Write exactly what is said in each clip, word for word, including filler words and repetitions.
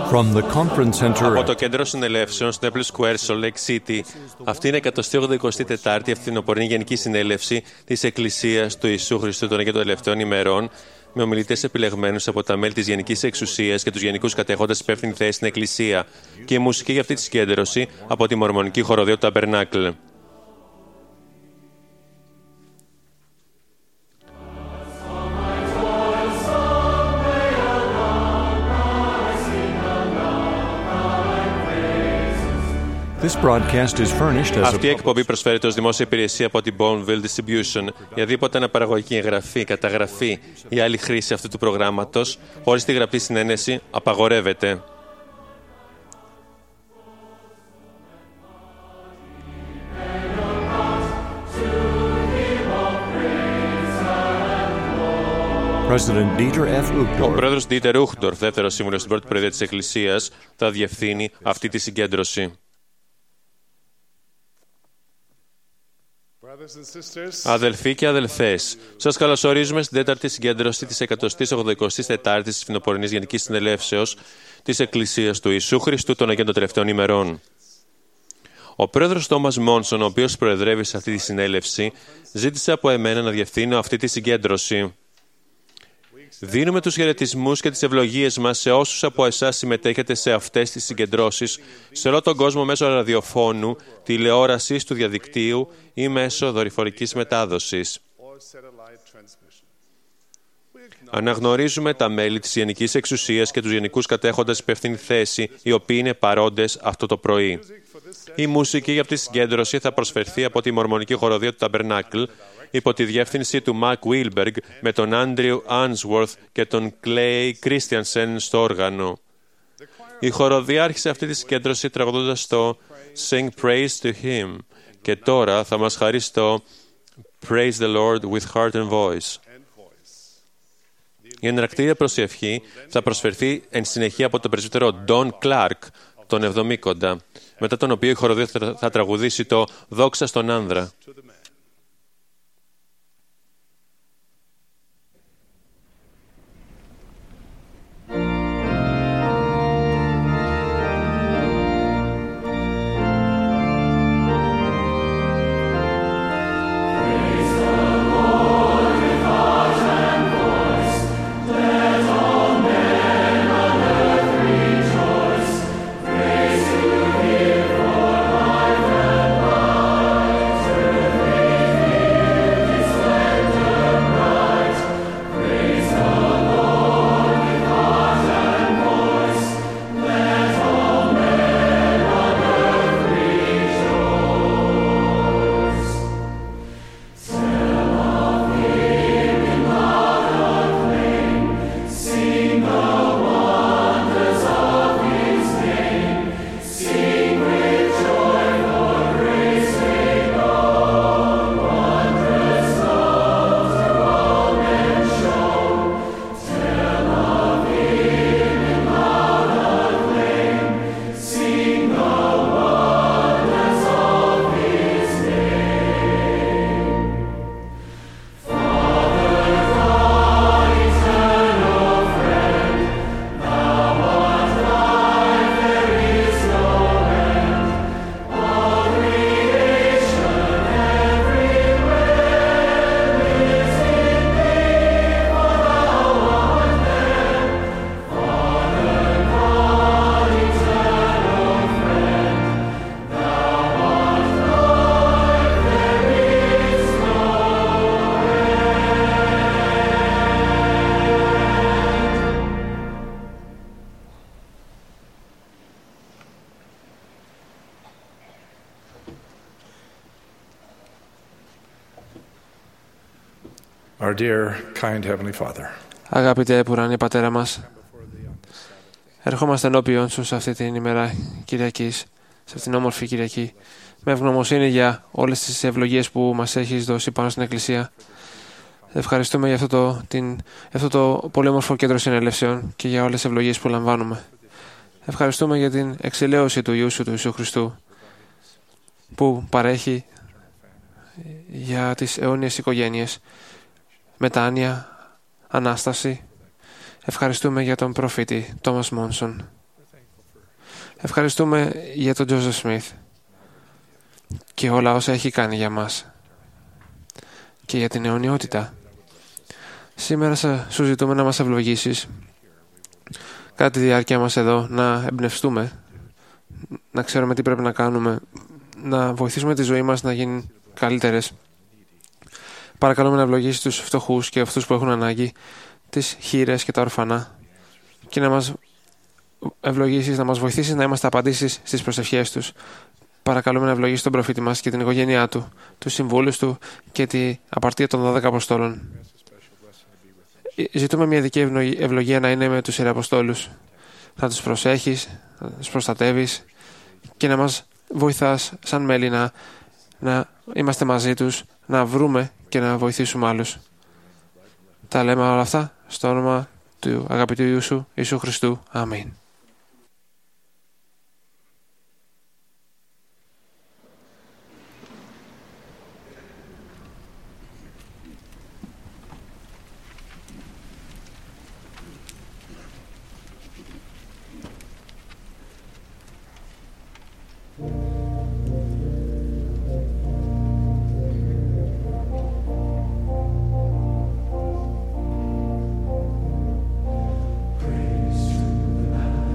From the conference center Από το κέντρο συνελεύσεων στο Apple Square, στο Lake City, αυτή είναι η εκατοστή ογδοηκοστή τετάρτη Ευθυνοπορεινή Γενική Συνέλευση της Εκκλησίας του Ιησού Χριστού των Αγίων των Τελευταίων ημερών, με ομιλητές επιλεγμένους από τα μέλη της Γενικής Εξουσίας και τους γενικούς κατέχοντες υπεύθυνη θέση στην Εκκλησία, και η μουσική για αυτή τη συγκέντρωση από τη Μορμονική Χοροδία του Ταμπερνάκλ. This broadcast is furnished as Αυτή η a... εκπομπή προσφέρεται ως δημόσια υπηρεσία από την Bonneville Distribution. Για δίποτε αναπαραγωγική εγγραφή, καταγραφή ή άλλη χρήση αυτού του προγράμματος, χωρίς τη γραπτή συνένεση, απαγορεύεται. Ο πρόεδρος Ντίτερ Ούχτορφ, δεύτερος σύμβουλος στην πρώτη προεδρία της Εκκλησίας, θα διευθύνει αυτή τη συγκέντρωση. Αδελφοί και αδελφές, σας καλωσορίζουμε στην τέταρτη συγκέντρωση της εκατοστής ογδοηκοστής τετάρτης της Ευθυνοπορεινής Γενικής Συνελεύσεως της Εκκλησίας του Ιησού Χριστού των Αγίων των Τελευταίων ημερών. Ο πρόεδρος Τόμας Μόνσον, ο οποίος προεδρεύει σε αυτή τη συνέλευση, ζήτησε από εμένα να διευθύνω αυτή τη συγκέντρωση. Δίνουμε τους χαιρετισμούς και τις ευλογίες μας σε όσους από εσάς συμμετέχετε σε αυτές τις συγκεντρώσεις σε όλο τον κόσμο μέσω ραδιοφώνου, τηλεόρασης, του διαδικτύου ή μέσω δορυφορικής μετάδοσης. Αναγνωρίζουμε τα μέλη της Γενικής Εξουσίας και τους γενικούς κατέχοντες υπεύθυνη θέση, οι οποίοι είναι παρόντες αυτό το πρωί. Η μουσική για αυτή τη συγκέντρωση θα προσφερθεί από τη Μορμονική Χοροδία του Ταμπερνάκλ, υπό τη διεύθυνση του Μαρκ Βίλμπεργκ, με τον Άντριου Άνσουορθ και τον Κλέι Κρίστιανσεν στο όργανο. Η χοροδία άρχισε αυτή τη συγκέντρωση τραγουδώντας το Sing Praise to Him, και τώρα θα μας χαρίσει το Praise the Lord with Heart and Voice. Η εναρκτήρια προσευχή θα προσφερθεί εν συνεχεία από τον πρεσβύτερο Ντόν Κλάρκ, τον εβδομήκοντα, μετά τον οποίο η χοροδία θα τραγουδήσει το Δόξα στον Άνδρα. Our dear, kind Heavenly Father. Αγαπητέ ουρανέ Πατέρα μας, ερχόμαστε ενώπιον σου σε αυτή την ημέρα Κυριακής, σε αυτήν την όμορφη Κυριακή, με ευγνωμοσύνη για όλες τις ευλογίες που μας έχεις δώσει πάνω στην Εκκλησία. Ευχαριστούμε για αυτό το, την, για αυτό το πολύ όμορφο κέντρο συνελεύσεων και για όλες τις ευλογίες που λαμβάνουμε. Ευχαριστούμε για την εξηλαίωση του Ιού σου, του Ιησού Χριστού, που παρέχει για τις αιώνιες οικογένειες μετάνοια, Ανάσταση. Ευχαριστούμε για τον προφήτη Τόμας Μόνσον. Ευχαριστούμε για τον Τζόζεφ Σμιθ και όλα όσα έχει κάνει για μας και για την αιωνιότητα. Σήμερα σου ζητούμε να μας ευλογήσεις κατά τη διάρκεια μας εδώ, να εμπνευστούμε, να ξέρουμε τι πρέπει να κάνουμε, να βοηθήσουμε τη ζωή μας να γίνει καλύτερες. Παρακαλούμε να ευλογήσεις τους φτωχούς και αυτούς που έχουν ανάγκη, τις χήρες και τα ορφανά, και να μας ευλογήσεις, να μας βοηθήσεις να είμαστε απαντήσεις στις προσευχές τους. Παρακαλούμε να ευλογήσεις τον προφήτη μας και την οικογένειά του, τους συμβούλους του και την απαρτία των δώδεκα Αποστόλων. Ζητούμε μια ειδική ευλογία να είναι με τους ιεραποστόλους, να τους προσέχεις, να τους προστατεύεις και να μας βοηθάς σαν μέλη να, να είμαστε μαζί τους, να βρούμε και να βοηθήσουμε άλλους. Τα λέμε όλα αυτά στο όνομα του αγαπητού Υιού σου, Ιησού Χριστού. Αμήν. Praise to the Lamb.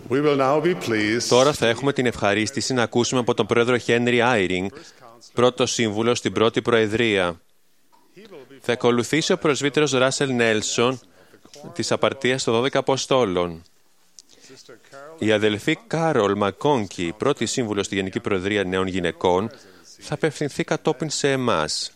We will now be pleased Τώρα θα έχουμε την ευχαρίστηση να ακούσουμε από τον πρόεδρο Χένρι Άιρινγκ, πρώτο σύμβουλο στην πρώτη Προεδρία. Θα ακολουθήσει ο πρεσβύτερος Ράσελ Νέλσον της απαρτίας των δώδεκα Αποστόλων. Η αδελφή Κάρολ Μακόνκι, πρώτη σύμβουλος στη Γενική Προεδρία Νέων Γυναικών, θα απευθυνθεί κατόπιν σε εμάς.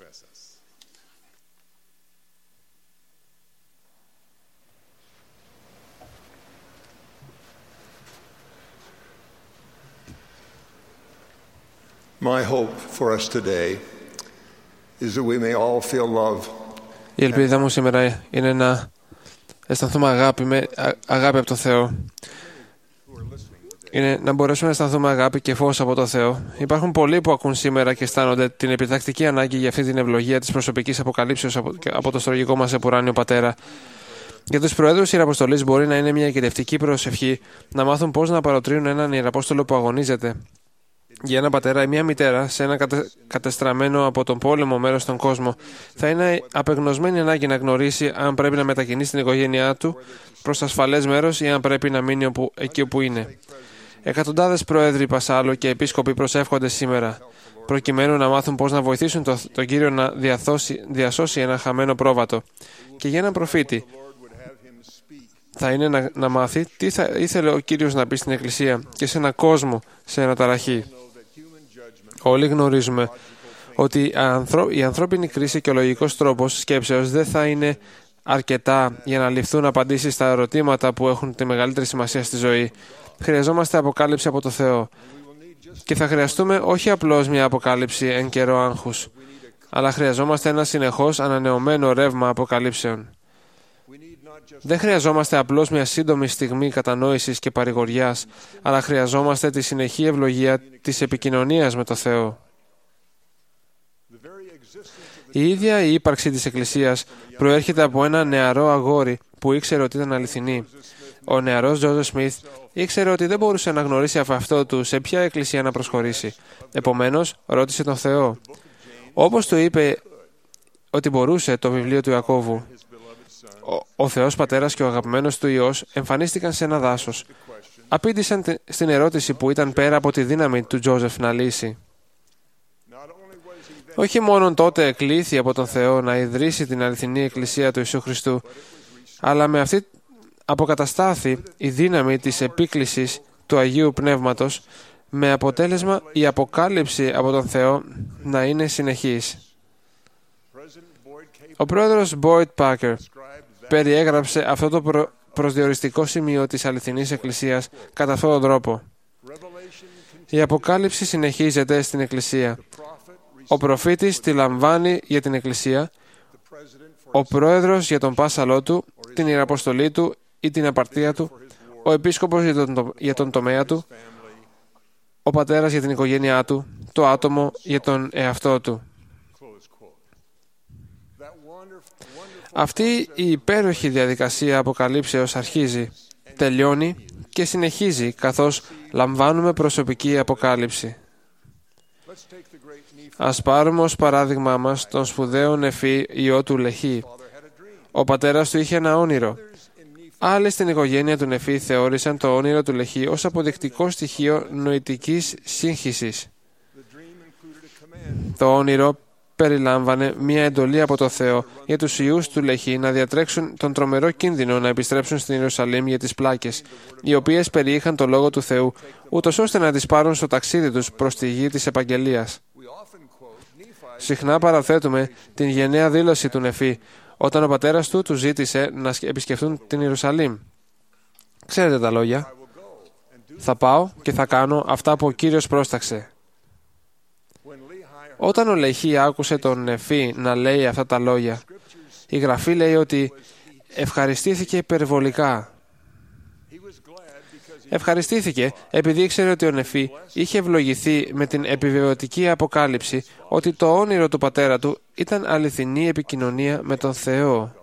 My hope for us today is that we may all feel love. Η ελπίδα μου σήμερα είναι να αισθανθούμε αγάπη, με, αγάπη από τον Θεό. Είναι να μπορέσουμε να αισθανθούμε αγάπη και φως από τον Θεό. Υπάρχουν πολλοί που ακούν σήμερα και αισθάνονται την επιτακτική ανάγκη για αυτή την ευλογία της προσωπικής αποκαλύψεως από, από το στοργικό μας επουράνιο Πατέρα. Για τους προέδρους ιεραποστολής μπορεί να είναι μια εκπαιδευτική προσευχή να μάθουν πώς να παροτρύνουν έναν ιεραπόστολο που αγωνίζεται για ένα πατέρα ή μια μητέρα σε ένα κατε, κατεστραμμένο από τον πόλεμο μέρος στον κόσμο. Θα είναι απεγνωσμένη ανάγκη να γνωρίσει αν πρέπει να μετακινήσει την οικογένειά του προς ασφαλές μέρος ή αν πρέπει να μείνει όπου, εκεί όπου είναι. Εκατοντάδες προέδροι Πασάλο και επίσκοποι προσεύχονται σήμερα, προκειμένου να μάθουν πώς να βοηθήσουν τον το Κύριο να διαθώσει, διασώσει ένα χαμένο πρόβατο. Και για έναν προφήτη θα είναι να, να μάθει τι θα ήθελε ο Κύριος να πει στην Εκκλησία και σε έναν κόσμο σε αναταραχή. Όλοι γνωρίζουμε ότι η ανθρώπινη κρίση και ο λογικός τρόπος σκέψεως δεν θα είναι αρκετά για να ληφθούν απαντήσεις στα ερωτήματα που έχουν τη μεγαλύτερη σημασία στη ζωή. Χρειαζόμαστε αποκάλυψη από το Θεό. Και θα χρειαστούμε όχι απλώς μια αποκάλυψη εν καιρό άγχους, αλλά χρειαζόμαστε ένα συνεχώς ανανεωμένο ρεύμα αποκαλύψεων. Δεν χρειαζόμαστε απλώς μια σύντομη στιγμή κατανόησης και παρηγοριάς, αλλά χρειαζόμαστε τη συνεχή ευλογία της επικοινωνίας με το Θεό. Η ίδια η ύπαρξη της Εκκλησίας προέρχεται από ένα νεαρό αγόρι που ήξερε ότι ήταν αληθινή. Ο νεαρός Τζόζεφ Σμιθ ήξερε ότι δεν μπορούσε να γνωρίσει από αυτό του σε ποια εκκλησία να προσχωρήσει. Επομένως, ρώτησε τον Θεό. Όπως του είπε ότι μπορούσε το βιβλίο του Ιακώβου, ο, ο Θεός Πατέρας και ο αγαπημένος του Υιός εμφανίστηκαν σε ένα δάσος. Απήντησαν στην ερώτηση που ήταν πέρα από τη δύναμη του Τζόζεφ να λύσει. Όχι μόνον τότε εκλήθη από τον Θεό να ιδρύσει την αληθινή εκκλησία του Ιησού Χριστού, αλλά με αυτή αποκαταστάθη η δύναμη της επίκλησης του Αγίου Πνεύματος, με αποτέλεσμα η αποκάλυψη από τον Θεό να είναι συνεχής. Ο πρόεδρος Boyd Parker περιέγραψε αυτό το προ... προσδιοριστικό σημείο της αληθινής Εκκλησίας κατά αυτόν τον τρόπο. Η αποκάλυψη συνεχίζεται στην Εκκλησία. Ο προφήτης τη λαμβάνει για την Εκκλησία, ο πρόεδρος για τον πάσαλό του, την ιεραποστολή του ή την απαρτία του, ο επίσκοπος για τον, για τον τομέα του, ο πατέρας για την οικογένειά του, το άτομο για τον εαυτό του. Αυτή η υπέροχη διαδικασία αποκαλύψεως αρχίζει, τελειώνει και συνεχίζει καθώς λαμβάνουμε προσωπική αποκάλυψη. Ας πάρουμε ως παράδειγμα μας τον σπουδαίο Νεφή ιό του Λεχή. Ο πατέρας του είχε ένα όνειρο. Άλλοι στην οικογένεια του Νεφή θεώρησαν το όνειρο του Λεχή ως αποδεικτικό στοιχείο νοητικής σύγχυσης. Το όνειρο περιλάμβανε μία εντολή από το Θεό για τους ιούς του Λεχή να διατρέξουν τον τρομερό κίνδυνο να επιστρέψουν στην Ιερουσαλήμ για τις πλάκες, οι οποίες περιείχαν το Λόγο του Θεού, ούτως ώστε να τις πάρουν στο ταξίδι τους προς τη γη της επαγγελίας. Συχνά παραθέτουμε την γενναία δήλωση του Νεφή, όταν ο πατέρας του του ζήτησε να επισκεφτούν την Ιερουσαλήμ. Ξέρετε τα λόγια. «Θα πάω και θα κάνω αυτά που ο Κύριος πρόσταξε». Όταν ο Λεχή άκουσε τον Νεφή να λέει αυτά τα λόγια, η Γραφή λέει ότι ευχαριστήθηκε υπερβολικά. Ευχαριστήθηκε επειδή ήξερε ότι ο Νεφή είχε ευλογηθεί με την επιβεβαιωτική αποκάλυψη ότι το όνειρο του πατέρα του ήταν αληθινή επικοινωνία με τον Θεό.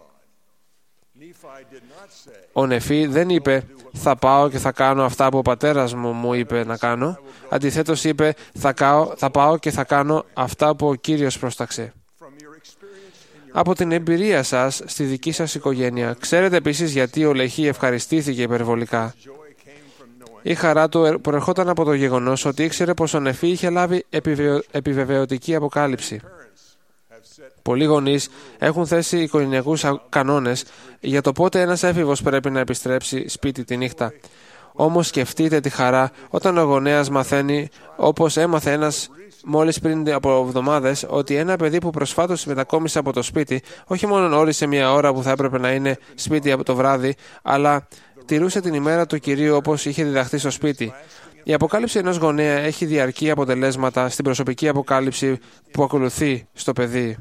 Ο Νεφή δεν είπε «θα πάω και θα κάνω αυτά που ο πατέρας μου μου είπε να κάνω». Αντιθέτως είπε «θα, κάω, θα πάω και θα κάνω αυτά που ο Κύριος πρόσταξε». Από την εμπειρία σας στη δική σας οικογένεια, ξέρετε επίσης γιατί ο Λεχή ευχαριστήθηκε υπερβολικά. Η χαρά του προερχόταν από το γεγονός ότι ήξερε πως ο Νεφή είχε λάβει επιβεβαιο... επιβεβαιωτική αποκάλυψη. Πολλοί γονείς έχουν θέσει οικογενειακούς κανόνες για το πότε ένας έφηβος πρέπει να επιστρέψει σπίτι τη νύχτα. Όμως σκεφτείτε τη χαρά όταν ο γονέας μαθαίνει, όπως έμαθε ένας μόλις πριν από εβδομάδες, ότι ένα παιδί που προσφάτως μετακόμισε από το σπίτι όχι μόνο όρισε μια ώρα που θα έπρεπε να είναι σπίτι από το βράδυ, αλλά τηρούσε την ημέρα του Κυρίου όπως είχε διδαχθεί στο σπίτι. Η αποκάλυψη ενός γονέα έχει διαρκή αποτελέσματα στην προσωπική αποκάλυψη που ακολουθεί στο παιδί.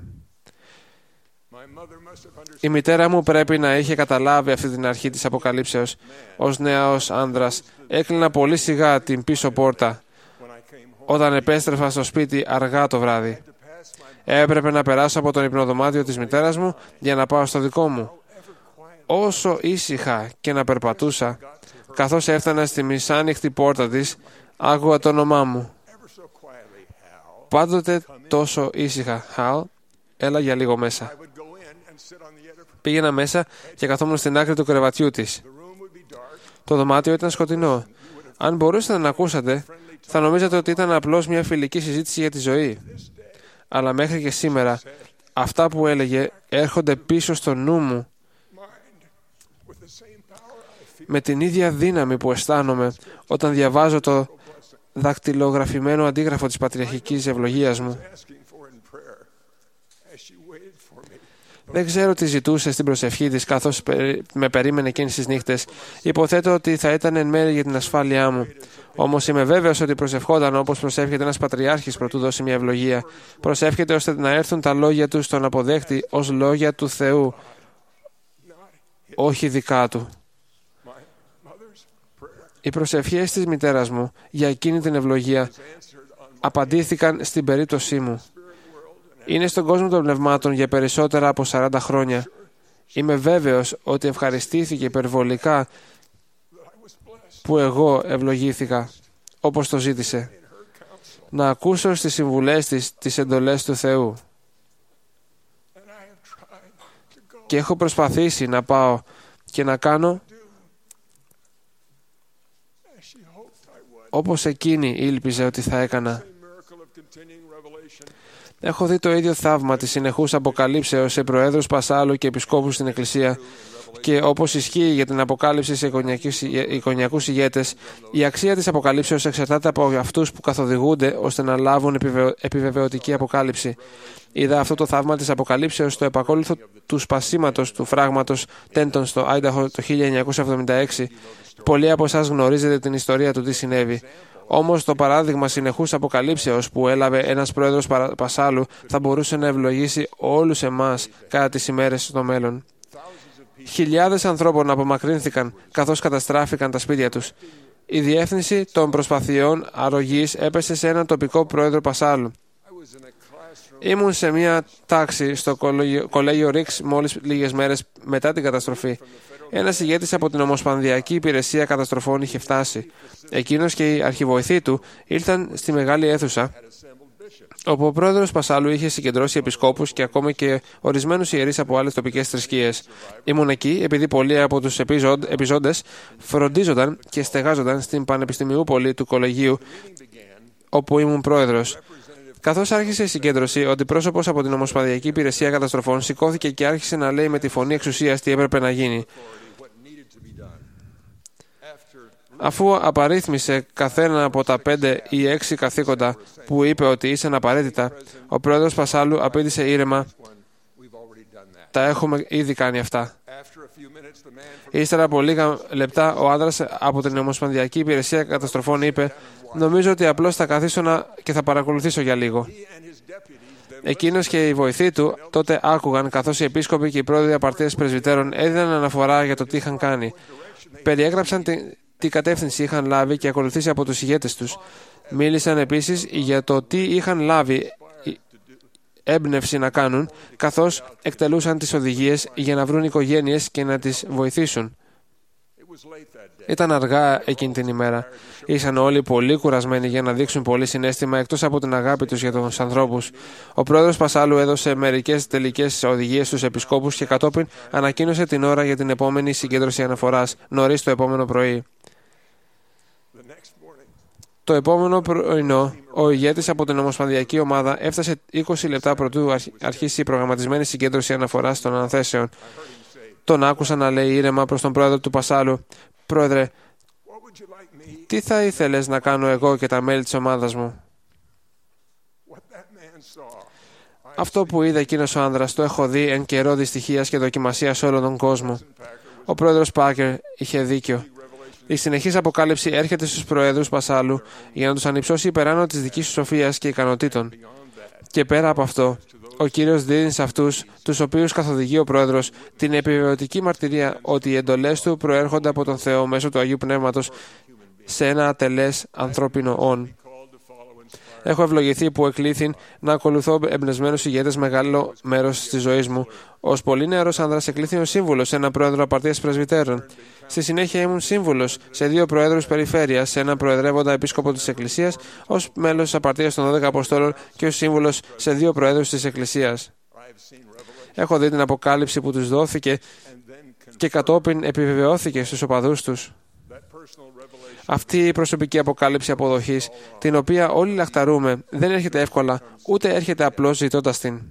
Η μητέρα μου πρέπει να είχε καταλάβει αυτή την αρχή της αποκαλύψεως. Ως νέος άνδρας έκλεινα πολύ σιγά την πίσω πόρτα όταν επέστρεφα στο σπίτι αργά το βράδυ. Έπρεπε να περάσω από τον υπνοδωμάτιο της μητέρας μου για να πάω στο δικό μου. Όσο ήσυχα και να περπατούσα, καθώς έφτανα στη μισάνοιχτη πόρτα της, άκουγα το όνομά μου. Πάντοτε τόσο ήσυχα. Χαλ, έλα για λίγο μέσα. Πήγαινα μέσα και καθόμουν στην άκρη του κρεβατιού της. Το δωμάτιο ήταν σκοτεινό. Αν μπορούσατε να ακούσατε, θα νομίζατε ότι ήταν απλώς μια φιλική συζήτηση για τη ζωή. Αλλά μέχρι και σήμερα, αυτά που έλεγε έρχονται πίσω στο νου μου με την ίδια δύναμη που αισθάνομαι όταν διαβάζω το δακτυλογραφημένο αντίγραφο της πατριαρχικής ευλογίας μου. Δεν ξέρω τι ζητούσε στην προσευχή της καθώς με περίμενε εκείνες τις νύχτες. Υποθέτω ότι θα ήταν εν μέρει για την ασφάλειά μου. Όμως είμαι βέβαιος ότι προσευχόταν όπως προσεύχεται ένας πατριάρχης προτού δώσει μια ευλογία. Προσεύχεται ώστε να έρθουν τα λόγια του στον αποδέχτη ως λόγια του Θεού, όχι δικά του. Οι προσευχές της μητέρας μου για εκείνη την ευλογία απαντήθηκαν στην περίπτωσή μου. Είναι στον κόσμο των πνευμάτων για περισσότερα από σαράντα χρόνια. Είμαι βέβαιος ότι ευχαριστήθηκε υπερβολικά που εγώ ευλογήθηκα όπως το ζήτησε. Να ακούσω στις συμβουλές της τις εντολές του Θεού. Και έχω προσπαθήσει να πάω και να κάνω όπως εκείνη ήλπιζε ότι θα έκανα. Έχω δει το ίδιο θαύμα της συνεχούς αποκαλύψεως σε προέδρους πασάλου και επισκόπους στην Εκκλησία και όπως ισχύει για την αποκάλυψη σε εικονιακούς ηγέτες, η αξία της αποκαλύψεως εξαρτάται από αυτούς που καθοδηγούνται ώστε να λάβουν επιβεβαιωτική αποκάλυψη. Είδα αυτό το θαύμα της αποκαλύψεως στο επακόλουθο του σπασίματος του φράγματος Τέντον στο Άινταχο το χίλια εννιακόσια εβδομήντα έξι. Πολλοί από εσάς γνωρίζετε την ιστορία του τι συνέβη. Όμως το παράδειγμα συνεχούς αποκαλύψεως που έλαβε ένας πρόεδρος πασάλου θα μπορούσε να ευλογήσει όλους εμάς κατά τις ημέρες στο μέλλον. Χιλιάδες ανθρώπων απομακρύνθηκαν καθώς καταστράφηκαν τα σπίτια τους. Η διεύθυνση των προσπαθειών αρρωγής έπεσε σε έναν τοπικό πρόεδρο πασάλου. Ήμουν σε μια τάξη στο κολέγιο Ρίξ μόλις λίγες μέρες μετά την καταστροφή. Ένας ηγέτης από την Ομοσπονδιακή Υπηρεσία Καταστροφών είχε φτάσει. Εκείνος και οι αρχιβοηθοί του ήρθαν στη μεγάλη αίθουσα, όπου ο πρόεδρος Πασάλου είχε συγκεντρώσει επισκόπους και ακόμα και ορισμένους ιερείς από άλλες τοπικές θρησκείες. Ήμουν εκεί επειδή πολλοί από τους επιζώντες φροντίζονταν και στεγάζονταν στην Πανεπιστημιούπολη του κολεγίου, όπου ήμουν πρόεδρος. Καθώς άρχισε η συγκέντρωση, ο αντιπρόσωπος από την Ομοσπονδιακή Υπηρεσία Καταστροφών σηκώθηκε και άρχισε να λέει με τη φωνή εξουσίας τι έπρεπε να γίνει. Αφού απαρίθμησε καθένα από τα πέντε ή έξι καθήκοντα που είπε ότι ήσαν απαραίτητα, ο πρόεδρος Πασάλου απήντησε ήρεμα: «Τα έχουμε ήδη κάνει αυτά». Ύστερα από λίγα λεπτά, ο άντρας από την Ομοσπονδιακή Υπηρεσία Καταστροφών είπε: «Νομίζω ότι απλώς θα καθίσω να... και θα παρακολουθήσω για λίγο». Εκείνος και οι βοηθοί του τότε άκουγαν καθώς οι επίσκοποι και οι πρόεδροι απαρτίας πρεσβυτέρων έδιναν αναφορά για το τι είχαν κάνει. Περιέγραψαν τι, τι κατεύθυνση είχαν λάβει και ακολουθήσει από τους ηγέτες τους. Μίλησαν επίσης για το τι είχαν λάβει έμπνευση να κάνουν, καθώς εκτελούσαν τις οδηγίες για να βρουν οικογένειες και να τις βοηθήσουν. Ήταν αργά εκείνη την ημέρα. Ήσαν όλοι πολύ κουρασμένοι για να δείξουν πολύ συναίσθημα εκτός από την αγάπη τους για τους ανθρώπους. Ο πρόεδρος Πασάλου έδωσε μερικές τελικές οδηγίες στους επισκόπους και κατόπιν ανακοίνωσε την ώρα για την επόμενη συγκέντρωση αναφοράς, νωρίς το επόμενο πρωί. Το επόμενο πρωινό, ο ηγέτης από την ομοσπονδιακή ομάδα έφτασε είκοσι λεπτά πρωτού αρχίσει η προγραμματισμένη συγκέντρωση αναφοράς των αναθέσεων. Τον άκουσα να λέει ήρεμα προς τον πρόεδρο του Πασάλου: «Πρόεδρε, τι θα ήθελες να κάνω εγώ και τα μέλη της ομάδας μου?» Αυτό που είδε εκείνος ο άνδρας το έχω δει εν καιρό δυστυχίας και δοκιμασίας σε όλο τον κόσμο. Ο πρόεδρος Πάρκερ είχε δίκιο. Η συνεχής αποκάλυψη έρχεται στους προέδρους Πασάλου για να τους ανυψώσει υπεράνω της δικής του σοφίας και ικανοτήτων. Και πέρα από αυτό, ο Κύριος δίνει σε αυτούς, τους οποίους καθοδηγεί ο πρόεδρος, την επιβεβαιωτική μαρτυρία ότι οι εντολές του προέρχονται από τον Θεό μέσω του Αγίου Πνεύματος σε ένα ατελές ανθρώπινο όν. Έχω ευλογηθεί που εκλήθην να ακολουθώ εμπνευσμένους ηγέτες μεγάλο μέρος της ζωής μου. Ως πολύ νεαρός άνδρας εκλήθην ως σύμβουλος σε έναν πρόεδρο απαρτίας πρεσβυτέρων. Στη συνέχεια ήμουν σύμβουλος σε δύο προέδρους περιφέρειας, σε έναν προεδρεύοντα επίσκοπο της Εκκλησίας, ως μέλος της απαρτίας των δώδεκα Αποστόλων και ως σύμβουλος σε δύο προέδρους της Εκκλησίας. Έχω δει την αποκάλυψη που τους δόθηκε και κατόπιν επιβεβαιώθηκε στους οπαδούς τους. Αυτή η προσωπική αποκάλυψη αποδοχής, την οποία όλοι λαχταρούμε, δεν έρχεται εύκολα, ούτε έρχεται απλώς ζητώντας την.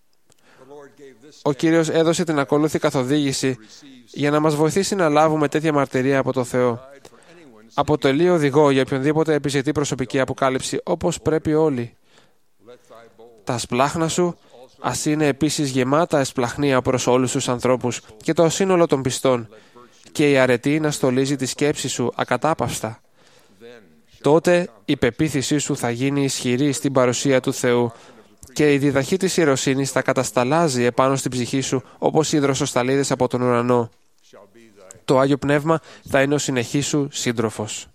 Ο Κύριος έδωσε την ακόλουθη καθοδήγηση για να μας βοηθήσει να λάβουμε τέτοια μαρτυρία από το Θεό. Αποτελεί οδηγό για οποιονδήποτε επιζητεί προσωπική αποκάλυψη, όπως πρέπει όλοι. Τα σπλάχνα σου ας είναι επίσης γεμάτα εσπλαχνία προς όλους τους ανθρώπους και το σύνολο των πιστών, και η αρετή να στολίζει τη σκέψη σου ακατάπαυστα. Τότε η πεποίθησή σου θα γίνει ισχυρή στην παρουσία του Θεού και η διδαχή της ιεροσύνης θα κατασταλάζει επάνω στην ψυχή σου όπως οι δροσοσταλίδες από τον ουρανό. Το Άγιο Πνεύμα θα είναι ο συνεχής σου σύντροφος.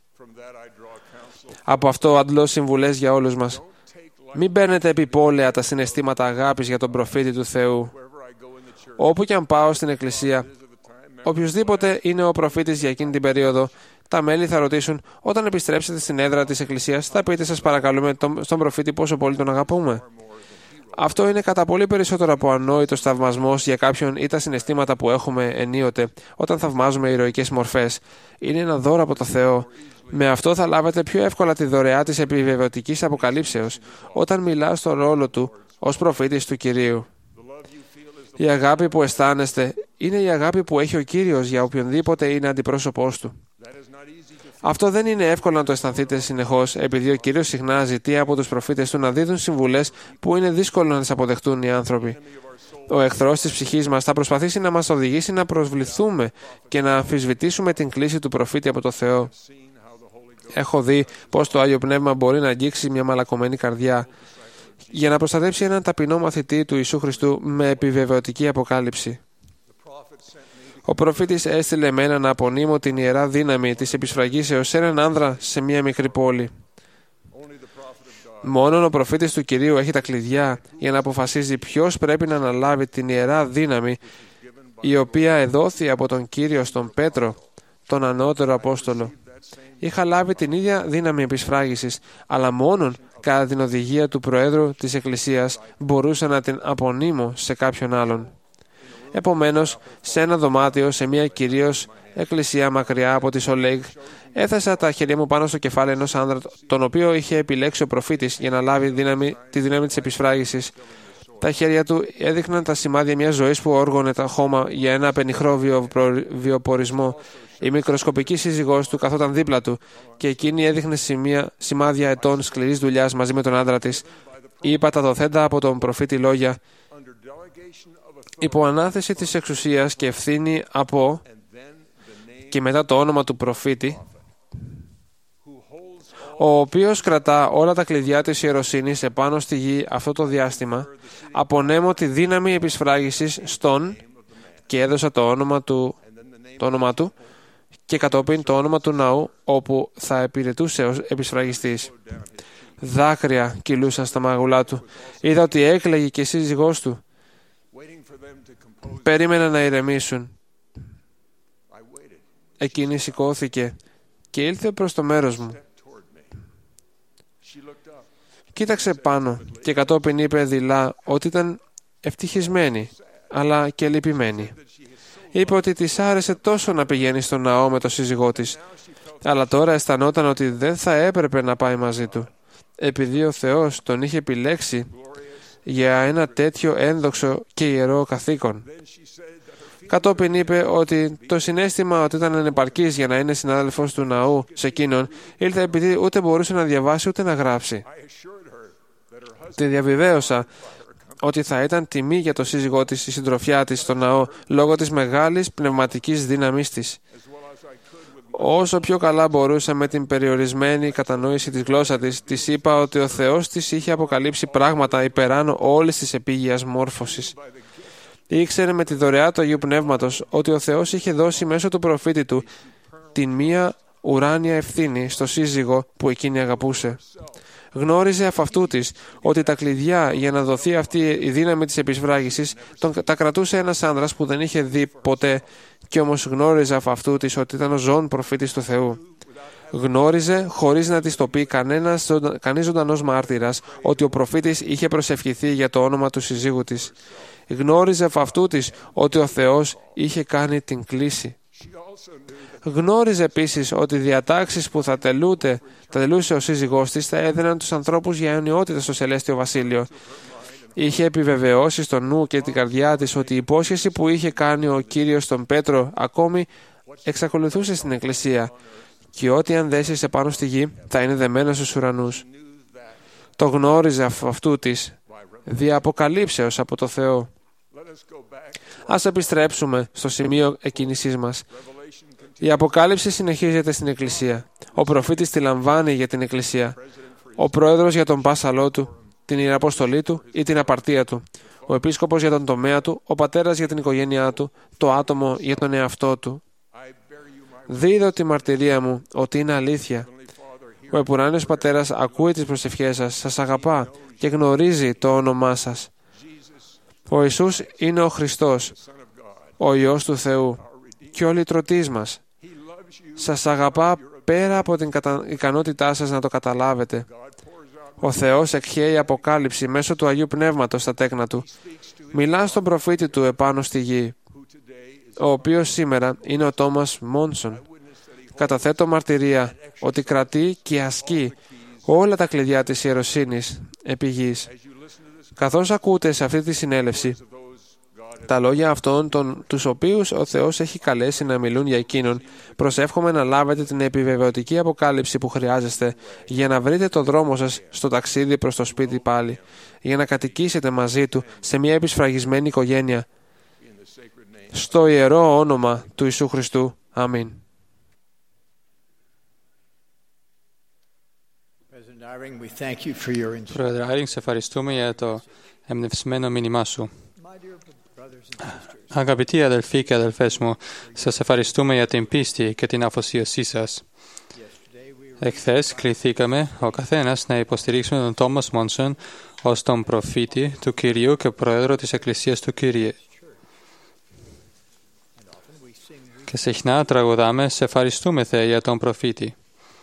Από αυτό αντλώ συμβουλές για όλους μας. Μην παίρνετε επιπόλαια τα συναισθήματα αγάπης για τον προφήτη του Θεού. Όπου και αν πάω στην Εκκλησία, οποιοσδήποτε είναι ο προφήτης για εκείνη την περίοδο, τα μέλη θα ρωτήσουν: όταν επιστρέψετε στην έδρα της Εκκλησίας, θα πείτε, σας παρακαλούμε, στον προφήτη πόσο πολύ τον αγαπούμε. Αυτό είναι κατά πολύ περισσότερο από ανόητος θαυμασμός για κάποιον ή τα συναισθήματα που έχουμε ενίοτε όταν θαυμάζουμε ηρωικές μορφές. Είναι ένα δώρο από το Θεό. Με αυτό θα λάβετε πιο εύκολα τη δωρεά της επιβεβαιωτικής αποκαλύψεως όταν μιλά στον ρόλο του ως προφήτης του Κυρίου. Η αγάπη που αισθάνεστε είναι η αγάπη που έχει ο Κύριος για οποιονδήποτε είναι αντιπρόσωπός του. Αυτό δεν είναι εύκολο να το αισθανθείτε συνεχώς, επειδή ο Κύριος συχνά ζητεί από τους προφήτες του να δίδουν συμβουλές που είναι δύσκολο να τις αποδεχτούν οι άνθρωποι. Ο εχθρός της ψυχής μας θα προσπαθήσει να μας οδηγήσει να προσβληθούμε και να αμφισβητήσουμε την κλήση του προφήτη από το Θεό. Έχω δει πως το Άγιο Πνεύμα μπορεί να αγγίξει μια μαλακωμένη καρδιά για να προστατέψει έναν ταπεινό μαθητή του Ιησού Χριστού με επιβεβαιωτική αποκάλυψη. Ο προφήτης έστειλε εμένα να απονείμω την ιερά δύναμη της επισφραγίσεως σε έναν άνδρα σε μια μικρή πόλη. Μόνον ο προφήτης του Κυρίου έχει τα κλειδιά για να αποφασίζει ποιος πρέπει να αναλάβει την ιερά δύναμη, η οποία εδόθη από τον Κύριο στον Πέτρο, τον ανώτερο Απόστολο. Είχα λάβει την ίδια δύναμη επισφράγησης, αλλά μόνον κατά την οδηγία του Προέδρου της Εκκλησίας μπορούσα να την απονείμω σε κάποιον άλλον. Επομένως, σε ένα δωμάτιο, σε μια κυρίως εκκλησία μακριά από τη Σολέγ, έθεσα τα χέρια μου πάνω στο κεφάλι ενός άνδρα, τον οποίο είχε επιλέξει ο προφήτης για να λάβει δύναμη, τη δύναμη της επισφράγησης. Τα χέρια του έδειχναν τα σημάδια μιας ζωής που όργωνε τα χώμα για ένα πενιχρό βιοπρο... βιοπορισμό. Η μικροσκοπική σύζυγός του καθόταν δίπλα του και εκείνη έδειχνε σημεία, σημάδια ετών σκληρής δουλειάς μαζί με τον άντρα της. Είπα τα δοθέντα από τον προφήτη λόγια: υπό ανάθεση της εξουσίας και ευθύνη από, και μετά το όνομα του προφήτη, ο οποίος κρατά όλα τα κλειδιά της ιεροσύνης επάνω στη γη αυτό το διάστημα, απονέμω τη δύναμη επισφράγησης στον, και έδωσα το όνομα του, το όνομα του και κατόπιν το όνομα του ναού όπου θα υπηρετούσε ως επισφραγιστής. Δάκρυα κυλούσαν στα μάγουλά του. Είδα ότι έκλαιγε και η σύζυγός του. Περίμενα να ηρεμήσουν. Εκείνη σηκώθηκε και ήλθε προς το μέρος μου. Κοίταξε πάνω και κατόπιν είπε δειλά ότι ήταν ευτυχισμένη αλλά και λυπημένη. Είπε ότι της άρεσε τόσο να πηγαίνει στο ναό με το σύζυγό της αλλά τώρα αισθανόταν ότι δεν θα έπρεπε να πάει μαζί του, επειδή ο Θεός τον είχε επιλέξει για ένα τέτοιο ένδοξο και ιερό καθήκον. Κατόπιν είπε ότι το συναίσθημα ότι ήταν ανεπαρκής για να είναι συνάδελφος του ναού σε εκείνον ήλθε επειδή ούτε μπορούσε να διαβάσει ούτε να γράψει. Τη διαβεβαίωσα ότι θα ήταν τιμή για το σύζυγό της η συντροφιά της στο ναό λόγω της μεγάλης πνευματικής δύναμής της. Όσο πιο καλά μπορούσα με την περιορισμένη κατανόηση της γλώσσας της, της είπα ότι ο Θεός της είχε αποκαλύψει πράγματα υπεράνω όλης της επίγειας μόρφωσης. Ήξερε με τη δωρεά του Αγίου Πνεύματος ότι ο Θεός είχε δώσει μέσω του προφήτη του την μία ουράνια ευθύνη στο σύζυγο που εκείνη αγαπούσε. Γνώριζε αφ' αυτού της ότι τα κλειδιά για να δοθεί αυτή η δύναμη της επισφράγησης τον, τα κρατούσε ένας άνδρας που δεν είχε δει ποτέ, και όμως γνώριζε αφ' αυτού της ότι ήταν ο ζώων προφήτης του Θεού. Γνώριζε, χωρίς να της το πει κανένας, κανείς ζωντανός μάρτυρας, ότι ο προφήτης είχε προσευχηθεί για το όνομα του συζύγου της. Γνώριζε αφ' αυτού της ότι ο Θεός είχε κάνει την κλήση. Γνώριζε επίσης ότι οι διατάξεις που θα τελούσε, θα τελούσε ο σύζυγός της θα έδιναν τους ανθρώπους για αιωνιότητα στο Σελέστιο Βασίλειο. Είχε επιβεβαιώσει στο νου και την καρδιά της ότι η υπόσχεση που είχε κάνει ο Κύριος στον Πέτρο ακόμη εξακολουθούσε στην Εκκλησία, και ό,τι αν δέσεις επάνω στη γη θα είναι δεμένο στους ουρανούς. Το γνώριζε αφ' αυτού της δια αποκαλύψεως από το Θεό. Ας επιστρέψουμε στο σημείο εκκίνησής μας. Η Αποκάλυψη συνεχίζεται στην Εκκλησία. Ο προφήτης τη λαμβάνει για την Εκκλησία. Ο πρόεδρος για τον πάσαλό του, την ιεραποστολή του ή την απαρτία του. Ο επίσκοπος για τον τομέα του, ο πατέρας για την οικογένειά του, το άτομο για τον εαυτό του. Δίδω τη μαρτυρία μου ότι είναι αλήθεια. Ο επουράνιος πατέρας ακούει τις προσευχές σας, σας αγαπά και γνωρίζει το όνομά σας. Ο Ιησούς είναι ο Χριστός, ο Υιός του Θεού και ο λυτρωτής μας. Σας αγαπά πέρα από την κατα... ικανότητά σας να το καταλάβετε. Ο Θεός εκχέει αποκάλυψη μέσω του Αγίου Πνεύματος στα τέκνα Του. Μιλά στον προφήτη Του επάνω στη γη, ο οποίος σήμερα είναι ο Τόμας Μόνσον. Καταθέτω μαρτυρία ότι κρατεί και ασκεί όλα τα κλειδιά της ιεροσύνης επί γης. Καθώς ακούτε σε αυτή τη συνέλευση τα λόγια αυτών των, τους οποίους ο Θεός έχει καλέσει να μιλούν για εκείνον, προσεύχομαι να λάβετε την επιβεβαιωτική αποκάλυψη που χρειάζεστε για να βρείτε το δρόμο σας στο ταξίδι προς το σπίτι πάλι, για να κατοικήσετε μαζί Του σε μια επισφραγισμένη οικογένεια. Στο ιερό όνομα του Ιησού Χριστού. Αμήν. Πρόεδρε Άιρινγκ, σε ευχαριστούμε για το εμπνευσμένο μήνυμά σου. Αγαπητοί αδελφοί και αδελφές μου, σας ευχαριστούμε για την πίστη και την αφοσίωσή σας. Εχθές κληθήκαμε ο καθένας να υποστηρίξουμε τον Τόμας Μόνσον ως τον προφήτη του Κυρίου και πρόεδρο της Εκκλησίας του Κυρίου. Και συχνά τραγουδάμε «Σε ευχαριστούμε, Θεέ, για τον προφήτη».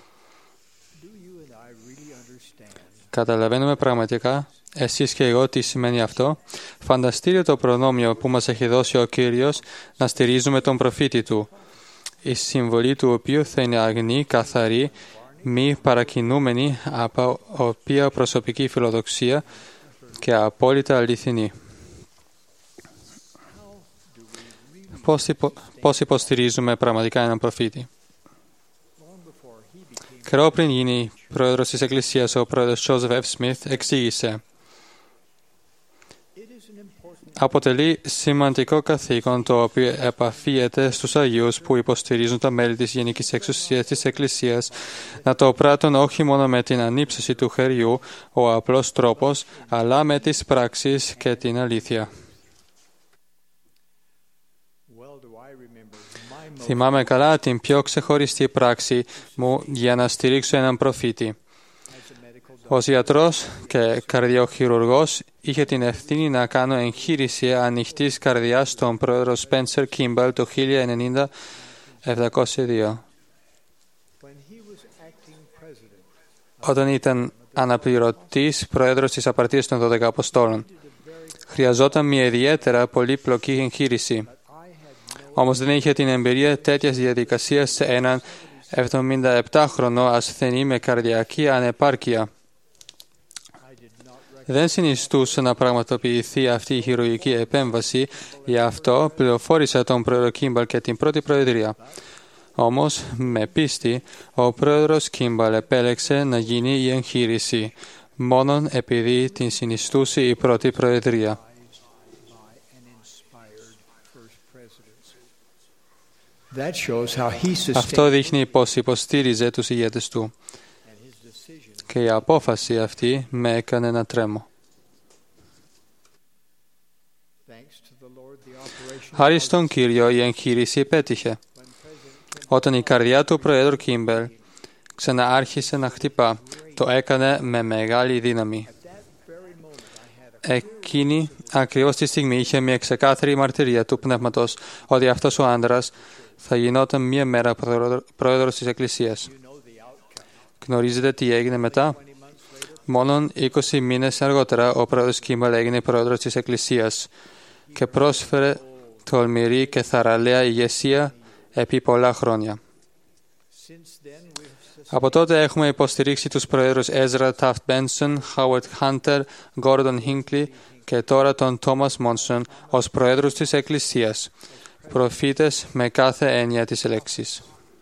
Καταλαβαίνουμε πραγματικά εσείς και εγώ τι σημαίνει αυτό? Φανταστείτε το προνόμιο που μας έχει δώσει ο Κύριος να στηρίζουμε τον προφήτη Του, η συμβολή του οποίου θα είναι αγνή, καθαρή, μη παρακινούμενη από οποία προσωπική φιλοδοξία και απόλυτα αληθινή. Πώς, υπο, πώς υποστηρίζουμε πραγματικά έναν προφήτη? Καιρό πριν γίνει πρόεδρος της Εκκλησίας, ο πρόεδρος Joseph F. Smith εξήγησε: αποτελεί σημαντικό καθήκον το οποίο επαφίεται στους Αγίους που υποστηρίζουν τα μέλη της Γενικής Εξουσίας της Εκκλησίας να το πράττουν όχι μόνο με την ανύψωση του χεριού, ο απλός τρόπος, αλλά με τις πράξεις και την αλήθεια. Θυμάμαι καλά την πιο ξεχωριστή πράξη μου για να στηρίξω έναν προφήτη. Ως ιατρός και καρδιοχειρουργός είχε την ευθύνη να κάνω εγχείρηση ανοιχτής καρδιάς στον πρόεδρο Spencer Kimball το χίλια εννιακόσια εβδομήντα δύο. Όταν ήταν αναπληρωτής πρόεδρος της Απαρτίας των δώδεκα Αποστόλων. Χρειαζόταν μια ιδιαίτερα πολύπλοκη εγχείρηση. Όμως δεν είχε την εμπειρία τέτοιας διαδικασίας σε έναν εβδομήντα επτάχρονο ασθενή με καρδιακή ανεπάρκεια. Δεν συνιστούσε να πραγματοποιηθεί αυτή η χειρουργική επέμβαση, γι' αυτό πληροφόρησα τον πρόεδρο Κίμπαλ και την πρώτη προεδρία. Όμως, με πίστη, ο πρόεδρος Κίμπαλ επέλεξε να γίνει η εγχείρηση, μόνον επειδή την συνιστούσε η πρώτη προεδρία. Αυτό δείχνει πως υποστήριζε τους ηγέτες του. Και η απόφαση αυτή με έκανε να τρέμω. Χάρη στον Κύριο η εγχείρηση πέτυχε. Όταν η καρδιά του Προέδρου Κίμπελ ξαναάρχισε να χτυπά, το έκανε με μεγάλη δύναμη. Εκείνη ακριβώς τη στιγμή είχε μια ξεκάθαρη μαρτυρία του Πνεύματος ότι αυτός ο άντρας θα γινόταν μια μέρα πρόεδρος της Εκκλησίας. Γνωρίζετε τι έγινε μετά? Μόνον είκοσι μήνες αργότερα ο πρόεδρος Κίμπαλ έγινε πρόεδρος της Εκκλησίας και πρόσφερε τολμηρή και θαραλέα ηγεσία επί πολλά χρόνια. Από τότε έχουμε υποστηρίξει τους πρόεδρους Ezra Taft Benson, Howard Hunter, Gordon Hinckley και τώρα τον Thomas Monson ως πρόεδρους της Εκκλησίας, προφήτες με κάθε έννοια της λέξης.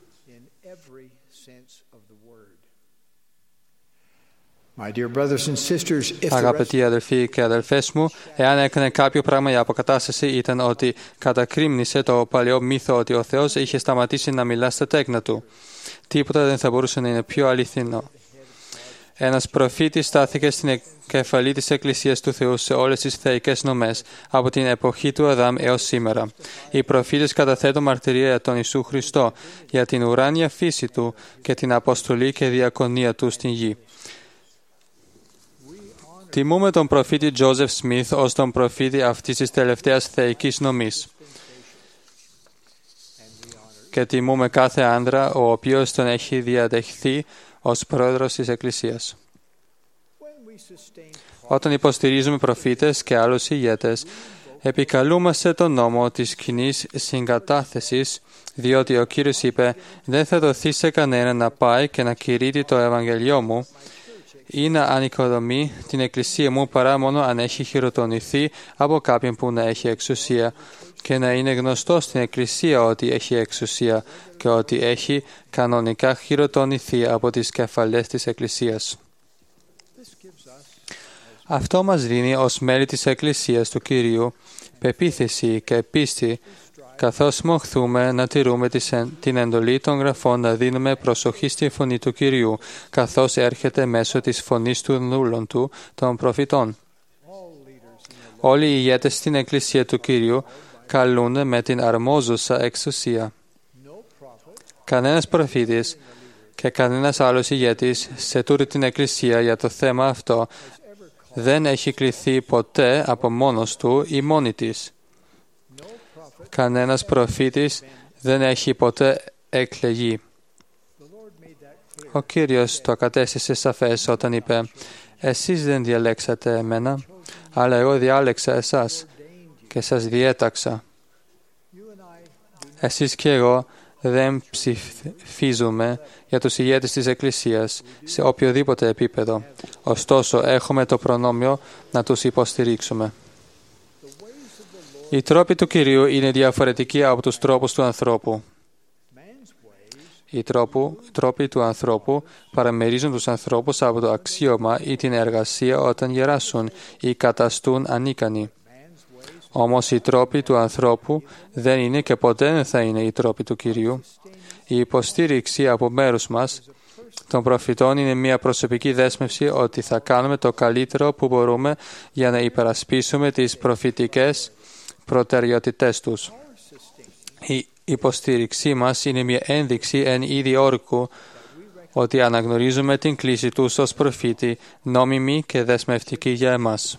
Αγαπητοί αδελφοί και αδελφές μου, εάν έκανε κάποιο πράγμα η αποκατάσταση ήταν ότι κατακρίμνησε το παλαιό μύθο ότι ο Θεός είχε σταματήσει να μιλά στα τέκνα του. Τίποτα δεν θα μπορούσε να είναι πιο αληθινό. Ένας προφήτης στάθηκε στην κεφαλή της Εκκλησίας του Θεού σε όλες τις θεϊκές νομές, από την εποχή του Αδάμ έως σήμερα. Οι προφήτες καταθέτουν μαρτυρία για τον Ιησού Χριστό, για την ουράνια φύση του και την αποστολή και διακονία του στην γη. Τιμούμε τον προφήτη Τζόζεφ Σμιθ ως τον προφήτη αυτής της τελευταίας θεϊκής νομής. Και τιμούμε κάθε άνδρα ο οποίος τον έχει διαδεχθεί ως πρόεδρος της Εκκλησίας. Όταν υποστηρίζουμε προφήτες και άλλους ηγέτες, επικαλούμαστε τον νόμο της κοινής συγκατάθεσης, διότι ο Κύριος είπε «Δεν θα δοθεί σε κανένα να πάει και να κηρύττει το Ευαγγελιό μου ή να ανοικοδομεί την Εκκλησία μου παρά μόνο αν έχει χειροτονηθεί από κάποιον που να έχει εξουσία και να είναι γνωστό στην Εκκλησία ότι έχει εξουσία και ότι έχει κανονικά χειροτονηθεί από τις κεφαλές της Εκκλησίας». Αυτό μας δίνει ως μέλη της Εκκλησίας του Κυρίου πεποίθηση και πίστη, καθώς μοχθούμε να τηρούμε την εντολή των γραφών να δίνουμε προσοχή στη φωνή του Κυρίου, καθώς έρχεται μέσω της φωνής του δούλων του, των προφητών. Όλοι οι ηγέτες στην Εκκλησία του Κυρίου καλούνται με την αρμόζουσα εξουσία. Κανένας προφήτης και κανένας άλλος ηγέτης σε τούτη την Εκκλησία για το θέμα αυτό δεν έχει κληθεί ποτέ από μόνος του ή μόνη της. Κανένας προφήτης δεν έχει ποτέ εκλεγεί. Ο Κύριος το κατέστησε σαφές όταν είπε «Εσείς δεν διαλέξατε εμένα, αλλά εγώ διάλεξα εσάς και σας διέταξα». Εσείς και εγώ δεν ψηφίζουμε για τους ηγέτες της Εκκλησίας σε οποιοδήποτε επίπεδο. Ωστόσο, έχουμε το προνόμιο να τους υποστηρίξουμε. Οι τρόποι του Κυρίου είναι διαφορετικοί από τους τρόπους του ανθρώπου. Οι τρόπου, τρόποι του ανθρώπου παραμερίζουν τους ανθρώπους από το αξίωμα ή την εργασία όταν γεράσουν ή καταστούν ανίκανοι. Όμως οι τρόποι του ανθρώπου δεν είναι και ποτέ δεν θα είναι οι τρόποι του Κυρίου. Η υποστήριξη από μέρους μας των προφητών είναι μια προσωπική δέσμευση ότι θα κάνουμε το καλύτερο που μπορούμε για να υπερασπίσουμε τις προφητικές προτεραιότητές τους. Η υποστήριξή μας είναι μια ένδειξη εν είδη όρκου ότι αναγνωρίζουμε την κλίση τους ως προφήτη, νόμιμη και δεσμευτική για εμάς.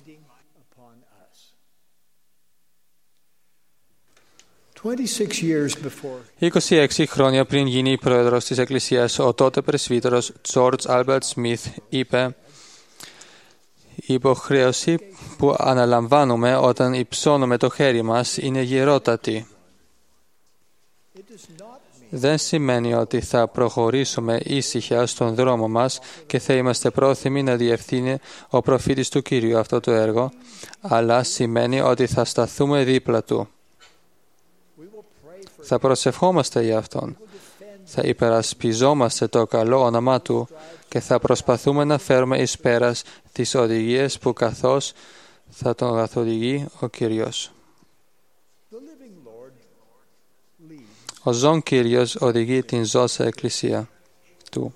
είκοσι έξι χρόνια πριν γίνει πρόεδρος της Εκκλησίας, ο τότε πρεσβύτερος George Albert Smith είπε «Η υποχρέωση που αναλαμβάνουμε όταν υψώνουμε το χέρι μας είναι γερότατη. δεν σημαίνει ότι θα προχωρήσουμε ήσυχα στον δρόμο μας και θα είμαστε πρόθυμοι να διευθύνει ο προφήτης του Κυρίου αυτό το έργο, αλλά σημαίνει ότι θα σταθούμε δίπλα του. Θα προσευχόμαστε για Αυτόν. Θα υπερασπιζόμαστε το καλό όνομά Του και θα προσπαθούμε να φέρουμε εις πέρας τις οδηγίες που καθώς θα Τον καθοδηγεί ο Κύριος. Ο ζών Κύριος οδηγεί την ζώσα εκκλησία Του.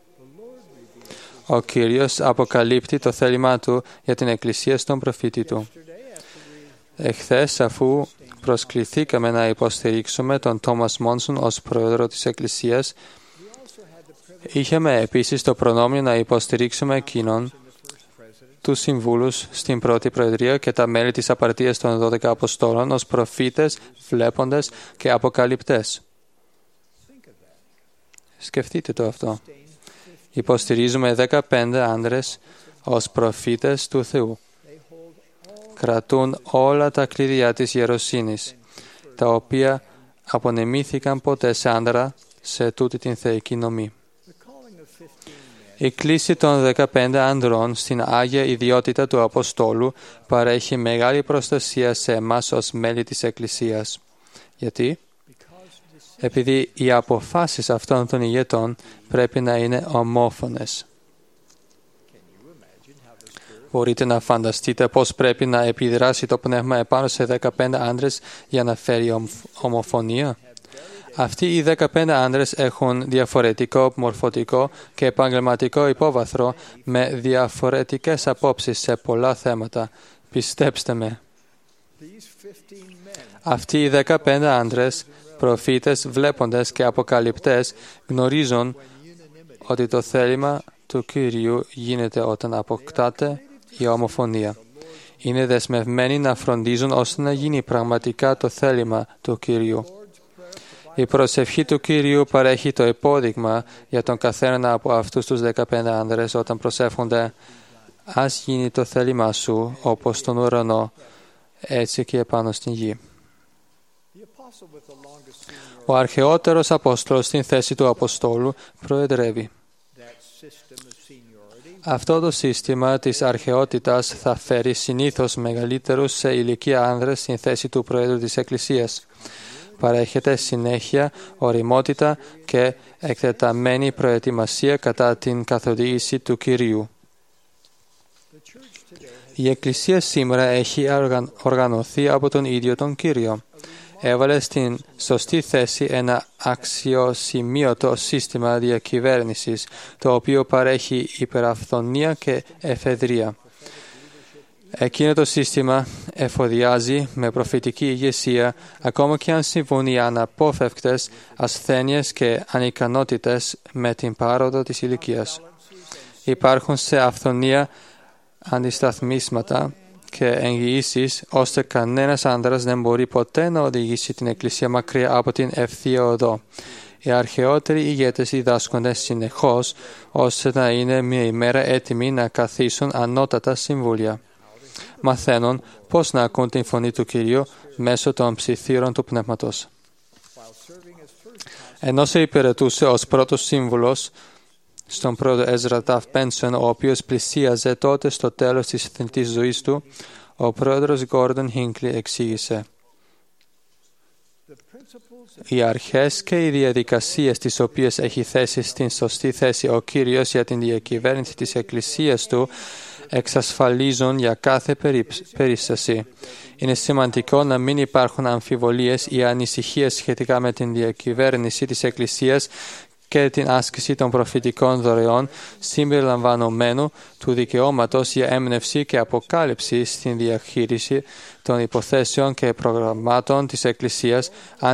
Ο Κύριος αποκαλύπτει το θέλημά Του για την εκκλησία στον προφήτη Του. Εχθές, αφού προσκληθήκαμε να υποστηρίξουμε τον Τόμας Μόνσον ως πρόεδρο της Εκκλησίας, είχαμε επίσης το προνόμιο να υποστηρίξουμε εκείνον τους συμβούλους στην πρώτη προεδρία και τα μέλη της απαρτίας των δώδεκα Αποστόλων ως προφήτες, βλέποντες και αποκαλυπτές. Σκεφτείτε το αυτό. Υποστηρίζουμε δεκαπέντε άνδρες ως προφήτες του Θεού. Κρατούν όλα τα κλειδιά της ιεροσύνης, τα οποία απονεμήθηκαν ποτέ σε άνδρα σε τούτη την θεϊκή νομή. Η κλίση των δεκαπέντε ανδρών στην Άγια ιδιότητα του Αποστόλου παρέχει μεγάλη προστασία σε εμάς ως μέλη της Εκκλησίας. Γιατί? Επειδή οι αποφάσεις αυτών των ηγετών πρέπει να είναι ομόφωνες. Μπορείτε να φανταστείτε πώς πρέπει να επιδράσει το πνεύμα επάνω σε δεκαπέντε άντρες για να φέρει ομοφωνία. Αυτοί οι δεκαπέντε άντρες έχουν διαφορετικό μορφωτικό και επαγγελματικό υπόβαθρο με διαφορετικές απόψεις σε πολλά θέματα. Πιστέψτε με. Αυτοί οι δεκαπέντε άντρες, προφήτες, βλέποντες και αποκαλυπτές, γνωρίζουν ότι το θέλημα του Κυρίου γίνεται όταν αποκτάται η ομοφωνία. Είναι δεσμευμένοι να φροντίζουν ώστε να γίνει πραγματικά το θέλημα του Κυρίου. Η προσευχή του Κυρίου παρέχει το υπόδειγμα για τον καθένα από αυτούς τους δεκαπέντε άνδρες όταν προσεύχονται «Ας γίνει το θέλημά σου όπως στον ουρανό, έτσι και επάνω στην γη». Ο αρχαιότερος Απόστολος στην θέση του Αποστόλου προεδρεύει. Αυτό το σύστημα της αρχαιότητας θα φέρει συνήθως μεγαλύτερους σε ηλικία άνδρες στην θέση του Προέδρου της Εκκλησίας. Παρέχεται συνέχεια, ωριμότητα και εκτεταμένη προετοιμασία κατά την καθοδήγηση του Κυρίου. Η Εκκλησία σήμερα έχει οργανωθεί από τον ίδιο τον Κύριο. Έβαλε στην σωστή θέση ένα αξιοσημείωτο σύστημα διακυβέρνησης, το οποίο παρέχει υπεραφθονία και εφεδρεία. Εκείνο το σύστημα εφοδιάζει με προφητική ηγεσία, ακόμα και αν συμβούν οι αναπόφευκτες ασθένειες και ανικανότητες με την πάροδο της ηλικίας. Υπάρχουν σε αυθονία αντισταθμίσματα και εγγυήσεις, ώστε κανένας άνδρας δεν μπορεί ποτέ να οδηγήσει την Εκκλησία μακριά από την ευθεία οδό. Οι αρχαιότεροι ηγέτες διδάσκονται συνεχώς, ώστε να είναι μια ημέρα έτοιμοι να καθίσουν ανώτατα συμβούλια. Μαθαίνουν πώς να ακούν την φωνή του Κυρίου μέσω των ψιθύρων του Πνεύματος. Ενώ σε υπηρετούσε ως πρώτος σύμβουλος στον πρόεδρο Έζρα Ταφ Μπένσον, ο οποίος πλησίαζε τότε στο τέλος της θνητής ζωής του, ο πρόεδρος Γκόρντον Χίνκλι εξήγησε: «Οι αρχές και οι διαδικασίες τις οποίες έχει θέσει στην σωστή θέση ο Κύριος για την διακυβέρνηση της Εκκλησίας Του εξασφαλίζουν για κάθε περίσταση. Είναι σημαντικό να μην υπάρχουν αμφιβολίες ή ανησυχίες σχετικά με την διακυβέρνηση της Εκκλησίας και την άσκηση των προφητικών δωρεών, συμπεριλαμβανομένου του δικαιώματος για έμπνευση και αποκάλυψη στην διαχείριση των υποθέσεων και προγραμμάτων της Εκκλησίας,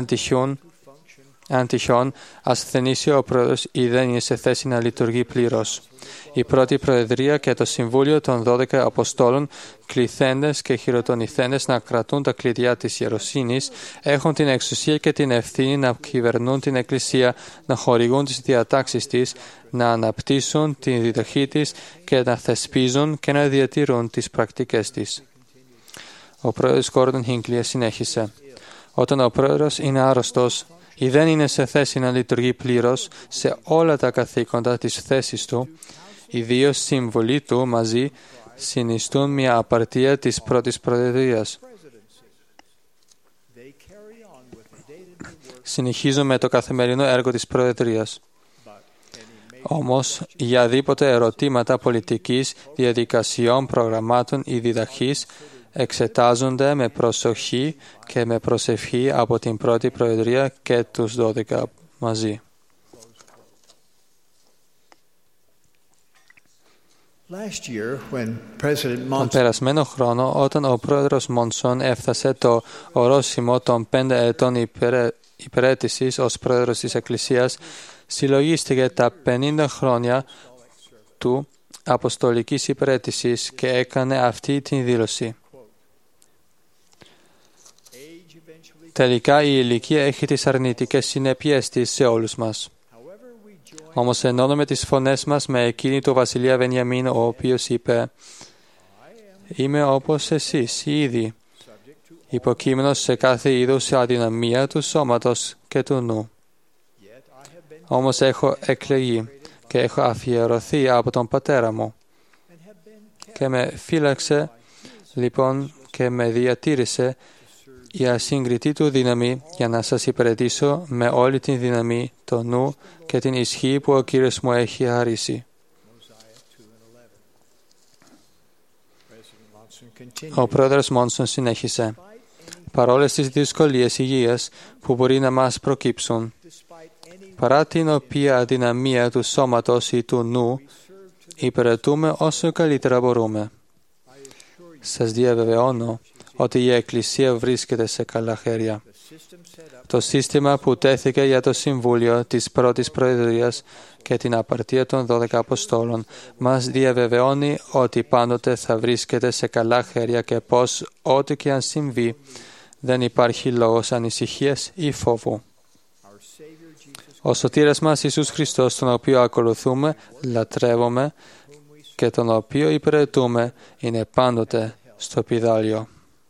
αν τυχόν ασθενήσει ο πρόεδρος ή δεν είναι σε θέση να λειτουργεί πλήρως. Η πρώτη Προεδρία και το Συμβούλιο των δώδεκα Αποστόλων, κληθέντες και χειροτονηθέντες να κρατούν τα κλειδιά της ιεροσύνης, έχουν την εξουσία και την ευθύνη να κυβερνούν την Εκκλησία, να χορηγούν τις διατάξεις της, να αναπτύσσουν την διδαχή της και να θεσπίζουν και να διατηρούν τις πρακτικές της. Ο πρόεδρος Γκόρντον Χίνκλι συνέχισε: «Όταν ο πρόεδρος είναι άρρωστος, ή δεν είναι σε θέση να λειτουργεί πλήρως σε όλα τα καθήκοντα της θέσης του, οι δύο σύμβολοι του μαζί συνιστούν μια απαρτία της πρώτης προεδρίας. Συνεχίζουν με το καθημερινό έργο της προεδρίας. Όμως, για δίποτε ερωτήματα πολιτικής, διαδικασιών, προγραμμάτων ή διδαχής εξετάζονται με προσοχή και με προσευχή από την πρώτη προεδρία και τους δώδεκα μαζί. Τον περασμένο χρόνο, όταν ο πρόεδρος Μόνσον έφτασε το ορόσημο των πέντε ετών υπερε... υπηρέτησης ως πρόεδρος της Εκκλησίας, συλλογίστηκε τα πενήντα χρόνια του αποστολικής υπηρέτησης και έκανε αυτή την δήλωση. Τελικά η ηλικία έχει τις αρνητικές συνέπειες της σε όλους μας. Όμως ενώνουμε τις φωνές μας με εκείνη του βασιλεία Βενιαμίν, ο οποίος είπε «Είμαι όπως εσείς ήδη, υποκείμενος σε κάθε είδους αδυναμία του σώματος και του νου. Όμως έχω εκλεγεί και έχω αφιερωθεί από τον πατέρα μου και με φύλαξε λοιπόν και με διατήρησε η ασύγκριτη του δύναμη για να σας υπηρετήσω με όλη την δύναμη, το νου και την ισχύ που ο Κύριος μου έχει χαρίσει». Ο πρόεδρος Μόνσον συνέχισε «Παρόλες τις δυσκολίες υγείας που μπορεί να μας προκύψουν, παρά την οποία αδυναμία του σώματος ή του νου, υπηρετούμε όσο καλύτερα μπορούμε. Σας διαβεβαιώνω ότι η Εκκλησία βρίσκεται σε καλά χέρια. Το σύστημα που τέθηκε για το Συμβούλιο της Πρώτης Προεδρίας και την απαρτία των δώδεκα Αποστόλων μας διαβεβαιώνει ότι πάντοτε θα βρίσκεται σε καλά χέρια και πως ό,τι και αν συμβεί δεν υπάρχει λόγος ανησυχίας ή φόβου. Ο σωτήρας μας Ιησούς Χριστός, τον οποίο ακολουθούμε, λατρεύουμε και τον οποίο υπηρετούμε, είναι πάντοτε στο πηδάλιο.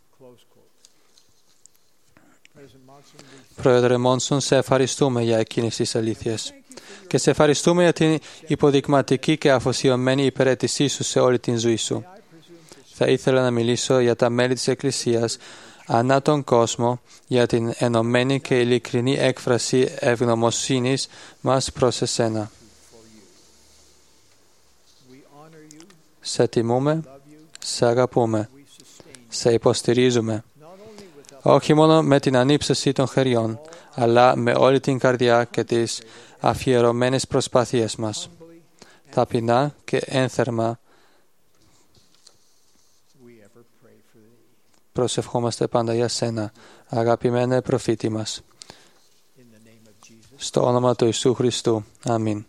Πρόεδρε Μόνσον, σε ευχαριστούμε για εκείνες τις αλήθειες και σε ευχαριστούμε για την υποδειγματική και αφοσιωμένη υπηρέτησή σου σε όλη την ζωή σου. Θα ήθελα να μιλήσω για τα μέλη της Εκκλησίας ανά τον κόσμο, για την ενωμένη και ειλικρινή έκφραση ευγνωμοσύνης μας προς εσένα. Σε τιμούμε, σε αγαπούμε, σε υποστηρίζουμε, όχι μόνο με την ανύψωση των χεριών, αλλά με όλη την καρδιά και τις αφιερωμένες προσπάθειες μας. Ταπεινά και ένθερμα προσευχόμαστε πάντα για σένα, αγαπημένε προφήτη μας. Στο όνομα του Ιησού Χριστού. Αμήν.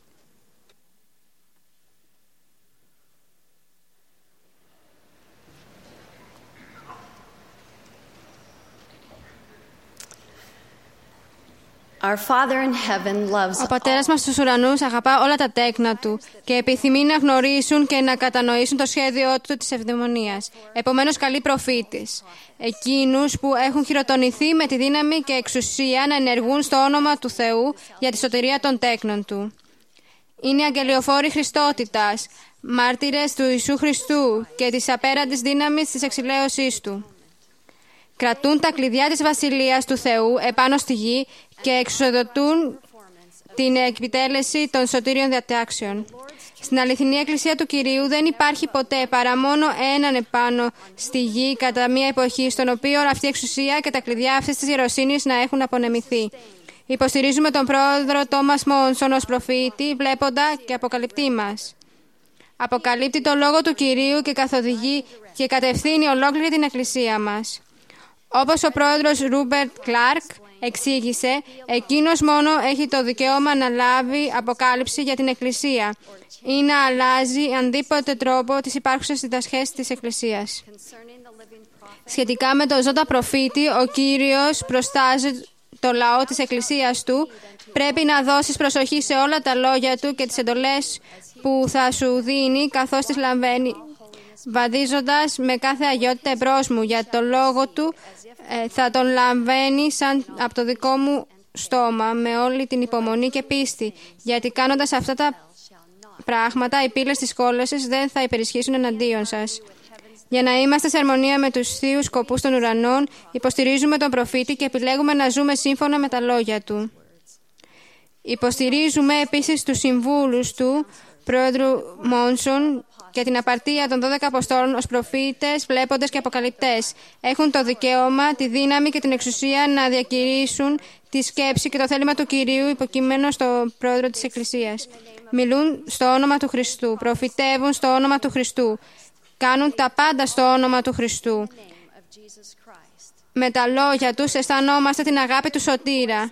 Ο Πατέρας μας στους ουρανούς αγαπά όλα τα τέκνα Του και επιθυμεί να γνωρίσουν και να κατανοήσουν το σχέδιό Του της ευδαιμονίας. Επομένως, καλεί προφήτης, εκείνους που έχουν χειροτονηθεί με τη δύναμη και εξουσία να ενεργούν στο όνομα του Θεού για τη σωτηρία των τέκνων Του. Είναι αγγελιοφόροι Χριστότητας, μάρτυρες του Ιησού Χριστού και της απέραντης δύναμης της εξηλαίωσής Του. Κρατούν τα κλειδιά της Βασιλείας του Θεού επάνω στη γη και εξουσιοδοτούν την επιτέλεση των σωτήριων διατάξεων. Στην αληθινή Εκκλησία του Κυρίου δεν υπάρχει ποτέ παρά μόνο έναν επάνω στη γη κατά μία εποχή στον οποίο αυτή η εξουσία και τα κλειδιά αυτής της ιεροσύνης να έχουν απονεμηθεί. Υποστηρίζουμε τον πρόεδρο Τόμας Μόνσον ως προφήτη, βλέποντα και αποκαλυπτή μας. Αποκαλύπτει το λόγο του Κυρίου και καθοδηγεί και κατευθύνει ολόκληρη την Εκκλησία μας. Όπως ο πρόεδρος Ρούμπερτ Κλάρκ εξήγησε, εκείνος μόνο έχει το δικαίωμα να λάβει αποκάλυψη για την Εκκλησία ή να αλλάζει αντίποτε τρόπο τις υπάρχουσες διδασκές της Εκκλησίας. Σχετικά με τον ζώντα προφήτη, ο Κύριος προστάζει το λαό της Εκκλησίας Του. Πρέπει να δώσεις προσοχή σε όλα τα λόγια Του και τις εντολές που θα σου δίνει καθώς τις λαμβάνει, βαδίζοντας με κάθε αγιότητα εμπρός μου για το λόγο Του, ε, θα τον λαμβάνει σαν από το δικό μου στόμα με όλη την υπομονή και πίστη, γιατί κάνοντας αυτά τα πράγματα οι πύλες της κόλασης δεν θα υπερισχύσουν εναντίον σας. Για να είμαστε σε αρμονία με τους θείους σκοπούς των ουρανών, υποστηρίζουμε τον προφήτη και επιλέγουμε να ζούμε σύμφωνα με τα λόγια του. Υποστηρίζουμε επίσης τους συμβούλους του, πρόεδρου Μόνσον, και την απαρτία των δώδεκα αποστόλων ως προφήτες, βλέποντες και αποκαλυπτές. Έχουν το δικαίωμα, τη δύναμη και την εξουσία να διακηρύσουν τη σκέψη και το θέλημα του Κυρίου υποκείμενο στο πρόεδρο της Εκκλησίας. Μιλούν στο όνομα του Χριστού, προφητεύουν στο όνομα του Χριστού, κάνουν τα πάντα στο όνομα του Χριστού. Με τα λόγια τους αισθανόμαστε την αγάπη του Σωτήρα.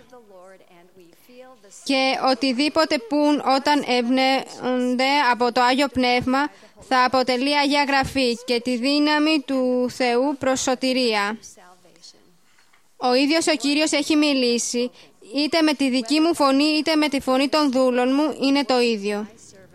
Και οτιδήποτε πουν όταν εμπνέονται από το Άγιο Πνεύμα θα αποτελεί Αγία Γραφή και τη δύναμη του Θεού προς σωτηρία. Ο ίδιος ο Κύριος έχει μιλήσει, είτε με τη δική μου φωνή είτε με τη φωνή των δούλων μου είναι το ίδιο.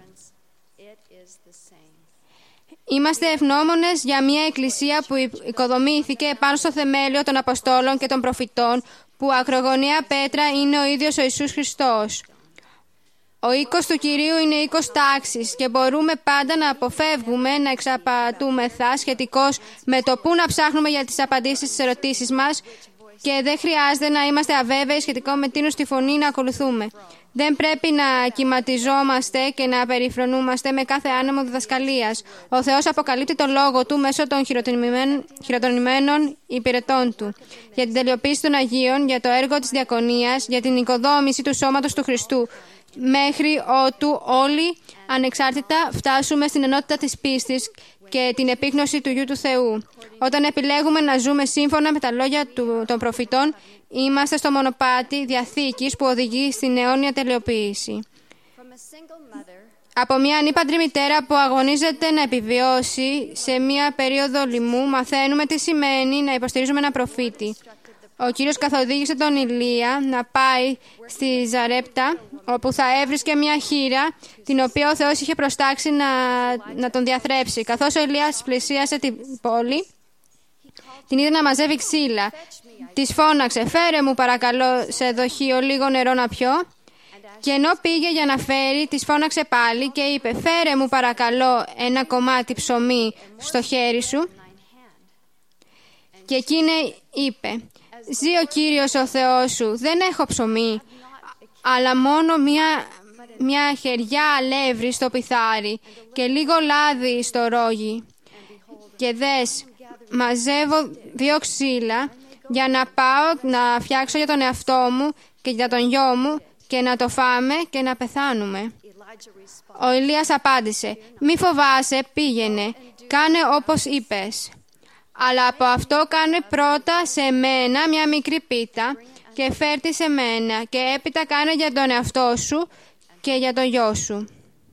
Είμαστε ευγνώμονες για μια εκκλησία που οικοδομήθηκε πάνω στο θεμέλιο των Αποστόλων και των Προφητών, που ακρογωνία πέτρα είναι ο ίδιος ο Ιησούς Χριστός. Ο οίκος του Κυρίου είναι οίκος τάξης και μπορούμε πάντα να αποφεύγουμε να εξαπατούμεθα σχετικώς με το πού να ψάχνουμε για τις απαντήσεις στις ερωτήσεις μας και δεν χρειάζεται να είμαστε αβέβαιοι σχετικό με τίνος τη φωνή να ακολουθούμε. Δεν πρέπει να κυματιζόμαστε και να περιφρονούμαστε με κάθε άνεμο διδασκαλίας. Ο Θεός αποκαλύπτει τον λόγο Του μέσω των χειροτονημένων υπηρετών Του. Για την τελειοποίηση των Αγίων, για το έργο της διακονίας, για την οικοδόμηση του σώματος του Χριστού, μέχρι ότου όλοι ανεξάρτητα φτάσουμε στην ενότητα της πίστης και την επίγνωση του Υιού του Θεού. Όταν επιλέγουμε να ζούμε σύμφωνα με τα λόγια του, των προφητών, είμαστε στο μονοπάτι διαθήκης που οδηγεί στην αιώνια τελειοποίηση. Από μια ανήπαντρη μητέρα που αγωνίζεται να επιβιώσει σε μια περίοδο λοιμού, μαθαίνουμε τι σημαίνει να υποστηρίζουμε ένα προφήτη. Ο Κύριος καθοδήγησε τον Ηλία να πάει στη Ζαρέπτα, όπου θα έβρισκε μια χήρα, την οποία ο Θεός είχε προστάξει να, να τον διαθρέψει. Καθώς ο Ηλίας πλησίασε την πόλη, την είδε να μαζεύει ξύλα. Της φώναξε: «Φέρε μου παρακαλώ σε δοχείο λίγο νερό να πιω». Και ενώ πήγε για να φέρει, της φώναξε πάλι και είπε: «Φέρε μου παρακαλώ ένα κομμάτι ψωμί στο χέρι σου». Και εκείνη είπε: «Ζει ο Κύριος ο Θεός σου, δεν έχω ψωμί, αλλά μόνο μια, μια χεριά αλεύρι στο πιθάρι και λίγο λάδι στο ρόγι. Και δες, μαζεύω δύο ξύλα για να πάω να φτιάξω για τον εαυτό μου και για τον γιο μου και να το φάμε και να πεθάνουμε». Ο Ηλίας απάντησε: «Μη φοβάσαι, πήγαινε, κάνε όπως είπες. Αλλά από αυτό κάνε πρώτα σε μένα μια μικρή πίτα και φέρ' σε μένα και έπειτα κάνε για τον εαυτό σου και για τον γιο σου».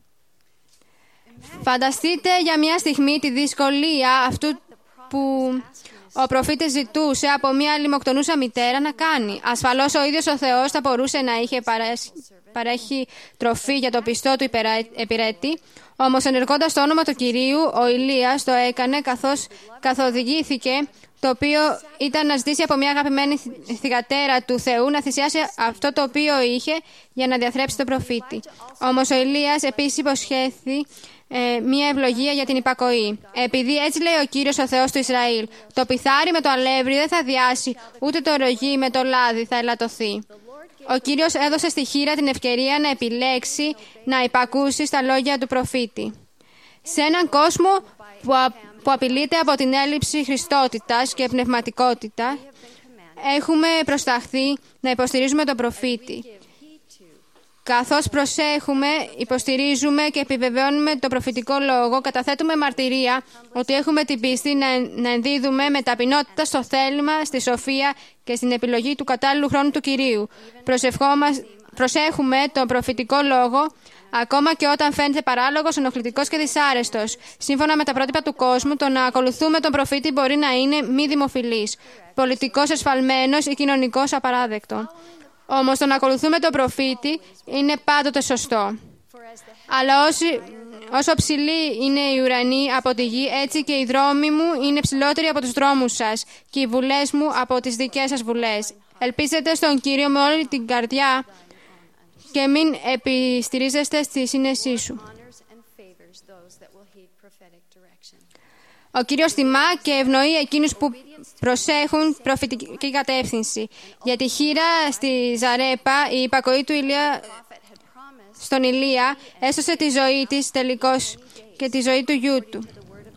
Φανταστείτε για μια στιγμή τη δυσκολία αυτού που ο προφήτης ζητούσε από μια λιμοκτονούσα μητέρα να κάνει. Ασφαλώς ο ίδιος ο Θεός θα μπορούσε να είχε παρέχει τροφή για το πιστό του επιρέτη, όμως ενεργώντας το όνομα του Κυρίου, ο Ηλίας το έκανε καθώς καθοδηγήθηκε, το οποίο ήταν να ζητήσει από μια αγαπημένη θυγατέρα του Θεού να θυσιάσει αυτό το οποίο είχε για να διαθρέψει τον προφήτη. Όμως ο Ηλίας επίσης υποσχέθη ε, μια ευλογία για την υπακοή. Επειδή έτσι λέει ο Κύριος ο Θεός του Ισραήλ: «Το πιθάρι με το αλεύρι δεν θα διάσει, ούτε το ρογί με το λάδι θα ελαττωθεί». Ο Κύριος έδωσε στη χήρα την ευκαιρία να επιλέξει να υπακούσει στα λόγια του προφήτη. Σε έναν κόσμο που, α, που απειλείται από την έλλειψη χριστότητας και πνευματικότητα, έχουμε προσταχθεί να υποστηρίζουμε τον προφήτη. Καθώς προσέχουμε, υποστηρίζουμε και επιβεβαιώνουμε το προφητικό λόγο, καταθέτουμε μαρτυρία ότι έχουμε την πίστη να, να ενδίδουμε με ταπεινότητα στο θέλημα, στη σοφία και στην επιλογή του κατάλληλου χρόνου του Κυρίου. Προσέχουμε τον προφητικό λόγο, ακόμα και όταν φαίνεται παράλογος, ενοχλητικός και δυσάρεστος. Σύμφωνα με τα πρότυπα του κόσμου, το να ακολουθούμε τον προφήτη μπορεί να είναι μη δημοφιλής, πολιτικός εσφαλμένος ή κοινωνικός απαράδεκτο. Όμως το να ακολουθούμε τον προφήτη είναι πάντοτε σωστό. Αλλά όσοι, όσο ψηλή είναι η ουρανή από τη γη, έτσι και οι δρόμοι μου είναι ψηλότεροι από τους δρόμους σας και οι βουλές μου από τις δικές σας βουλές. Ελπίζετε στον Κύριο με όλη την καρδιά και μην επιστηρίζεστε στη σύνεσή σου. Ο Κύριος τιμά και ευνοεί εκείνους που προσέχουν προφητική κατεύθυνση. Για τη χήρα στη Ζαρέπα, η υπακοή του Ηλία στον Ηλία έσωσε τη ζωή της τελικώς και τη ζωή του γιού του.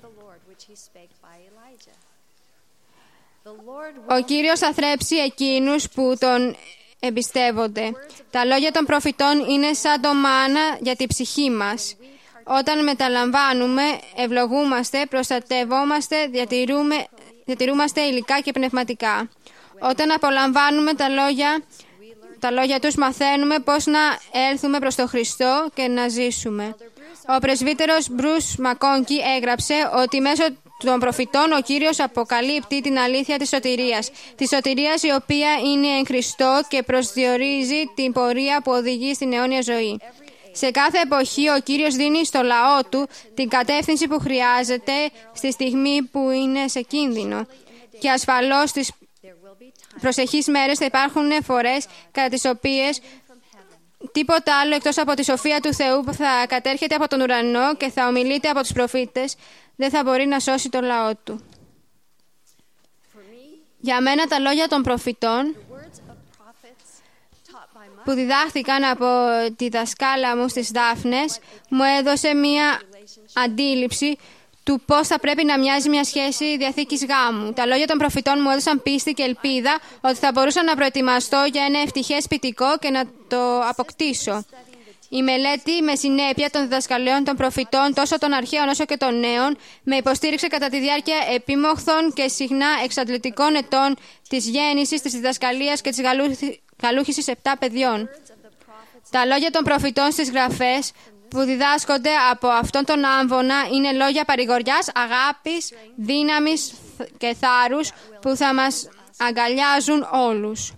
Ο Κύριος θα θρέψει εκείνους που τον εμπιστεύονται. Τα λόγια των προφητών είναι σαν το μάνα για την ψυχή μας. Όταν μεταλαμβάνουμε, ευλογούμαστε, προστατευόμαστε, διατηρούμε, διατηρούμαστε υλικά και πνευματικά. Όταν απολαμβάνουμε τα λόγια, τα λόγια τους, μαθαίνουμε πώς να έλθουμε προς τον Χριστό και να ζήσουμε. Ο πρεσβύτερος Μπρους Μακόνκι έγραψε ότι μέσω των προφητών ο Κύριος αποκαλύπτει την αλήθεια της σωτηρίας. Τη σωτηρίας η οποία είναι εν Χριστώ και προσδιορίζει την πορεία που οδηγεί στην αιώνια ζωή. Σε κάθε εποχή ο Κύριος δίνει στο λαό του την κατεύθυνση που χρειάζεται στη στιγμή που είναι σε κίνδυνο. Και ασφαλώς στις προσεχείς μέρες θα υπάρχουν φορές κατά τις οποίες τίποτα άλλο εκτός από τη σοφία του Θεού που θα κατέρχεται από τον ουρανό και θα ομιλείται από τους προφήτες δεν θα μπορεί να σώσει το λαό του. Για μένα τα λόγια των προφητών που διδάχθηκαν από τη δασκάλα μου στις Δάφνες μου έδωσε μία αντίληψη του πώς θα πρέπει να μοιάζει μια σχέση διαθήκης γάμου. Τα λόγια των προφητών μου έδωσαν πίστη και ελπίδα ότι θα μπορούσα να προετοιμαστώ για ένα ευτυχές σπιτικό και να το αποκτήσω. Η μελέτη με συνέπεια των διδασκαλιών των προφητών, τόσο των αρχαίων όσο και των νέων, με υποστήριξε κατά τη διάρκεια επίμοχθων και συχνά εξαντλητικών ετών της γέννησης, της διδασκαλίας και της γαλούχησης επτά παιδιών. Τα λόγια των προφητών στις γραφές που διδάσκονται από αυτόν τον άμβονα είναι λόγια παρηγοριάς, αγάπης, δύναμης και θάρρους που θα μας αγκαλιάζουν όλους.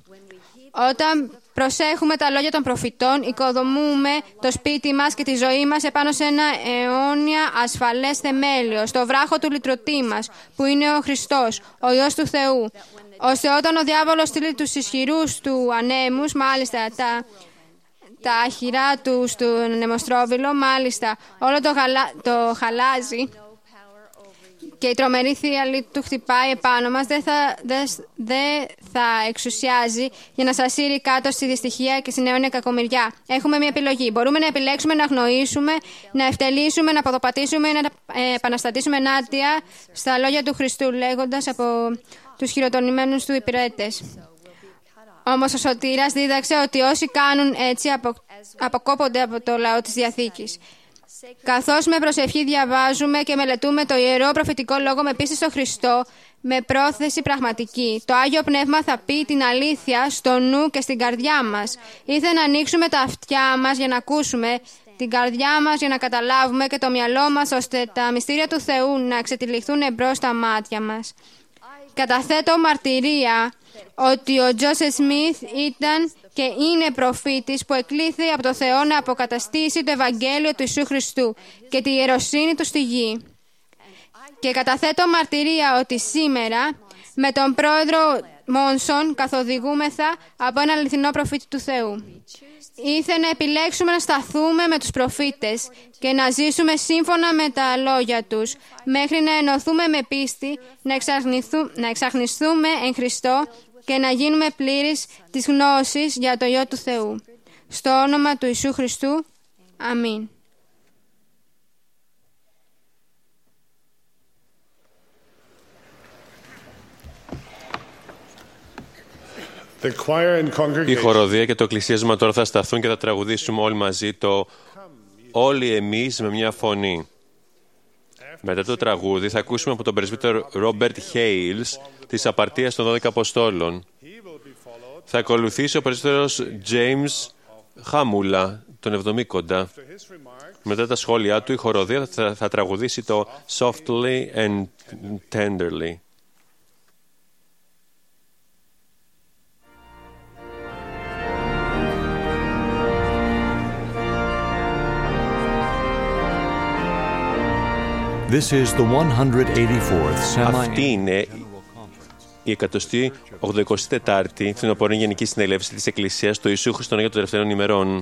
Όταν προσέχουμε τα λόγια των προφητών, οικοδομούμε το σπίτι μας και τη ζωή μας επάνω σε ένα αιώνια ασφαλές θεμέλιο, στο βράχο του λυτρωτή μας, που είναι ο Χριστός, ο Υιός του Θεού, ώστε όταν ο διάβολος στείλει τους ισχυρούς του ανέμους, μάλιστα τα... τα άχυρά του στον νεμοστρόβιλο, μάλιστα όλο το, γαλα... το χαλάζει και η τρομερή θύαλη του χτυπάει επάνω μας, δεν θα, δεν, δεν θα εξουσιάζει για να σας σύρει κάτω στη δυστυχία και στην αιώνια κακομοιριά. Έχουμε μια επιλογή. Μπορούμε να επιλέξουμε να αγνοήσουμε, να ευτελίσουμε, να ποδοπατήσουμε ή να επαναστατήσουμε ενάντια στα λόγια του Χριστού, λέγοντας από τους χειροτονημένους του υπηρέτες. Όμως ο Σωτήρας δίδαξε ότι όσοι κάνουν έτσι απο... αποκόπονται από το λαό της Διαθήκης. Καθώς με προσευχή διαβάζουμε και μελετούμε το Ιερό Προφητικό Λόγο με πίστη στο Χριστό, με πρόθεση πραγματική, το Άγιο Πνεύμα θα πει την αλήθεια στο νου και στην καρδιά μας. Ήθελε να ανοίξουμε τα αυτιά μας για να ακούσουμε, την καρδιά μας για να καταλάβουμε και το μυαλό μας ώστε τα μυστήρια του Θεού να εξετυλιχθούν εμπρός στα μάτια μας. Καταθέτω μαρτυρία ότι ο Τζόσεφ Σμιθ ήταν και είναι προφήτης που εκλήθη από το Θεό να αποκαταστήσει το Ευαγγέλιο του Ιησού Χριστού και τη ιεροσύνη του στη γη. Και καταθέτω μαρτυρία ότι σήμερα με τον πρόεδρο Μόνσον καθοδηγούμεθα από ένα αληθινό προφήτη του Θεού. Ήθελε να επιλέξουμε να σταθούμε με τους προφήτες και να ζήσουμε σύμφωνα με τα λόγια τους, μέχρι να ενωθούμε με πίστη, να, να εξαχνιστούμε εν Χριστώ και να γίνουμε πλήρεις της γνώσης για το Υιό του Θεού. Στο όνομα του Ιησού Χριστού. Αμήν. Η χοροδία και το εκκλησίασμα τώρα θα σταθούν και θα τραγουδήσουμε όλοι μαζί το «Όλοι εμείς με μια φωνή». Μετά το τραγούδι θα ακούσουμε από τον πρεσβύτερο Ρόμπερτ Χέιλς της απαρτίας των δώδεκα Αποστόλων. Θα ακολουθήσει ο πρεσβύτερος James Χάμουλα, τον εβδομήκοντα. Μετά τα σχόλιά του η χοροδία θα, θα τραγουδήσει το «Softly and Tenderly». This is the one hundred eighty-fourth Αυτή είναι η εκατοστή ογδοηκοστή τετάρτη φθινοπορεινή Γενική Συνέλευση της Εκκλησίας του Ιησού Χριστού για των τελευταίων ημερών.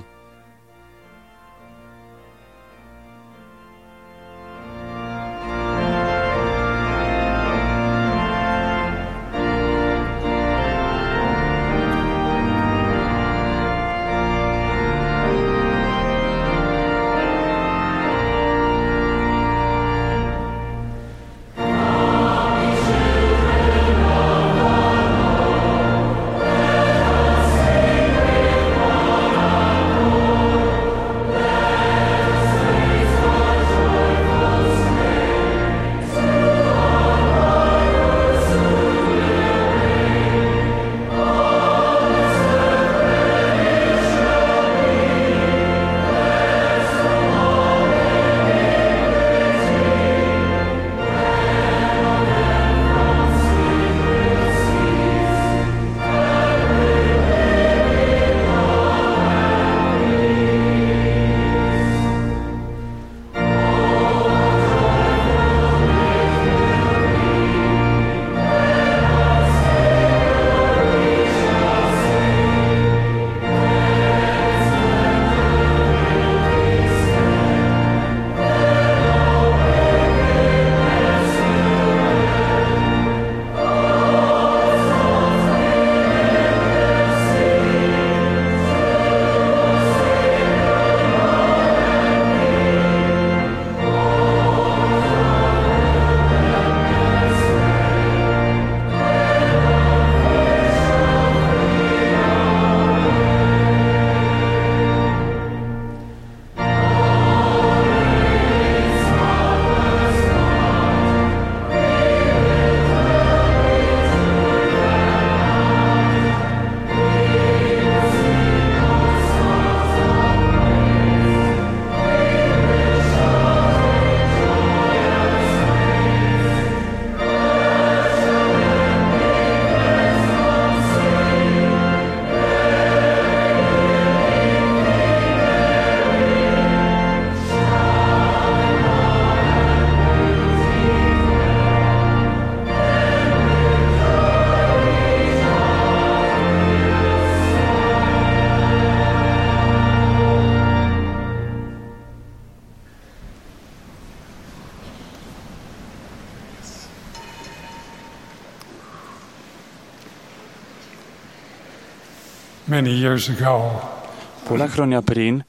Many years ago, πολλά χρόνια πριν,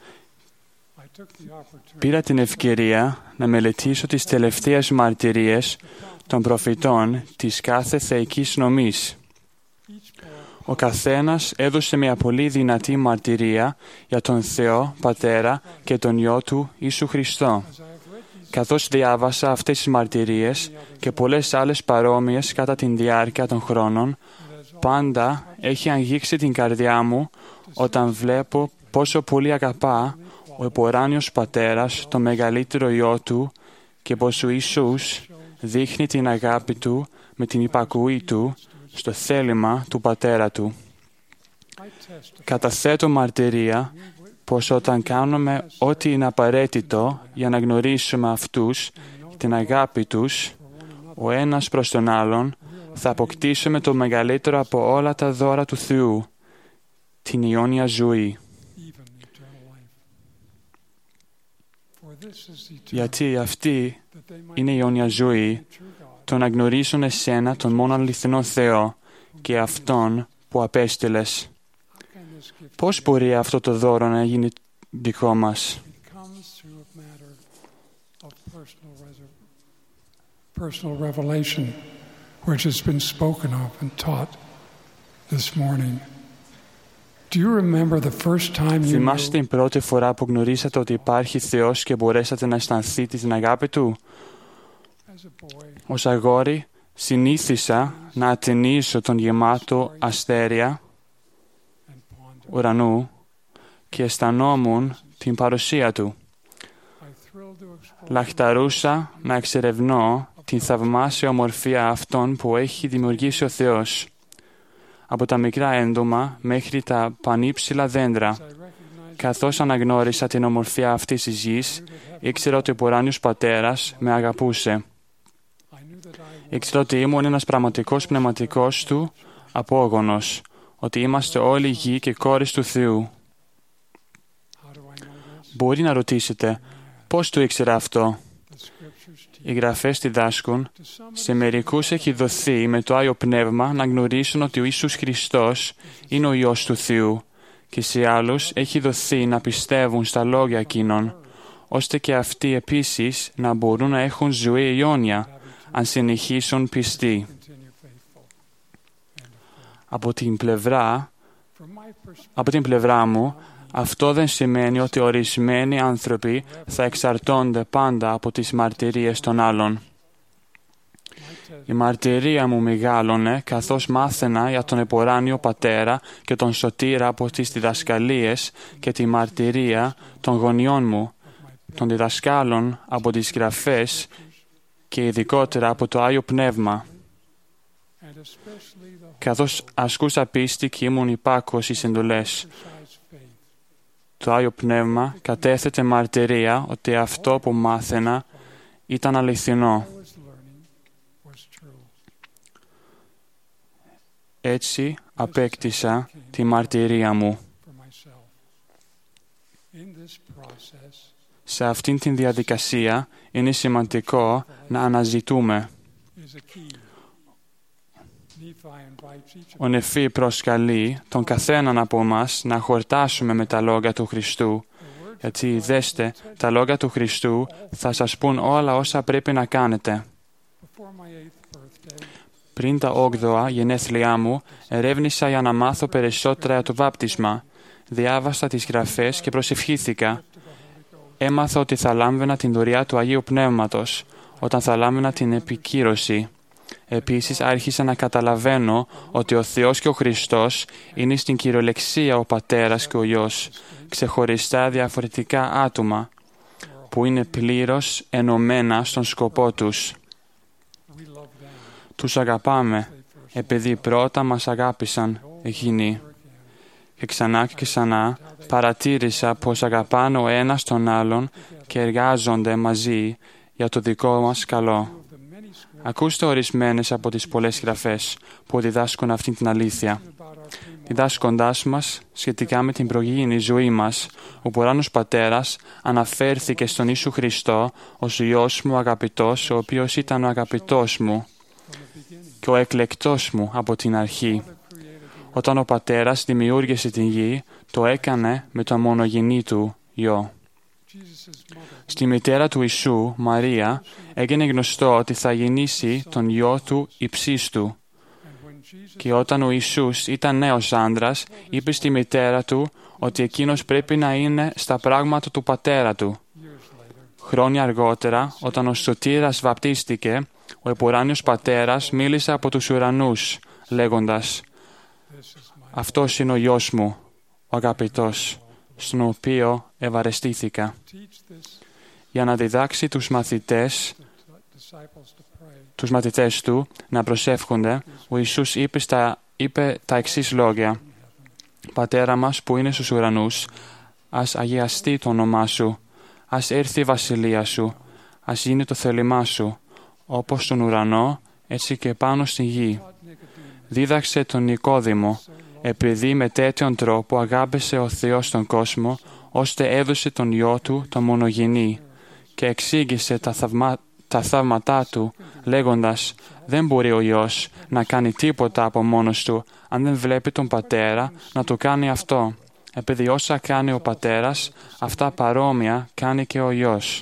πήρα την ευκαιρία να μελετήσω τις τελευταίες μαρτυρίες των προφητών της κάθε θεϊκής νομής. Ο καθένας έδωσε μια πολύ δυνατή μαρτυρία για τον Θεό Πατέρα και τον Υιό Του Ιησού Χριστό. Καθώς διάβασα αυτές τις μαρτυρίες και πολλές άλλες παρόμοιες κατά την διάρκεια των χρόνων, πάντα έχει αγγίξει την καρδιά μου όταν βλέπω πόσο πολύ αγαπά ο επουράνιος Πατέρας το μεγαλύτερο Υιό Του και πως ο Ιησούς δείχνει την αγάπη Του με την υπακούη Του στο θέλημα του Πατέρα Του. Καταθέτω μαρτυρία πως όταν κάνουμε ό,τι είναι απαραίτητο για να γνωρίσουμε αυτούς και την αγάπη τους, ο ένας προς τον άλλον, θα αποκτήσουμε το μεγαλύτερο από όλα τα δώρα του Θεού, την αιώνια ζωή. Γιατί αυτή είναι η αιώνια ζωή, το να γνωρίσουν εσένα τον μόνο αληθινό Θεό και Αυτόν που απέστειλες. Πώς μπορεί αυτό το δώρο να γίνει δικό μας? Personal revelation, which has been spoken of and taught this morning. Do you remember the first time you Θυμάστε την πρώτη φορά που γνωρίσατε ότι υπάρχει Θεός και μπορέσατε να αισθανθείτε την αγάπη Του? Ως αγόρι συνήθισα να ατενίσω τον γεμάτο αστέρια ουρανού και αισθανόμουν την παρουσία Του. Λαχταρούσα να εξερευνώ την θαυμάσια ομορφία αυτών που έχει δημιουργήσει ο Θεός. Από τα μικρά έντομα μέχρι τα πανύψηλα δέντρα. Καθώς αναγνώρισα την ομορφιά αυτής της γης, ήξερα ότι ο ουράνιος Πατέρας με αγαπούσε. Ήξερα ότι ήμουν ένας πραγματικός πνευματικός του απόγονος, ότι είμαστε όλοι γη και κόρες του Θεού. Μπορεί να ρωτήσετε, πώς το ήξερα αυτό? Οι γραφές διδάσκουν, σε μερικούς έχει δοθεί με το Άγιο Πνεύμα να γνωρίσουν ότι ο Ιησούς Χριστός είναι ο Υιός του Θεού και σε άλλους έχει δοθεί να πιστεύουν στα λόγια εκείνων, ώστε και αυτοί επίσης να μπορούν να έχουν ζωή αιώνια αν συνεχίσουν πιστοί. Από την πλευρά, από την πλευρά μου, αυτό δεν σημαίνει ότι ορισμένοι άνθρωποι θα εξαρτώνται πάντα από τις μαρτυρίες των άλλων. Η μαρτυρία μου μεγάλωνε καθώς μάθαινα για τον εποράνιο Πατέρα και τον Σωτήρα από τις διδασκαλίες και τη μαρτυρία των γονιών μου, των διδασκάλων από τις γραφές και ειδικότερα από το Άγιο Πνεύμα. Καθώς ασκούσα πίστη και ήμουν υπάκουος στις εντολές. Το Άγιο Πνεύμα κατέθετε μαρτυρία ότι αυτό που μάθαινα ήταν αληθινό. Έτσι απέκτησα τη μαρτυρία μου. Σε αυτήν την διαδικασία είναι σημαντικό να αναζητούμε. Ο Νεφή προσκαλεί τον καθέναν από εμάς να χορτάσουμε με τα λόγια του Χριστού, γιατί δέστε, τα λόγια του Χριστού θα σας πούν όλα όσα πρέπει να κάνετε. Πριν τα όγδοα γενέθλιά μου, ερεύνησα για να μάθω περισσότερα για το βάπτισμα. Διάβασα τις γραφές και προσευχήθηκα. Έμαθα ότι θα λάμβανα την δωρεά του Αγίου Πνεύματος, όταν θα λάμβανα την επικύρωση. Επίσης άρχισα να καταλαβαίνω ότι ο Θεός και ο Χριστός είναι στην κυριολεξία ο Πατέρας και ο Υιός, ξεχωριστά διαφορετικά άτομα, που είναι πλήρως ενωμένα στον σκοπό τους. Τους αγαπάμε, επειδή πρώτα μας αγάπησαν εκείνοι. Και ξανά και ξανά παρατήρησα πως αγαπάνε ο ένας τον άλλον και εργάζονται μαζί για το δικό μας καλό. Ακούστε ορισμένες από τις πολλές γραφές που διδάσκουν αυτή την αλήθεια. Διδάσκοντάς μας σχετικά με την προγενή ζωή μας, ο Πουράνος Πατέρας αναφέρθηκε στον Ιησού Χριστό ως Υιός μου αγαπητός, ο οποίος ήταν ο αγαπητός μου και ο εκλεκτός μου από την αρχή. Όταν ο Πατέρας δημιούργησε την γη, το έκανε με τον μονογενή του Υιό. Στη μητέρα του Ιησού, Μαρία, έγινε γνωστό ότι θα γεννήσει τον Υιό του υψίστου. Και όταν ο Ιησούς ήταν νέος άντρας, είπε στη μητέρα του ότι εκείνος πρέπει να είναι στα πράγματα του πατέρα του. Χρόνια αργότερα, όταν ο Σωτήρας βαπτίστηκε, ο επουράνιος Πατέρας μίλησε από τους ουρανούς, λέγοντας «Αυτός είναι ο Υιός μου, ο αγαπητός, στον οποίο ευαρεστήθηκα». Για να διδάξει τους μαθητές, τους μαθητές του να προσεύχονται, ο Ιησούς είπε, στα, είπε τα εξής λόγια. «Πατέρα μας που είναι στους ουρανούς, ας αγιαστεί το όνομά σου, ας έρθει η βασιλεία σου, ας γίνει το θέλημά σου, όπως στον ουρανό, έτσι και πάνω στη γη». Δίδαξε τον Νικόδημο, επειδή με τέτοιον τρόπο αγάπησε ο Θεός τον κόσμο, ώστε έδωσε τον Υιό του τον μονογενή και εξήγησε τα, θαυμα... τα θαύματά του, λέγοντας «Δεν μπορεί ο Υιός να κάνει τίποτα από μόνος του, αν δεν βλέπει τον Πατέρα να το κάνει αυτό, επειδή όσα κάνει ο Πατέρας, αυτά παρόμοια κάνει και ο Υιός».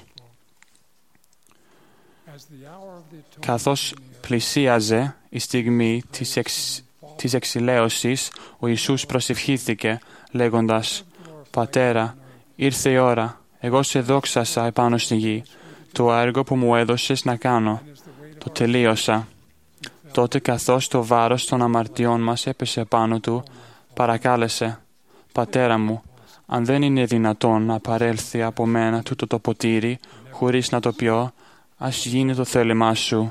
Καθώς πλησίαζε η στιγμή της, εξ... της εξηλαίωσης, ο Ιησούς προσευχήθηκε, λέγοντας «Πατέρα, ήρθε η ώρα, εγώ σε δόξασα επάνω στη γη, το έργο που μου έδωσες να κάνω, το τελείωσα». Τότε καθώς το βάρος των αμαρτιών μας έπεσε πάνω του, παρακάλεσε «Πατέρα μου, αν δεν είναι δυνατόν να παρέλθει από μένα τούτο το ποτήρι, χωρίς να το πιω, ας γίνει το θέλημά σου».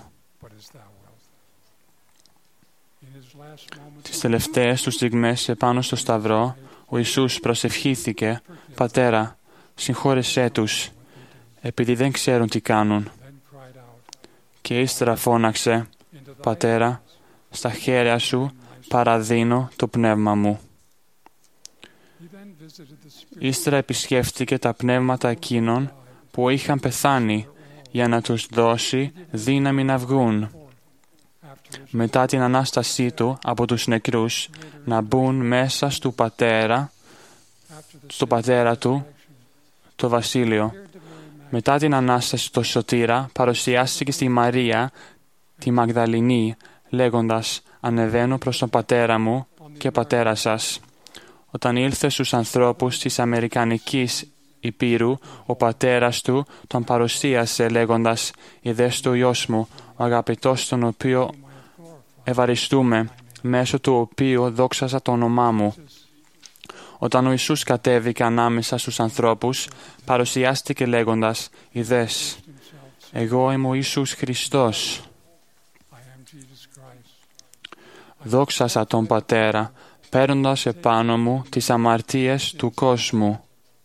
Τις τελευταίες του στιγμές επάνω στο σταυρό, ο Ιησούς προσευχήθηκε «Πατέρα, συγχώρεσέ τους, επειδή δεν ξέρουν τι κάνουν». Και ύστερα φώναξε Πατέρα, στα χέρια σου παραδίνω το πνεύμα μου. Ύστερα επισκέφτηκε τα πνεύματα εκείνων που είχαν πεθάνει για να τους δώσει δύναμη να βγουν μετά την Ανάστασή του από τους νεκρούς, να μπουν μέσα στο πατέρα, στο πατέρα του, το βασίλειο. Μετά την Ανάσταση του Σωτήρα παρουσιάστηκε στη Μαρία τη Μαγδαληνή, λέγοντας «Ανεβαίνω προς τον πατέρα μου και πατέρα σας». Όταν ήλθε στους ανθρώπους της Αμερικανικής Υπήρου, ο πατέρας του τον παρουσίασε λέγοντας «Ιδες το Υιός μου, ο αγαπητός τον οποίο ευαριστούμε, μέσω του οποίου δόξασα το όνομά μου». Όταν ο Ιησούς κατέβηκε ανάμεσα στους ανθρώπους, παρουσιάστηκε λέγοντας «Ιδες, εγώ είμαι ο Ιησούς Χριστός». Δόξασα τον Πατέρα, παίρνοντας επάνω μου τις αμαρτίες του κόσμου.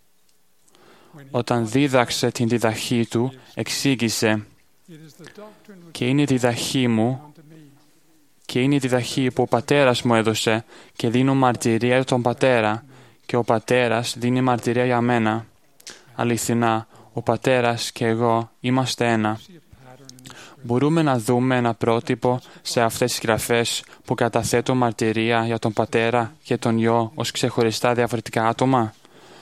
Όταν δίδαξε την διδαχή του, εξήγησε «Και είναι η διδαχή μου και είναι η διδαχή που ο Πατέρας μου έδωσε και δίνω μαρτυρία για τον Πατέρα και ο Πατέρας δίνει μαρτυρία για μένα. Αληθινά, ο Πατέρας και εγώ είμαστε ένα». Μπορούμε να δούμε ένα πρότυπο σε αυτές τις γραφές που καταθέτουν μαρτυρία για τον Πατέρα και τον Υιό ως ξεχωριστά διαφορετικά άτομα.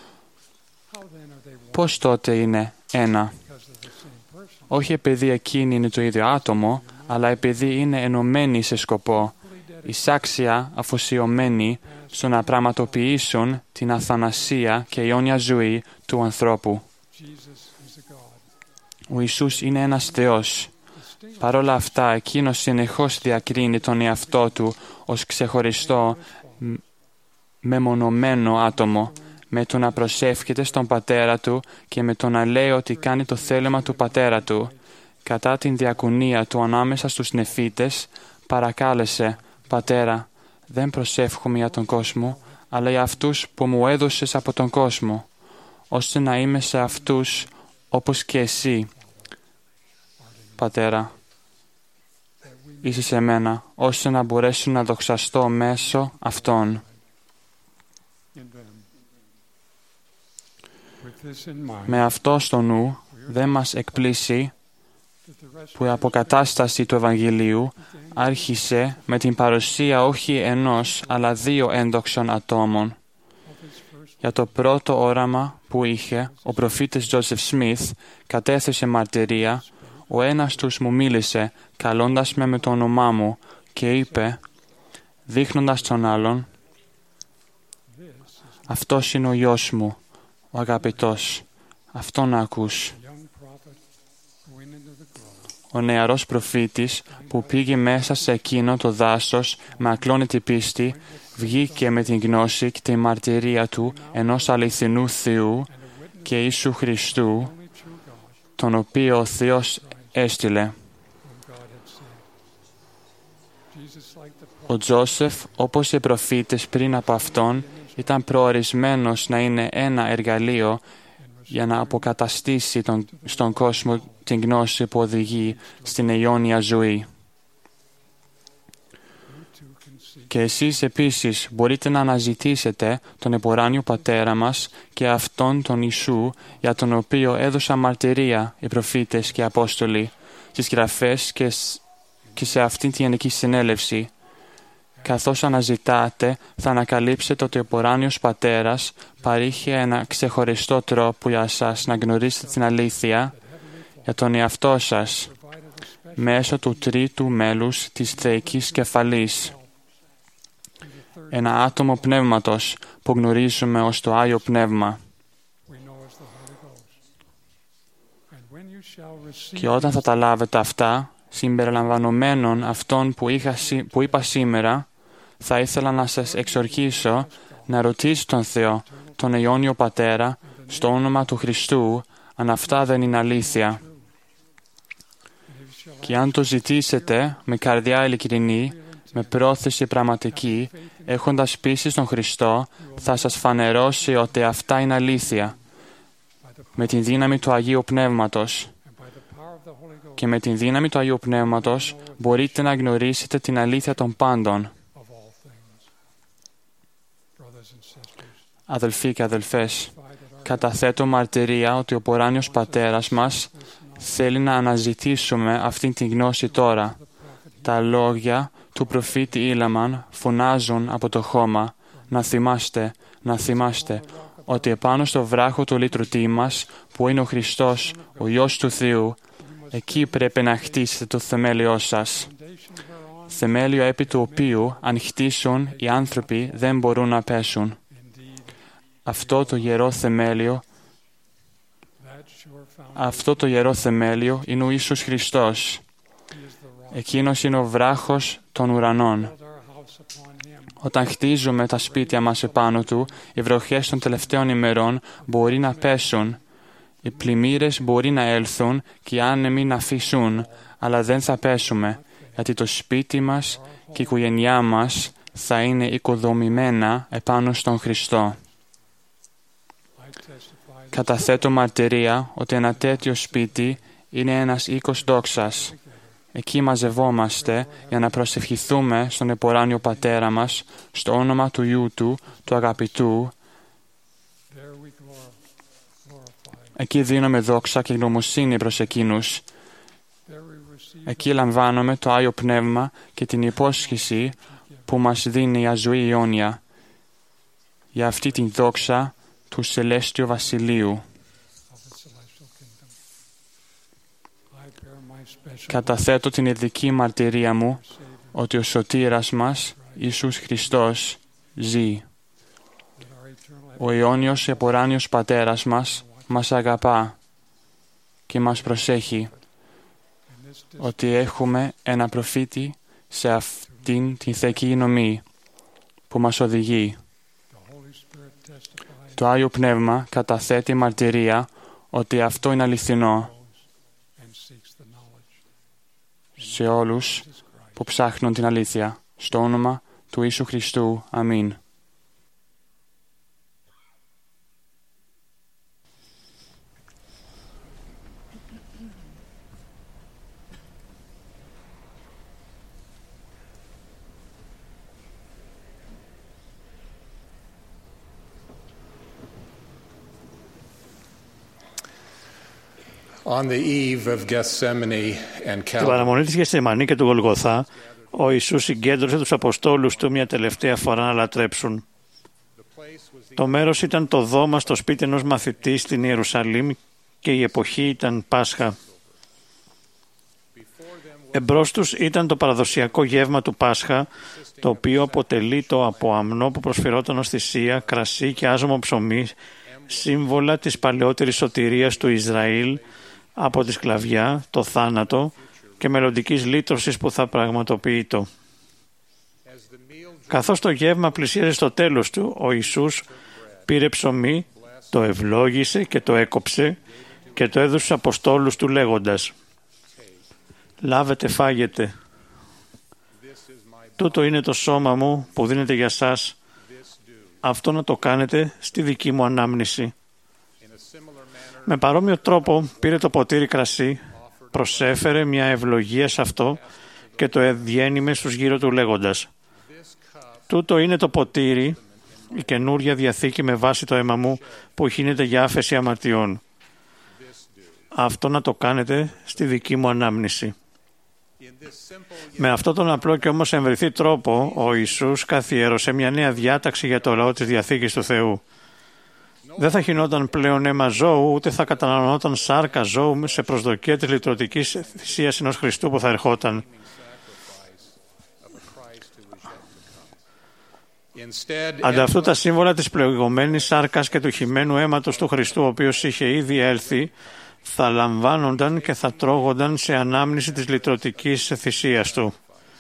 Πώς τότε είναι ένα? Όχι επειδή εκείνη είναι το ίδιο άτομο, αλλά επειδή είναι ενωμένοι σε σκοπό, εισάξια αφοσιωμένοι στο να πραγματοποιήσουν την αθανασία και αιώνια ζωή του ανθρώπου. Ο Ιησούς είναι ένας Θεός. Παρ' όλα αυτά, εκείνος συνεχώς διακρίνει τον εαυτό του ως ξεχωριστό, μεμονωμένο άτομο, με το να προσεύχεται στον Πατέρα του και με το να λέει ότι κάνει το θέλημα του Πατέρα του. Κατά την διακονία του ανάμεσα στους νεφίτες, παρακάλεσε «Πατέρα, δεν προσεύχομαι για τον κόσμο, αλλά για αυτούς που μου έδωσες από τον κόσμο, ώστε να είμαι σε αυτούς όπως και εσύ. Πατέρα, είσαι σε μένα, ώστε να μπορέσω να δοξαστώ μέσω αυτών». Με αυτό στο νου, δεν μας εκπλήσει που η αποκατάσταση του Ευαγγελίου άρχισε με την παρουσία όχι ενός, αλλά δύο ένδοξων ατόμων. Για το πρώτο όραμα που είχε, ο προφήτης Τζόσεφ Σμιθ κατέθεσε μαρτυρία. Ο ένας τους μου μίλησε, καλώντας με με το όνομά μου και είπε, δείχνοντας τον άλλον, «Αυτός είναι ο γιος μου, ο αγαπητός, αυτόν ακούς». Ο νεαρός προφήτης που πήγε μέσα σε εκείνο το δάσος με ακλόνητη πίστη, βγήκε με την γνώση και τη μαρτυρία του ενός αληθινού Θεού και Ιησού Χριστού, τον οποίο ο Θεός έστειλε. Ο Τζόσεφ, όπως οι προφήτες πριν από αυτόν, ήταν προορισμένος να είναι ένα εργαλείο για να αποκαταστήσει τον, στον κόσμο την γνώση που οδηγεί στην αιώνια ζωή. Και εσείς επίσης μπορείτε να αναζητήσετε τον επουράνιο Πατέρα μας και αυτόν τον Ιησού, για τον οποίο έδωσαν μαρτυρία οι προφήτες και οι Απόστολοι στις γραφές και, και σε αυτήν την Γενική Συνέλευση. Καθώς αναζητάτε, θα ανακαλύψετε ότι ο επουράνιος Πατέρας παρήχε ένα ξεχωριστό τρόπο για σας να γνωρίσετε την αλήθεια για τον εαυτό σας μέσω του τρίτου μέλους της θεϊκής κεφαλής. Ένα άτομο πνεύματος που γνωρίζουμε ως το Άγιο Πνεύμα. Και όταν θα τα λάβετε αυτά, συμπεριλαμβανομένων αυτών που, είχα, που είπα σήμερα, θα ήθελα να σας εξορκίσω να ρωτήσετε τον Θεό, τον αιώνιο Πατέρα, στο όνομα του Χριστού, αν αυτά δεν είναι αλήθεια. Και αν το ζητήσετε με καρδιά ειλικρινή, με πρόθεση πραγματική, έχοντας πίστη στον Χριστό, θα σας φανερώσει ότι αυτά είναι αλήθεια, με την δύναμη του Αγίου Πνεύματος, Και με την δύναμη του Αγίου Πνεύματος μπορείτε να γνωρίσετε την αλήθεια των πάντων. Αδελφοί και αδελφές, καταθέτω μαρτυρία ότι ο Ποράνιος Πατέρας μας θέλει να αναζητήσουμε αυτή την γνώση τώρα. Τα λόγια του προφήτη Ήλαμαν φωνάζουν από το χώμα. Να θυμάστε, να θυμάστε ότι επάνω στο βράχο του λυτρωτή μας, που είναι ο Χριστός, ο Υιός του Θεού, εκεί πρέπει να χτίσετε το θεμέλιό σας. Θεμέλιο επί του οποίου, αν χτίσουν, οι άνθρωποι δεν μπορούν να πέσουν. Αυτό το γερό θεμέλιο, αυτό το γερό θεμέλιο είναι ο Ιησούς Χριστός. Εκείνος είναι ο βράχος των ουρανών. Όταν χτίζουμε τα σπίτια μας επάνω του, οι βροχές των τελευταίων ημερών μπορεί να πέσουν. Οι πλημμύρες μπορεί να έλθουν και οι άνεμοι να φυσούν, αλλά δεν θα πέσουμε, γιατί το σπίτι μας και η οικογένειά μας θα είναι οικοδομημένα επάνω στον Χριστό. Καταθέτω μαρτυρία ότι ένα τέτοιο σπίτι είναι ένας οίκος δόξας. Εκεί μαζευόμαστε για να προσευχηθούμε στον εποράνιο Πατέρα μας, στο όνομα του Υιού Του, του αγαπητού. Εκεί δίνουμε δόξα και γνωμοσύνη προς εκείνους. Εκεί λαμβάνουμε το Άγιο Πνεύμα και την υπόσχεση που μας δίνει η ζωή αιώνια για αυτή την δόξα του Σελέστιου Βασιλείου. Καταθέτω την ειδική μαρτυρία μου ότι ο σωτήρας μας, Ιησούς Χριστός, ζει. Ο αιώνιος εποράνιος Πατέρας μας μας αγαπά και μας προσέχει ότι έχουμε ένα προφήτη σε αυτήν την θεϊκή νομή που μας οδηγεί. Το Άγιο Πνεύμα καταθέτει μαρτυρία ότι αυτό είναι αληθινό σε όλους που ψάχνουν την αλήθεια. Στο όνομα του Ιησού Χριστού. Αμήν. Στην παραμονή της Γεσσεμανή και του Γολγοθά, ο Ιησούς συγκέντρωσε τους Αποστόλους του μια τελευταία φορά να λατρέψουν. Το μέρος ήταν το δώμα στο σπίτι ενός μαθητή στην Ιερουσαλήμ και η εποχή ήταν Πάσχα. Εμπρός τους ήταν το παραδοσιακό γεύμα του Πάσχα, το οποίο αποτελεί το από αμνό που προσφερόταν ως θυσία, κρασί και άζωμο ψωμί, σύμβολα της παλαιότερης σωτηρίας του Ισραήλ από τη σκλαβιά, το θάνατο και μελλοντικής λύτρωσης που θα πραγματοποιείτο. Καθώς το γεύμα πλησίαζε στο τέλος του, ο Ιησούς πήρε ψωμί, το ευλόγησε και το έκοψε και το έδωσε στους Αποστόλους του λέγοντας: «Λάβετε, φάγετε. Τούτο είναι το σώμα μου που δίνεται για σας. Αυτό να το κάνετε στη δική μου ανάμνηση». Με παρόμοιο τρόπο πήρε το ποτήρι κρασί, προσέφερε μια ευλογία σε αυτό και το εδιένυμε στους γύρω του λέγοντας: «Τούτο είναι το ποτήρι, η καινούρια διαθήκη με βάση το αίμα μου που χύνεται για άφεση αμαρτιών. Αυτό να το κάνετε στη δική μου ανάμνηση». Με αυτόν τον απλό και όμως εμβριθή τρόπο, ο Ιησούς καθιέρωσε μια νέα διάταξη για το λαό της Διαθήκης του Θεού. Δεν θα χυνόταν πλέον αίμα ζώου, ούτε θα καταναλωνόταν σάρκα ζώου σε προσδοκία της λυτρωτικής θυσίας ενός Χριστού που θα ερχόταν. Ανταυτού τα σύμβολα της πληγωμένης σάρκας και του χυμένου αίματος του Χριστού, ο οποίος είχε ήδη έλθει, θα λαμβάνονταν και θα τρώγονταν σε ανάμνηση της λυτρωτικής θυσίας του.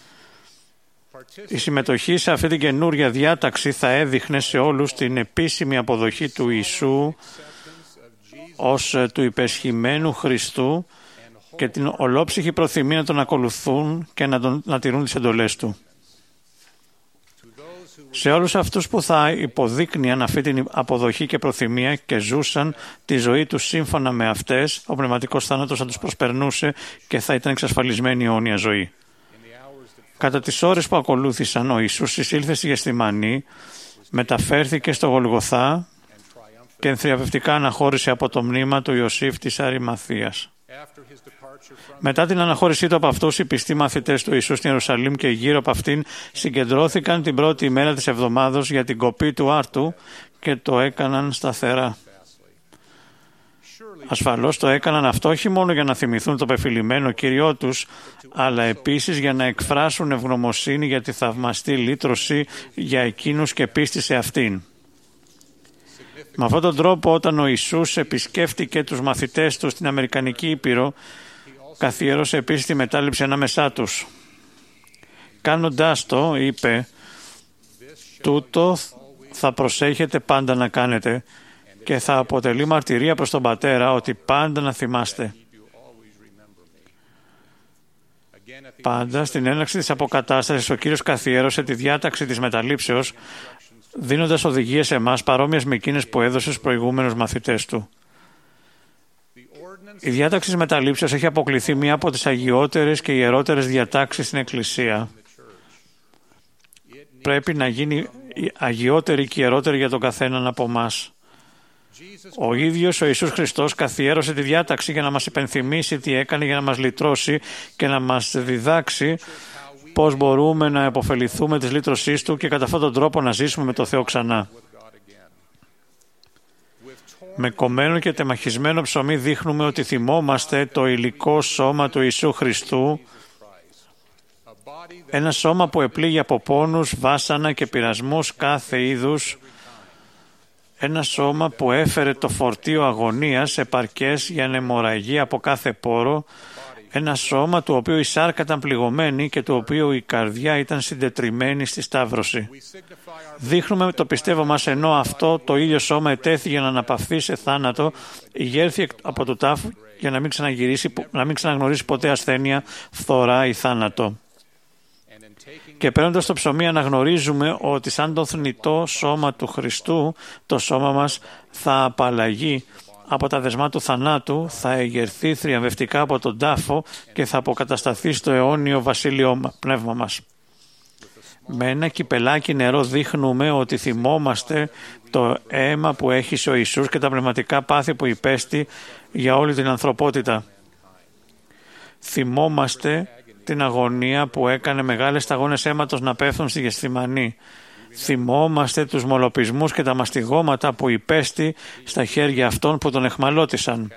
Η συμμετοχή σε αυτή την καινούρια διάταξη θα έδειχνε σε όλους την επίσημη αποδοχή του Ιησού ως του υπεσχημένου Χριστού και την ολόψυχη προθυμία να τον ακολουθούν και να, τον, να τηρούν τις εντολές του. Σε όλους αυτούς που θα υποδείκνυαν αυτή την αποδοχή και προθυμία και ζούσαν τη ζωή τους σύμφωνα με αυτές, ο πνευματικός θάνατος θα τους προσπερνούσε και θα ήταν εξασφαλισμένη η αιώνια ζωή. Κατά τις ώρες που ακολούθησαν, ο Ιησούς εισήλθε στη Γεθσιμανή, μεταφέρθηκε στο Γολγοθά και θριαμβευτικά αναχώρησε από το μνήμα του Ιωσήφ της Αρημαθίας. Μετά την αναχώρησή του από αυτούς, οι πιστοί μαθητές του Ιησού στην Ιερουσαλήμ και γύρω από αυτήν συγκεντρώθηκαν την πρώτη ημέρα της εβδομάδος για την κοπή του άρτου και το έκαναν σταθερά. Ασφαλώς το έκαναν αυτό όχι μόνο για να θυμηθούν το πεφυλημένο Κύριό τους, αλλά επίσης για να εκφράσουν ευγνωμοσύνη για τη θαυμαστή λύτρωση για εκείνους και πίστη σε αυτήν. Με αυτόν τον τρόπο, όταν ο Ιησούς επισκέφτηκε τους μαθητές του στην Αμερικανική Ήπειρο, καθιέρωσε επίσης τη μετάληψη ανάμεσά τους. Κάνοντάς το, είπε, «Τούτο θα προσέχετε πάντα να κάνετε και θα αποτελεί μαρτυρία προς τον Πατέρα ότι πάντα να θυμάστε». Πάντα στην έναρξη της αποκατάστασης ο Κύριος καθιέρωσε τη διάταξη της μεταλήψεως, δίνοντας οδηγίες σε εμάς παρόμοιες με εκείνες που έδωσε στους προηγούμενους μαθητές του. Η διάταξη της μεταλήψεως έχει αποκλειθεί μία από τις αγιότερες και ιερότερες διατάξεις στην Εκκλησία. Πρέπει να γίνει αγιότερη και ιερότερη για τον καθέναν από εμάς. Ο ίδιος ο Ιησούς Χριστός καθιέρωσε τη διάταξη για να μας υπενθυμίσει τι έκανε, για να μας λυτρώσει και να μας διδάξει πώς μπορούμε να επωφεληθούμε της λύτρωσής Του και κατά αυτόν τον τρόπο να ζήσουμε με το Θεό ξανά. Με κομμένο και τεμαχισμένο ψωμί δείχνουμε ότι θυμόμαστε το υλικό σώμα του Ιησού Χριστού, ένα σώμα που επλήγει από πόνους, βάσανα και πειρασμούς κάθε είδους, ένα σώμα που έφερε το φορτίο αγωνίας επαρκές για αιμορραγία από κάθε πόρο, ένα σώμα του οποίου η σάρκα ήταν πληγωμένη και του οποίου η καρδιά ήταν συντετριμμένη στη σταύρωση. Δείχνουμε το πιστεύω μας, ενώ αυτό το ίδιο σώμα ετέθη για να αναπαυθεί σε θάνατο, ηγέρθη από το τάφο για να μην, να μην ξαναγνωρίσει ποτέ ασθένεια, φθορά ή θάνατο. Και παίρνοντας το ψωμί αναγνωρίζουμε ότι σαν το θνητό σώμα του Χριστού, το σώμα μας θα απαλλαγεί από τα δεσμά του θανάτου, θα εγερθεί θριαμβευτικά από τον τάφο και θα αποκατασταθεί στο αιώνιο βασίλειο πνεύμα μας. Με ένα κυπελάκι νερό δείχνουμε ότι θυμόμαστε το αίμα που έχυσε ο Ιησούς και τα πνευματικά πάθη που υπέστη για όλη την ανθρωπότητα. Θυμόμαστε την αγωνία που έκανε μεγάλες σταγόνες αίματος να πέφτουν στη Γεσθημανή. Θυμόμαστε τους μολοπισμούς και τα μαστιγώματα που υπέστη στα χέρια αυτών που τον εχμαλώτισαν.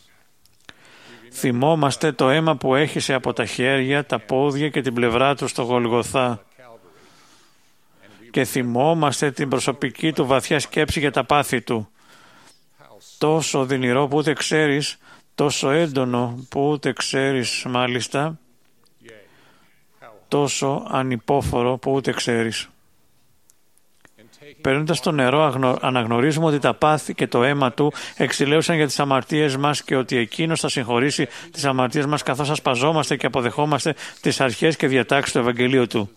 Θυμόμαστε το αίμα που έχυσε από τα χέρια, τα πόδια και την πλευρά του στο Γολγοθά. Και θυμόμαστε την προσωπική του βαθιά σκέψη για τα πάθη του. Τόσο οδυνηρό που ούτε ξέρεις, τόσο έντονο που ούτε ξέρεις μάλιστα, τόσο ανυπόφορο που ούτε ξέρεις. Παίρνοντας το νερό αναγνωρίζουμε ότι τα πάθη και το αίμα του εξηλαίωσαν για τις αμαρτίες μας και ότι εκείνος θα συγχωρήσει τις αμαρτίες μας καθώς ασπαζόμαστε και αποδεχόμαστε τις αρχές και διατάξεις του Ευαγγελίου του.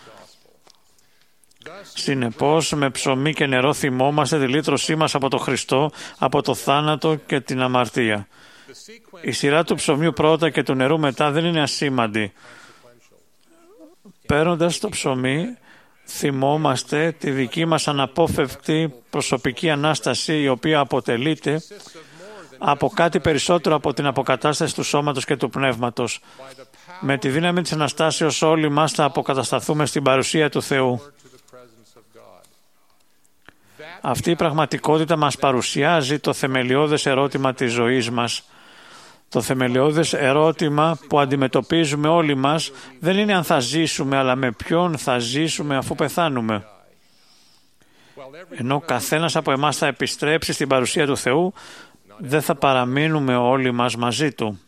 Συνεπώς, με ψωμί και νερό θυμόμαστε τη λύτρωσή μας από τον Χριστό, από το θάνατο και την αμαρτία. Η σειρά του ψωμιού πρώτα και του νερού μετά δεν είναι ασήμαντη. Παίρνοντας το ψωμί, θυμόμαστε τη δική μας αναπόφευκτη προσωπική Ανάσταση, η οποία αποτελείται από κάτι περισσότερο από την αποκατάσταση του σώματος και του πνεύματος. Με τη δύναμη της Αναστάσεως όλοι μας θα αποκατασταθούμε στην παρουσία του Θεού. Αυτή η πραγματικότητα μας παρουσιάζει το θεμελιώδες ερώτημα της ζωής μας. Το θεμελιώδες ερώτημα που αντιμετωπίζουμε όλοι μας δεν είναι αν θα ζήσουμε, αλλά με ποιον θα ζήσουμε αφού πεθάνουμε. Ενώ καθένας από εμάς θα επιστρέψει στην παρουσία του Θεού, δεν θα παραμείνουμε όλοι μας μαζί Του.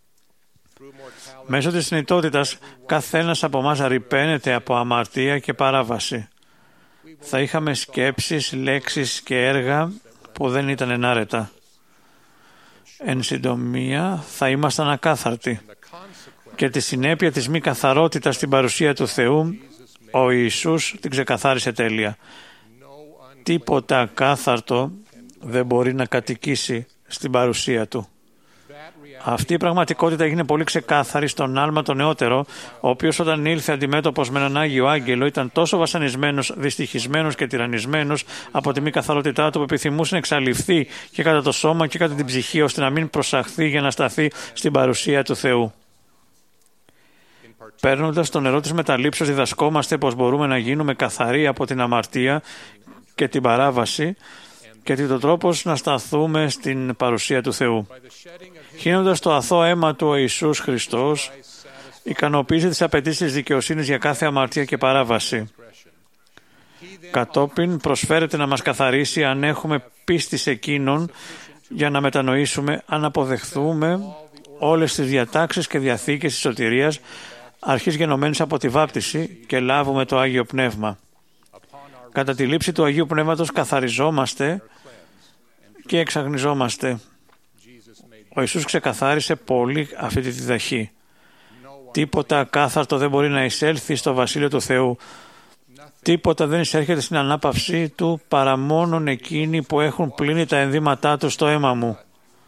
Μέσω της θνητότητας, καθένας από εμάς ρυπαίνεται από αμαρτία και παράβαση. Θα είχαμε σκέψεις, λέξεις και έργα που δεν ήταν ενάρετα. Εν συντομία, θα ήμασταν ακάθαρτοι. Και τη συνέπεια της μη καθαρότητας στην παρουσία του Θεού, Ο Ιησούς την ξεκαθάρισε τέλεια. Τίποτα ακάθαρτο δεν μπορεί να κατοικήσει στην παρουσία του. Αυτή η πραγματικότητα έγινε πολύ ξεκάθαρη στον Άλμα τον νεότερο, ο οποίος όταν ήλθε αντιμέτωπος με έναν Άγιο Άγγελο ήταν τόσο βασανισμένος, δυστυχισμένος και τυραννισμένος από τη μη καθαρότητά του που επιθυμούσε να εξαλειφθεί και κατά το σώμα και κατά την ψυχή ώστε να μην προσαχθεί για να σταθεί στην παρουσία του Θεού. Παίρνοντας το νερό της μεταλήψεως διδασκόμαστε πως μπορούμε να γίνουμε καθαροί από την αμαρτία και την παράβαση και τι το τρόπος να σταθούμε στην παρουσία του Θεού. Χύνοντας το αθώο αίμα του ο Ιησούς Χριστός, ικανοποίησε τις απαιτήσεις της δικαιοσύνης για κάθε αμαρτία και παράβαση. Κατόπιν προσφέρεται να μας καθαρίσει αν έχουμε πίστη σε Εκείνον για να μετανοήσουμε, αν αποδεχθούμε όλες τις διατάξεις και διαθήκες της σωτηρίας αρχής γενομένης από τη βάπτιση και λάβουμε το Άγιο Πνεύμα. Κατά τη λήψη του Αγίου Πνεύματος καθαριζόμαστε και εξαγνιζόμαστε. Ο Ιησούς ξεκαθάρισε πολύ αυτή τη διδαχή. Τίποτα ακάθαρτο δεν μπορεί να εισέλθει στο Βασίλειο του Θεού. Τίποτα δεν εισέρχεται στην ανάπαυσή του παρά μόνον εκείνοι που έχουν πλύνει τα ενδύματά του στο αίμα μου.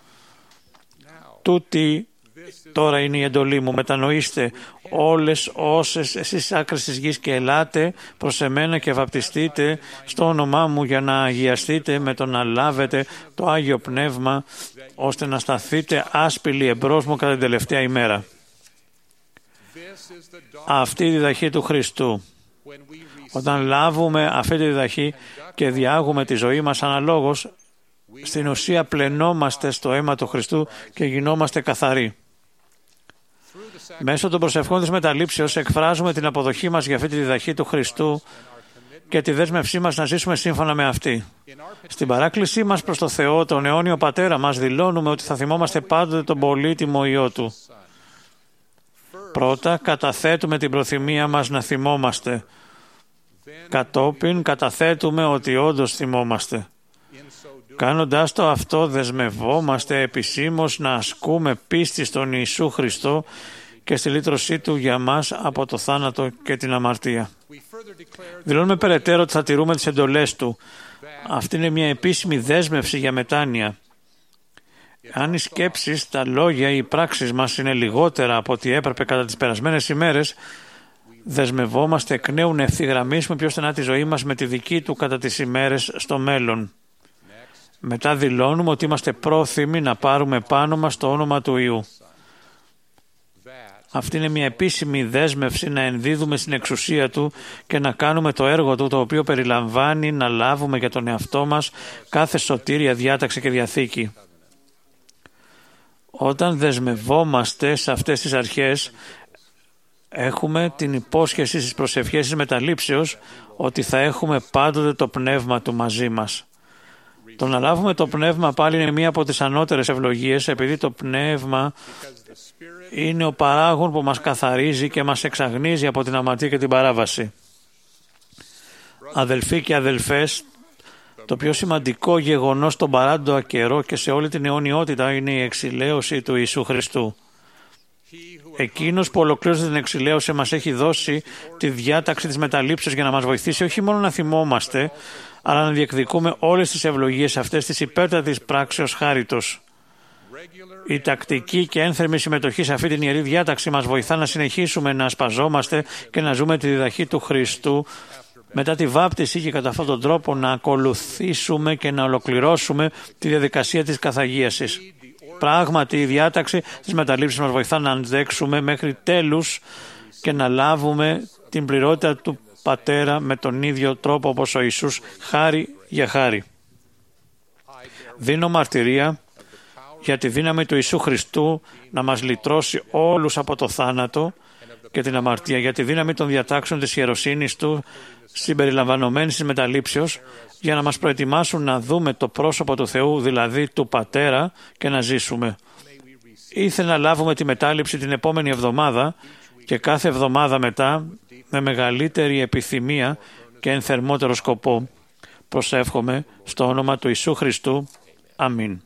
Τούτη τώρα είναι η εντολή μου. Μετανοήστε όλες όσες εσείς άκρες της γης και ελάτε προς εμένα και βαπτιστείτε στο όνομά μου για να αγιαστείτε με το να λάβετε το Άγιο Πνεύμα ώστε να σταθείτε άσπηλοι εμπρός μου κατά την τελευταία ημέρα. Αυτή η διδαχή του Χριστού. Όταν λάβουμε αυτή τη διδαχή και διάγουμε τη ζωή μας αναλόγως, στην ουσία πλενόμαστε στο αίμα του Χριστού και γινόμαστε καθαροί. Μέσω των προσευχών της μεταλήψεως εκφράζουμε την αποδοχή μας για αυτή τη διδαχή του Χριστού και τη δέσμευσή μας να ζήσουμε σύμφωνα με αυτή. Στην παράκλησή μας προς το Θεό, τον αιώνιο Πατέρα μας, δηλώνουμε ότι θα θυμόμαστε πάντοτε τον πολύτιμο Υιό Του. Πρώτα καταθέτουμε την προθυμία μας να θυμόμαστε. Κατόπιν καταθέτουμε ότι όντως θυμόμαστε. Κάνοντας το αυτό δεσμευόμαστε επισήμως να ασκούμε πίστη στον Ιησού Χριστό και στη λύτρωσή Του για μας από το θάνατο και την αμαρτία. Δηλώνουμε περαιτέρω ότι θα τηρούμε τις εντολές Του. Αυτή είναι μια επίσημη δέσμευση για μετάνοια. Αν οι σκέψεις, τα λόγια ή οι πράξεις μας είναι λιγότερα από ό,τι έπρεπε κατά τις περασμένες ημέρες, δεσμευόμαστε εκ νέου να ευθυγραμμίσουμε πιο στενά τη ζωή μας με τη δική Του κατά τις ημέρες στο μέλλον. Μετά δηλώνουμε ότι είμαστε πρόθυμοι να πάρουμε πάνω μας το όνομα του Υιού. Αυτή είναι μια επίσημη δέσμευση να ενδίδουμε στην εξουσία Του και να κάνουμε το έργο Του, το οποίο περιλαμβάνει να λάβουμε για τον εαυτό μας κάθε σωτήρια διάταξη και διαθήκη. Όταν δεσμευόμαστε σε αυτές τις αρχές, έχουμε την υπόσχεση στις προσευχές της μεταλήψεως ότι θα έχουμε πάντοτε το Πνεύμα Του μαζί μας. Το να λάβουμε το Πνεύμα πάλι είναι μία από τις ανώτερες ευλογίες, επειδή το Πνεύμα είναι ο παράγων που μας καθαρίζει και μας εξαγνίζει από την αμαρτία και την παράβαση. Αδελφοί και αδελφές, το πιο σημαντικό γεγονός στον παράντοα καιρό και σε όλη την αιωνιότητα είναι η εξηλαίωση του Ιησού Χριστού. Εκείνος που ολοκλήρωσε την εξηλαίωση μας έχει δώσει τη διάταξη της μεταλήψεως για να μας βοηθήσει όχι μόνο να θυμόμαστε, αλλά να διεκδικούμε όλες τις ευλογίες αυτές της υπέρτατης πράξεως χάριτος. Η τακτική και ένθερμη συμμετοχή σε αυτή την ιερή διάταξη μας βοηθά να συνεχίσουμε να ασπαζόμαστε και να ζούμε τη διδαχή του Χριστού μετά τη βάπτιση και κατά αυτόν τον τρόπο να ακολουθήσουμε και να ολοκληρώσουμε τη διαδικασία της καθαγίασης. Πράγματι, η διάταξη της μεταλήψης μας βοηθά να αντέξουμε μέχρι τέλους και να λάβουμε την πληρότητα του Πατέρα με τον ίδιο τρόπο όπως ο Ιησούς, χάρη για χάρη. Δίνω μαρτυρία για τη δύναμη του Ιησού Χριστού να μας λυτρώσει όλους από το θάνατο και την αμαρτία, για τη δύναμη των διατάξεων της ιεροσύνης Του συμπεριλαμβανομένης της μεταλήψεως, για να μας προετοιμάσουν να δούμε το πρόσωπο του Θεού, δηλαδή του Πατέρα, και να ζήσουμε. Ήθελα να λάβουμε τη μετάληψη την επόμενη εβδομάδα και κάθε εβδομάδα μετά με μεγαλύτερη επιθυμία και ενθερμότερο σκοπό. Προσεύχομαι στο όνομα του Ιησού Χριστού. Αμήν.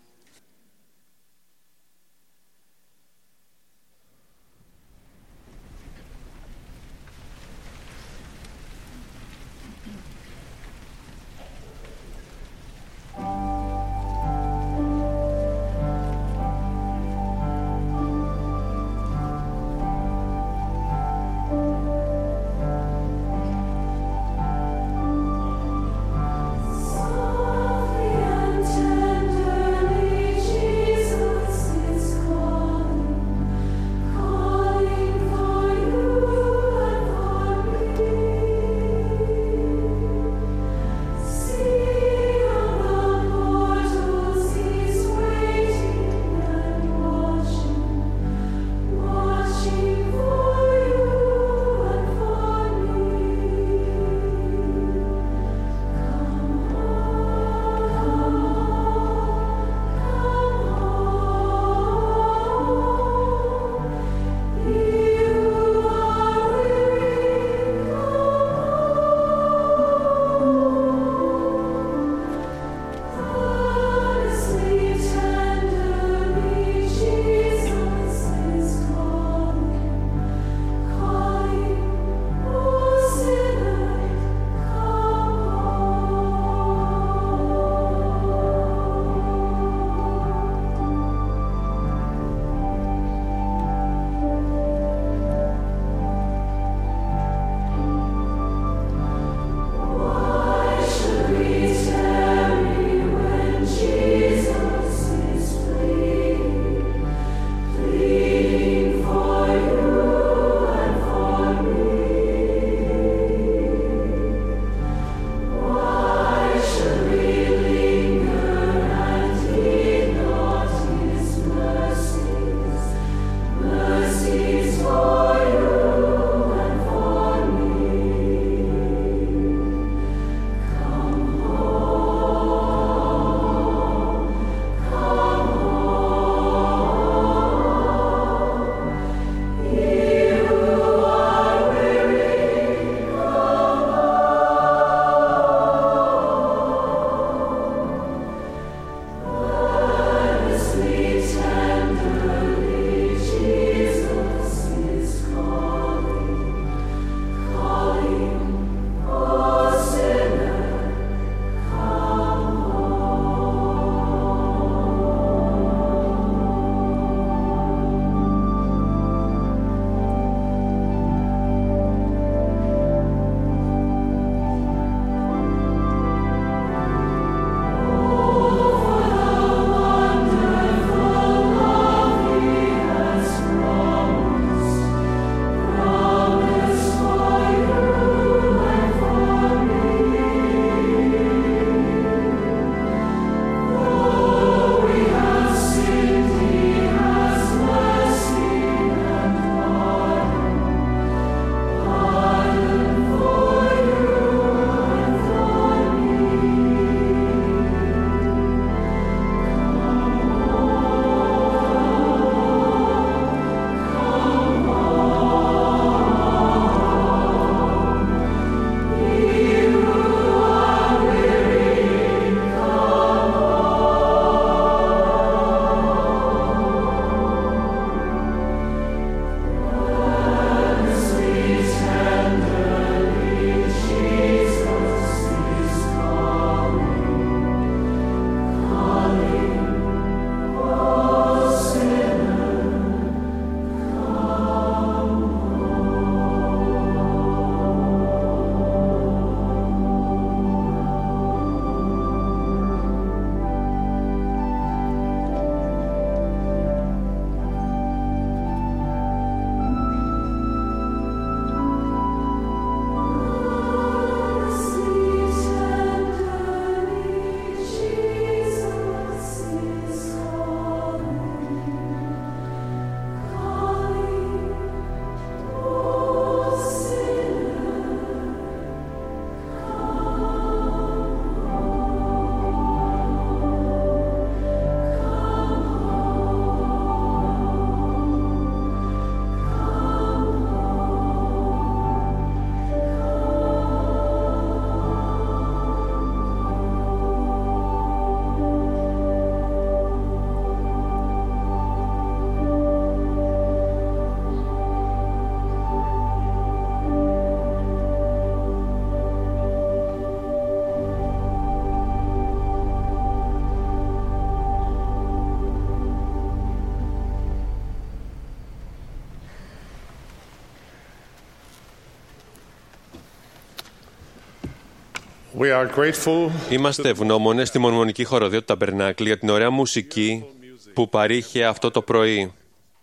Είμαστε ευγνώμονες στη Μορμονική Χοροδία του Ταμπερνάκλη για την ωραία μουσική που παρήχε αυτό το πρωί.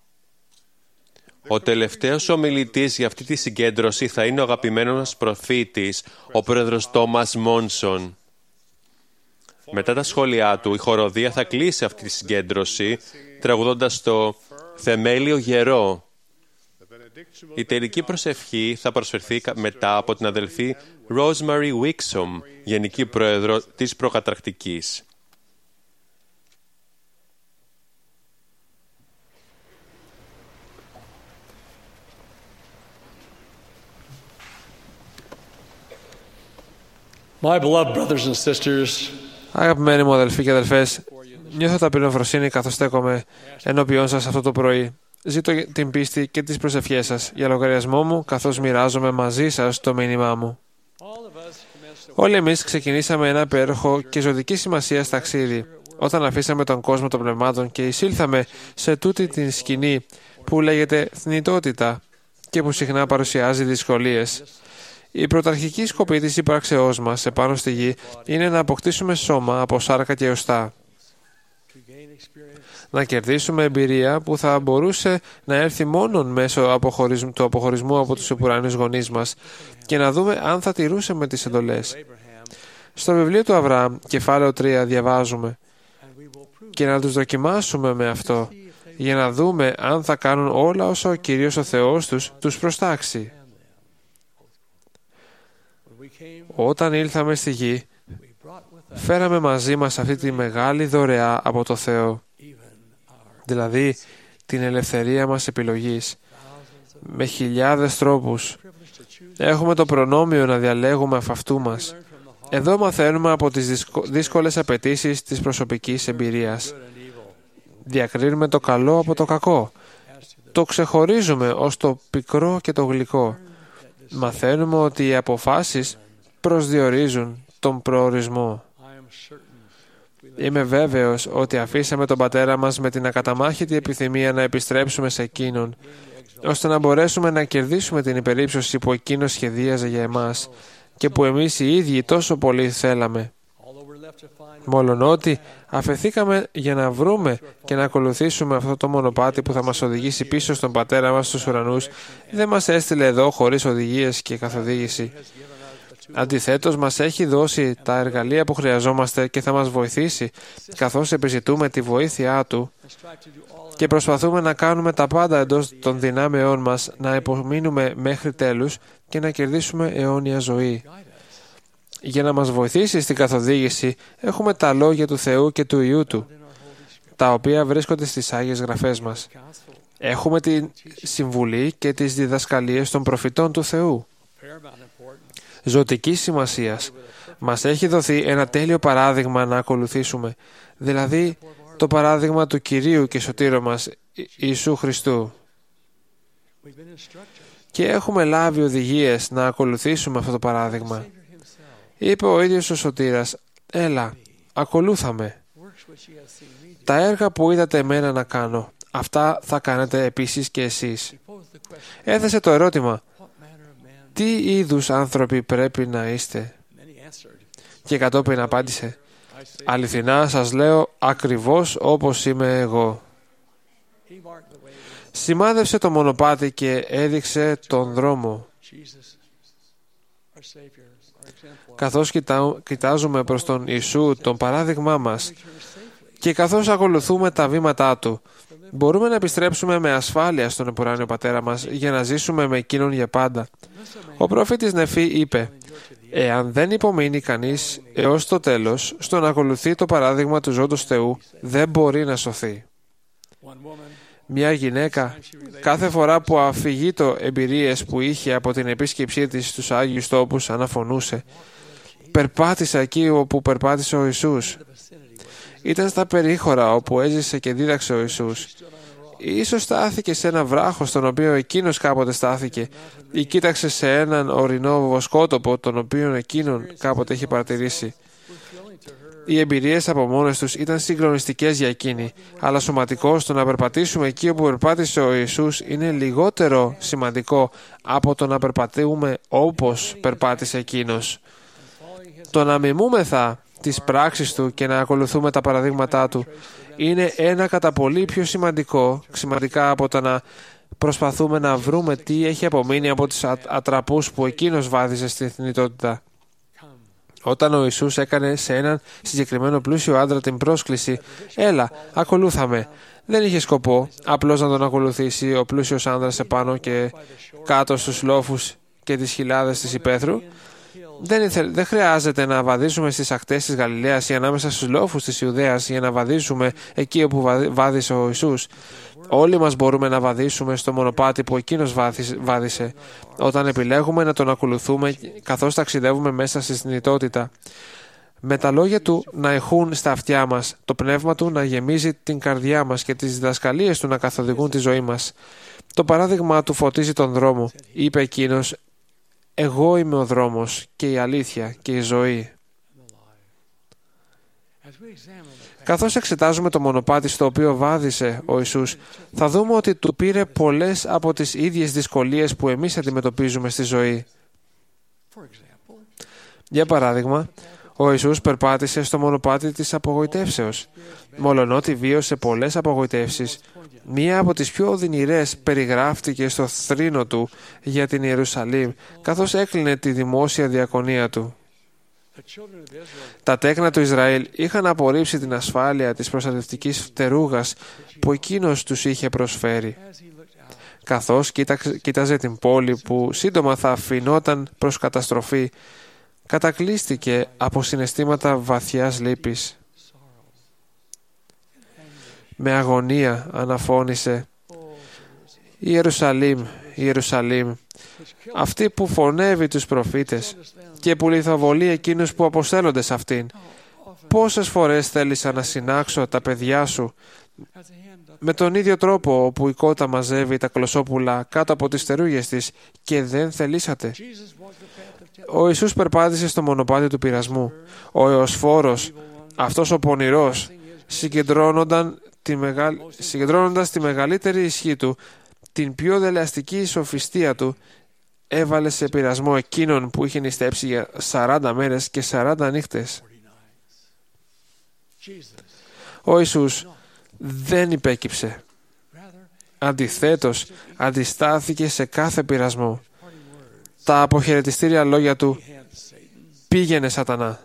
Ο τελευταίος ομιλητής για αυτή τη συγκέντρωση θα είναι ο αγαπημένος μας προφήτης, ο πρόεδρος Τόμας Μόνσον. Μετά τα σχόλιά του, η χοροδία θα κλείσει αυτή τη συγκέντρωση, τραγουδώντας το «Θεμέλιο γερό». Η τελική προσευχή θα προσφερθεί μετά από την αδελφή Rosemary Wixom, Γενική Πρόεδρο της Προκαταρκτικής. My beloved brothers and sisters, αγαπημένοι μου αδελφοί και αδελφές, νιώθω ταπεινοφροσύνη καθώς στέκομαι ενώπιόν σας αυτό το πρωί. Ζήτω την πίστη και τις προσευχές σας για λογαριασμό μου, καθώς μοιράζομαι μαζί σας το μήνυμά μου. Όλοι εμείς ξεκινήσαμε ένα υπέροχο και ζωτική σημασία ταξίδι, όταν αφήσαμε τον κόσμο των πνευμάτων και εισήλθαμε σε τούτη την σκηνή που λέγεται θνητότητα και που συχνά παρουσιάζει δυσκολίες. Η πρωταρχική σκοπή της ύπαρξεώς μας επάνω στη γη είναι να αποκτήσουμε σώμα από σάρκα και οστά. Να κερδίσουμε εμπειρία που θα μπορούσε να έρθει μόνον μέσω του αποχωρισμού από τους ουρανίους γονείς μας και να δούμε αν θα τηρούσαμε τις εντολές. Στο βιβλίο του Αβραάμ, κεφάλαιο τρία, διαβάζουμε «Και να τους δοκιμάσουμε με αυτό, για να δούμε αν θα κάνουν όλα όσα ο Κύριος ο Θεός τους τους προστάξει». Όταν ήλθαμε στη γη, φέραμε μαζί μας αυτή τη μεγάλη δωρεά από το Θεό, δηλαδή την ελευθερία μας επιλογής. Με χιλιάδες τρόπους έχουμε το προνόμιο να διαλέγουμε αφ' αυτού μας. Εδώ μαθαίνουμε από τις δύσκολες απαιτήσεις της προσωπικής εμπειρίας. Διακρίνουμε το καλό από το κακό. Το ξεχωρίζουμε ως το πικρό και το γλυκό. Μαθαίνουμε ότι οι αποφάσεις προσδιορίζουν τον προορισμό. Είμαι βέβαιος ότι αφήσαμε τον πατέρα μας με την ακαταμάχητη επιθυμία να επιστρέψουμε σε εκείνον, ώστε να μπορέσουμε να κερδίσουμε την υπερύψωση που εκείνος σχεδίαζε για εμάς και που εμείς οι ίδιοι τόσο πολύ θέλαμε. Μολονότι αφεθήκαμε για να βρούμε και να ακολουθήσουμε αυτό το μονοπάτι που θα μας οδηγήσει πίσω στον πατέρα μας στους ουρανούς, δεν μας έστειλε εδώ χωρίς οδηγίες και καθοδήγηση. Αντιθέτως, μας έχει δώσει τα εργαλεία που χρειαζόμαστε και θα μας βοηθήσει καθώς επιζητούμε τη βοήθειά Του και προσπαθούμε να κάνουμε τα πάντα εντός των δυνάμεών μας, να υπομείνουμε μέχρι τέλους και να κερδίσουμε αιώνια ζωή. Για να μας βοηθήσει στην καθοδήγηση, έχουμε τα λόγια του Θεού και του Υιού Του, τα οποία βρίσκονται στις Άγιες Γραφές μας. Έχουμε τη συμβουλή και τις διδασκαλίες των προφητών του Θεού. Ζωτικής σημασίας. Μας έχει δοθεί ένα τέλειο παράδειγμα να ακολουθήσουμε, δηλαδή το παράδειγμα του Κυρίου και Σωτήρου μας, Ιησού Χριστού. Και έχουμε λάβει οδηγίες να ακολουθήσουμε αυτό το παράδειγμα. Είπε ο ίδιος ο Σωτήρας, «Έλα, ακολούθαμε. Τα έργα που είδατε εμένα να κάνω, αυτά θα κάνετε επίσης και εσείς». Έθεσε το ερώτημα, «Τι είδους άνθρωποι πρέπει να είστε?» Και κατόπιν απάντησε, «Αληθινά σας λέω, ακριβώς όπως είμαι εγώ». Σημάδευσε το μονοπάτι και έδειξε τον δρόμο. Καθώς κοιτά, κοιτάζουμε προς τον Ιησού, τον παράδειγμά μας, και καθώς ακολουθούμε τα βήματά Του, μπορούμε να επιστρέψουμε με ασφάλεια στον επουράνιο Πατέρα μας για να ζήσουμε με Εκείνον για πάντα. Ο προφήτης Νεφή είπε, «Εάν δεν υπομείνει κανείς έως το τέλος στο να ακολουθεί το παράδειγμα του ζώντος Θεού, δεν μπορεί να σωθεί». Μια γυναίκα, κάθε φορά που αφηγείτο εμπειρίες που είχε από την επίσκεψή της στους Άγιους Τόπους, αναφωνούσε, «Περπάτησα εκεί όπου περπάτησε ο Ιησούς». Ήταν στα περίχωρα όπου έζησε και δίδαξε ο Ιησούς. Ίσως στάθηκε σε ένα βράχο στον οποίο εκείνος κάποτε στάθηκε ή κοίταξε σε έναν ορεινό βοσκότοπο τον οποίο εκείνον κάποτε είχε παρατηρήσει. Οι εμπειρίες από μόνες τους ήταν συγκλονιστικές για εκείνη, αλλά σωματικώς το να περπατήσουμε εκεί όπου περπάτησε ο Ιησούς είναι λιγότερο σημαντικό από το να περπατούμε όπως περπάτησε εκείνος. Το να μιμούμεθα τις πράξεις Του και να ακολουθούμε τα παραδείγματά Του είναι ένα κατά πολύ πιο σημαντικό, σημαντικά από το να προσπαθούμε να βρούμε τι έχει απομείνει από τις ατραπούς που Εκείνος βάδιζε στην θνητότητα. Όταν ο Ιησούς έκανε σε έναν συγκεκριμένο πλούσιο άντρα την πρόσκληση «Έλα, ακολούθαμε», δεν είχε σκοπό απλώς να τον ακολουθήσει ο πλούσιος άνδρας επάνω και κάτω στους λόφους και τις χιλιάδες της υπαίθρου. Δεν, ήθε, δεν χρειάζεται να βαδίσουμε στις ακτές της Γαλιλαίας ή ανάμεσα στους λόφους της Ιουδαίας για να βαδίσουμε εκεί όπου βάδισε ο Ιησούς. Όλοι μας μπορούμε να βαδίσουμε στο μονοπάτι που Εκείνος βάδισε, όταν επιλέγουμε να τον ακολουθούμε καθώς ταξιδεύουμε μέσα στη θνητότητα. Με τα λόγια Του να ηχούν στα αυτιά μας, το πνεύμα Του να γεμίζει την καρδιά μας και τις διδασκαλίες Του να καθοδηγούν τη ζωή μας. Το παράδειγμα Του φωτίζει τον δρόμο. Είπε Εκείνος, «Εγώ είμαι ο δρόμος και η αλήθεια και η ζωή». Καθώς εξετάζουμε το μονοπάτι στο οποίο βάδισε ο Ιησούς, θα δούμε ότι Του πήρε πολλές από τις ίδιες δυσκολίες που εμείς αντιμετωπίζουμε στη ζωή. Για παράδειγμα, ο Ιησούς περπάτησε στο μονοπάτι της απογοητεύσεως. Μολονότι βίωσε πολλές απογοητεύσεις, μία από τις πιο οδυνηρές περιγράφτηκε στο θρήνο Του για την Ιερουσαλήμ, καθώς έκλεινε τη δημόσια διακονία Του. Τα τέκνα του Ισραήλ είχαν απορρίψει την ασφάλεια της προστατευτικής φτερούγας που Εκείνος τους είχε προσφέρει. Καθώς κοίταζε την πόλη που σύντομα θα αφινόταν προς καταστροφή, κατακλείστηκε από συναισθήματα βαθιάς λύπης. Με αγωνία αναφώνησε «Η Ιερουσαλήμ, η Ιερουσαλήμ, αυτή που φωνεύει τους προφήτες και που λιθοβολεί εκείνους που αποστέλλονται σε αυτήν. Πόσες φορές θέλησα να συνάξω τα παιδιά σου με τον ίδιο τρόπο όπου η κότα μαζεύει τα κλωσόπουλα κάτω από τις στερούγες της και δεν θελήσατε». Ο Ιησούς περπάτησε στο μονοπάτι του πειρασμού. Ο Εωσφόρος, αυτός ο πονηρός, συγκεντρώνονταν τη μεγα... συγκεντρώνοντας τη μεγαλύτερη ισχύ του, την πιο δελεαστική σοφιστία του, έβαλε σε πειρασμό εκείνον που είχε νηστέψει για σαράντα μέρες και σαράντα νύχτες. Ο Ιησούς δεν υπέκυψε. Αντιθέτως, αντιστάθηκε σε κάθε πειρασμό. Τα αποχαιρετιστήρια λόγια Του «Πήγαινε, Σατανά».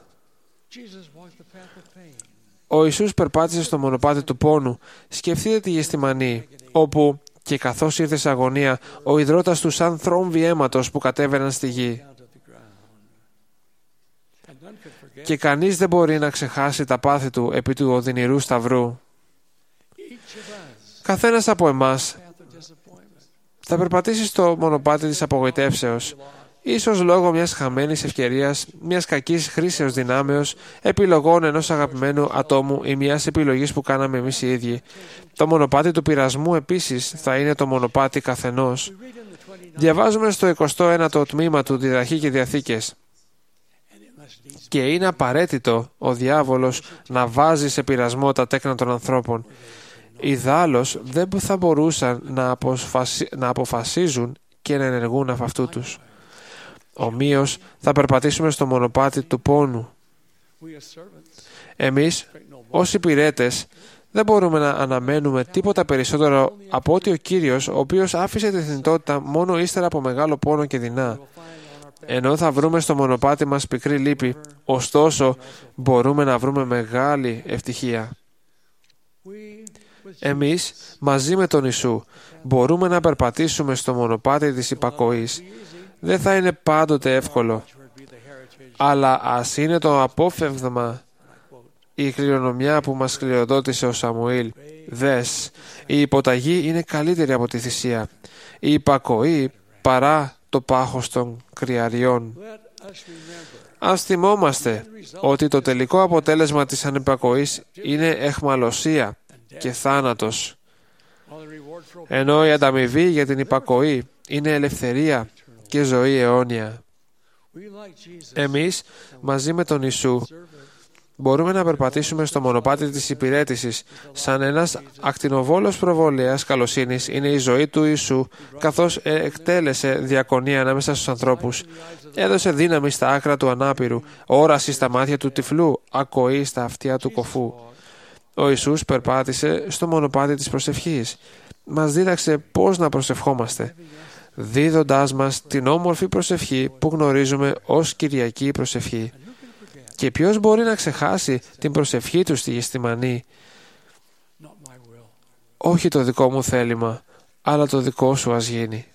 Ο Ιησούς περπάτησε στο μονοπάτι του πόνου. Σκεφτείτε τη Γεστημανή, όπου και καθώς ήρθε σε αγωνία, ο ιδρώτας του σαν θρόμβοι αίματος που κατέβαιναν στη γη. Και κανείς δεν μπορεί να ξεχάσει τα πάθη Του επί του οδυνηρού σταυρού. Καθένας από εμάς θα περπατήσει στο μονοπάτι της απογοητεύσεως, ίσως λόγω μιας χαμένης ευκαιρίας, μιας κακής χρήσεως δυνάμεως, επιλογών ενός αγαπημένου ατόμου ή μιας επιλογής που κάναμε εμείς οι ίδιοι. Το μονοπάτι του πειρασμού επίσης θα είναι το μονοπάτι καθενός. Διαβάζουμε στο εικοστό ένατο τμήμα του Διδαχή και Διαθήκες. Και είναι απαραίτητο ο διάβολος να βάζει σε πειρασμό τα τέκνα των ανθρώπων. Ιδάλλως δεν θα μπορούσαν να, αποφασι... να αποφασίζουν και να ενεργούν από αυτού τους. Ομοίως θα περπατήσουμε στο μονοπάτι του πόνου. Εμείς, ως υπηρέτες, δεν μπορούμε να αναμένουμε τίποτα περισσότερο από ότι ο Κύριος, ο οποίος άφησε τη θνητότητα μόνο ύστερα από μεγάλο πόνο και δεινά. Ενώ θα βρούμε στο μονοπάτι μας πικρή λύπη, ωστόσο μπορούμε να βρούμε μεγάλη ευτυχία. Εμείς, μαζί με τον Ιησού, μπορούμε να περπατήσουμε στο μονοπάτι της υπακοής. Δεν θα είναι πάντοτε εύκολο, αλλά ας είναι το απόφευγμα η κληρονομιά που μας κληροδότησε ο Σαμουήλ. Δες, η υποταγή είναι καλύτερη από τη θυσία, η υπακοή παρά το πάχος των κρυαριών. Ας θυμόμαστε ότι το τελικό αποτέλεσμα της ανυπακοής είναι αιχμαλωσία και θάνατος, ενώ η ανταμοιβή για την υπακοή είναι ελευθερία και ζωή αιώνια. Εμείς, μαζί με τον Ιησού, μπορούμε να περπατήσουμε στο μονοπάτι της υπηρέτησης, σαν ένας ακτινοβόλος προβολέας καλοσύνης είναι η ζωή του Ιησού, καθώς εκτέλεσε διακονία ανάμεσα στους ανθρώπους. Έδωσε δύναμη στα άκρα του ανάπηρου, όραση στα μάτια του τυφλού, ακοή στα αυτιά του κοφού. Ο Ιησούς περπάτησε στο μονοπάτι της προσευχής. Μας δίδαξε πώς να προσευχόμαστε, δίδοντάς μας την όμορφη προσευχή που γνωρίζουμε ως Κυριακή προσευχή. Και ποιος μπορεί να ξεχάσει την προσευχή του στη Γεστημανή? Όχι το δικό μου θέλημα, αλλά το δικό σου ας γίνει.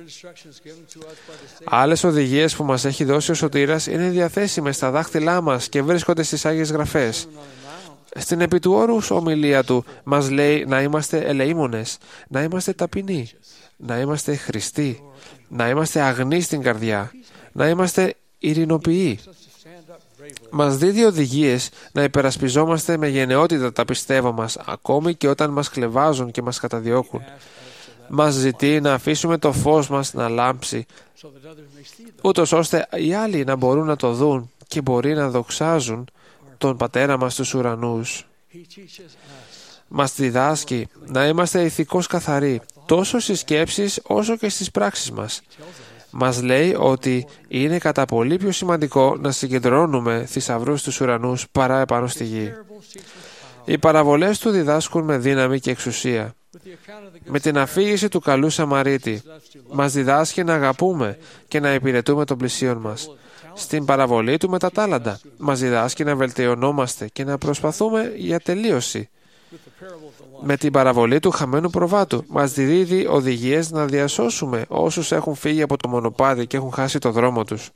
Άλλες οδηγίες που μας έχει δώσει ο Σωτήρας είναι διαθέσιμες στα δάχτυλά μας και βρίσκονται στις Άγιες Γραφές. Στην επί του όρους ομιλία του μας λέει να είμαστε ελεήμονες, να είμαστε ταπεινοί, να είμαστε χρηστοί, να είμαστε αγνοί στην καρδιά, να είμαστε ειρηνοποιοί. Μας δίδει οδηγίες να υπερασπιζόμαστε με γενναιότητα τα πιστεύω μας, ακόμη και όταν μας χλευάζουν και μας καταδιώκουν. Μας ζητεί να αφήσουμε το φως μας να λάμψει, ούτως ώστε οι άλλοι να μπορούν να το δουν και μπορεί να δοξάζουν τον Πατέρα μας στους ουρανούς. Μας διδάσκει να είμαστε ηθικώς καθαροί, τόσο στις σκέψεις όσο και στις πράξεις μας. Μας λέει ότι είναι κατά πολύ πιο σημαντικό να συγκεντρώνουμε θησαυρούς στους ουρανούς παρά επάνω στη γη. Οι παραβολές του διδάσκουν με δύναμη και εξουσία. Με την αφήγηση του καλού Σαμαρίτη μας διδάσκει να αγαπούμε και να υπηρετούμε τον πλησίον μας. Στην παραβολή του με τα τάλαντα μας διδάσκει να βελτιωνόμαστε και να προσπαθούμε για τελείωση. Με την παραβολή του χαμένου προβάτου μας δίδει οδηγίες να διασώσουμε όσους έχουν φύγει από το μονοπάτι και έχουν χάσει το δρόμο τους.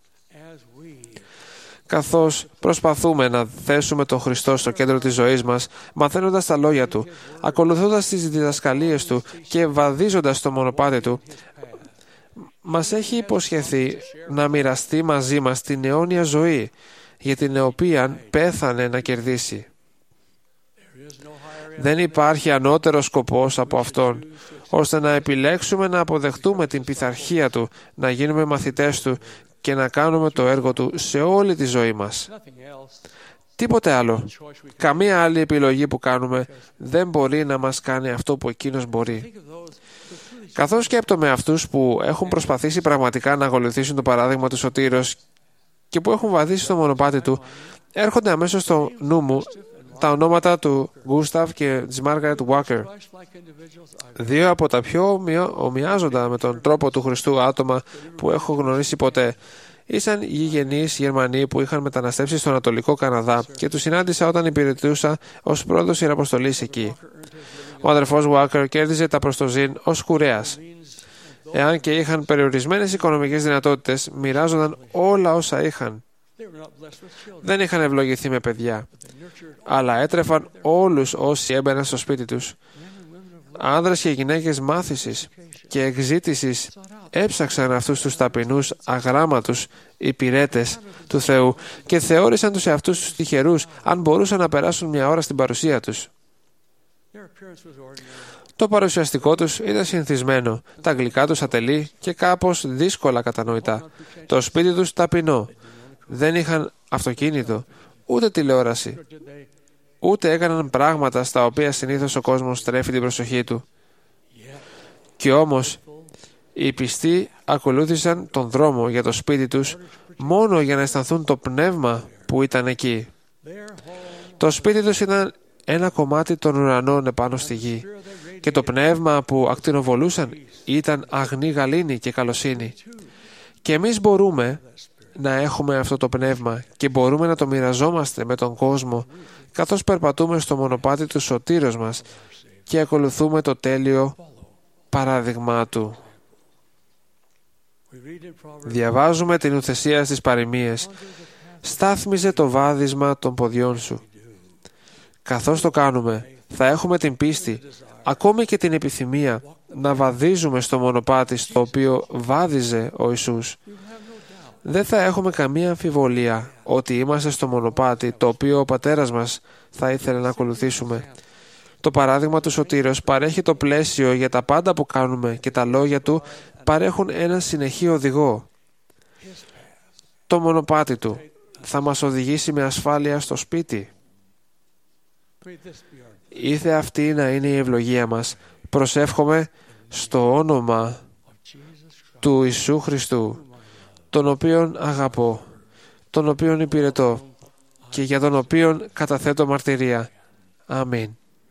Καθώς προσπαθούμε να θέσουμε τον Χριστό στο κέντρο της ζωής μας, μαθαίνοντας τα λόγια Του, ακολουθώντας τις διδασκαλίες Του και βαδίζοντας το μονοπάτι Του, μας έχει υποσχεθεί να μοιραστεί μαζί μας την αιώνια ζωή, για την οποία πέθανε να κερδίσει. Δεν υπάρχει ανώτερος σκοπός από Αυτόν, ώστε να επιλέξουμε να αποδεχτούμε την πειθαρχία Του, να γίνουμε μαθητές Του και να κάνουμε το έργο Του σε όλη τη ζωή μας. Τίποτε άλλο. Καμία άλλη επιλογή που κάνουμε δεν μπορεί να μας κάνει αυτό που Εκείνος μπορεί. Καθώς σκέπτομαι αυτούς που έχουν προσπαθήσει πραγματικά να ακολουθήσουν το παράδειγμα του Σωτήρος και που έχουν βαδίσει στο μονοπάτι Του, έρχονται αμέσως στο νου μου τα ονόματα του Γκούσταβ και της Μάργαρετ Βάκερ, δύο από τα πιο ομοιάζοντα με τον τρόπο του Χριστού άτομα που έχω γνωρίσει ποτέ. Ήσαν γηγενείς Γερμανοί που είχαν μεταναστεύσει στο Ανατολικό Καναδά και τους συνάντησα όταν υπηρετούσα ως πρόεδρος ιεραποστολής εκεί. Ο αδερφός Βάκερ κέρδιζε τα προστοζήν ως κουρέας. Εάν και είχαν περιορισμένες οικονομικές δυνατότητες, μοιράζονταν όλα όσα είχαν. Δεν είχαν ευλογηθεί με παιδιά, αλλά έτρεφαν όλους όσοι έμπαιναν στο σπίτι τους. Άνδρες και γυναίκες μάθησης και εκζήτησης έψαξαν αυτούς τους ταπεινούς, αγράμματους υπηρέτες του Θεού και θεώρησαν τους εαυτούς τους τυχερούς αν μπορούσαν να περάσουν μια ώρα στην παρουσία τους. Το παρουσιαστικό τους ήταν συνηθισμένο, τα αγγλικά τους ατελή και κάπως δύσκολα κατανοητά. Το σπίτι τους ταπεινό. Δεν είχαν αυτοκίνητο, ούτε τηλεόραση, ούτε έκαναν πράγματα στα οποία συνήθως ο κόσμος στρέφει την προσοχή του. Και όμως, οι πιστοί ακολούθησαν τον δρόμο για το σπίτι τους μόνο για να αισθανθούν το πνεύμα που ήταν εκεί. Το σπίτι τους ήταν ένα κομμάτι των ουρανών επάνω στη γη και το πνεύμα που ακτινοβολούσαν ήταν αγνή γαλήνη και καλοσύνη. Και εμείς μπορούμε να έχουμε αυτό το πνεύμα και μπορούμε να το μοιραζόμαστε με τον κόσμο καθώς περπατούμε στο μονοπάτι του Σωτήρος μας και ακολουθούμε το τέλειο παράδειγμά Του. Διαβάζουμε την ουθεσία στις παροιμίες. Στάθμιζε το βάδισμα των ποδιών σου. Καθώς το κάνουμε, θα έχουμε την πίστη, ακόμη και την επιθυμία, να βαδίζουμε στο μονοπάτι στο οποίο βάδιζε ο Ιησούς. Δεν θα έχουμε καμία αμφιβολία ότι είμαστε στο μονοπάτι το οποίο ο Πατέρας μας θα ήθελε να ακολουθήσουμε. Το παράδειγμα του Σωτήρος παρέχει το πλαίσιο για τα πάντα που κάνουμε και τα λόγια Του παρέχουν ένα συνεχή οδηγό. Το μονοπάτι Του θα μας οδηγήσει με ασφάλεια στο σπίτι. Ήθε αυτή να είναι η ευλογία μας. Προσεύχομαι στο όνομα του Ιησού Χριστού, τον οποίον αγαπώ, τον οποίον υπηρετώ και για τον οποίον καταθέτω μαρτυρία. Αμήν.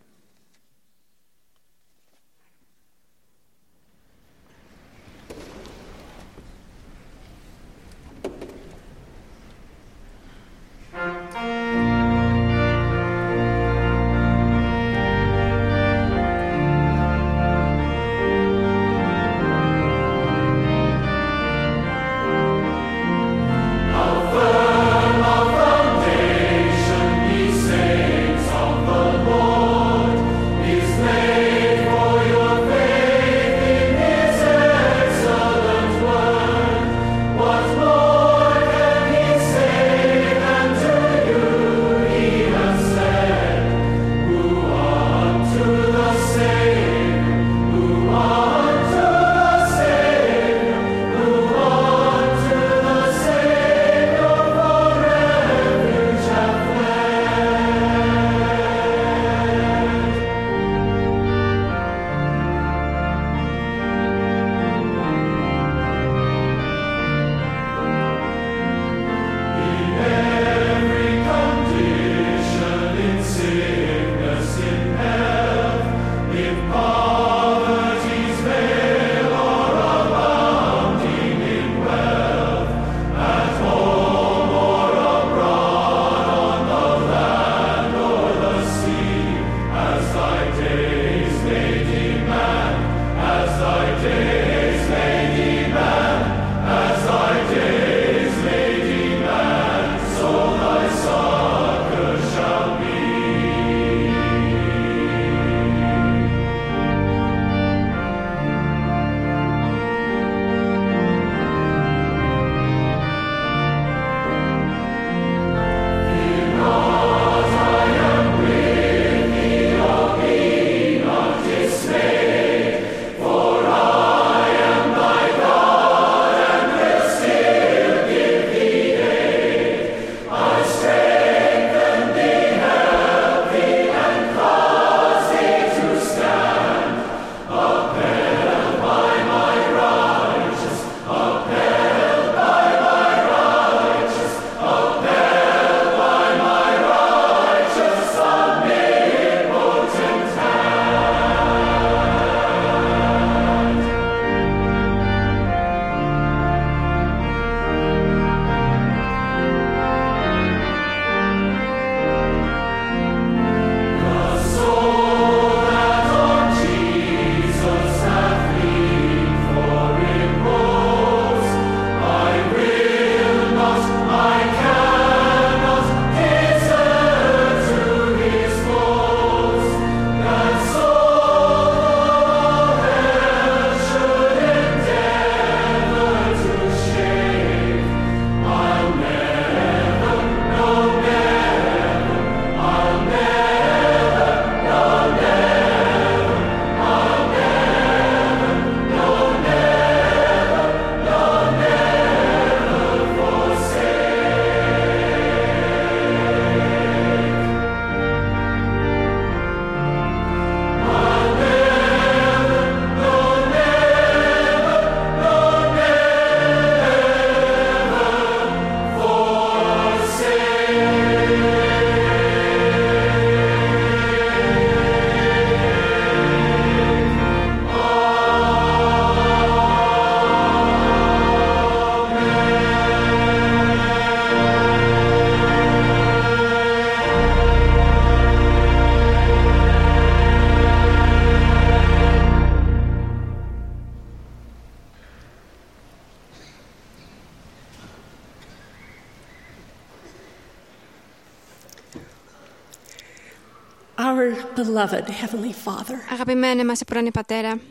Our beloved Heavenly Father, Αγαπημένε μας ουρανή Πατέρα,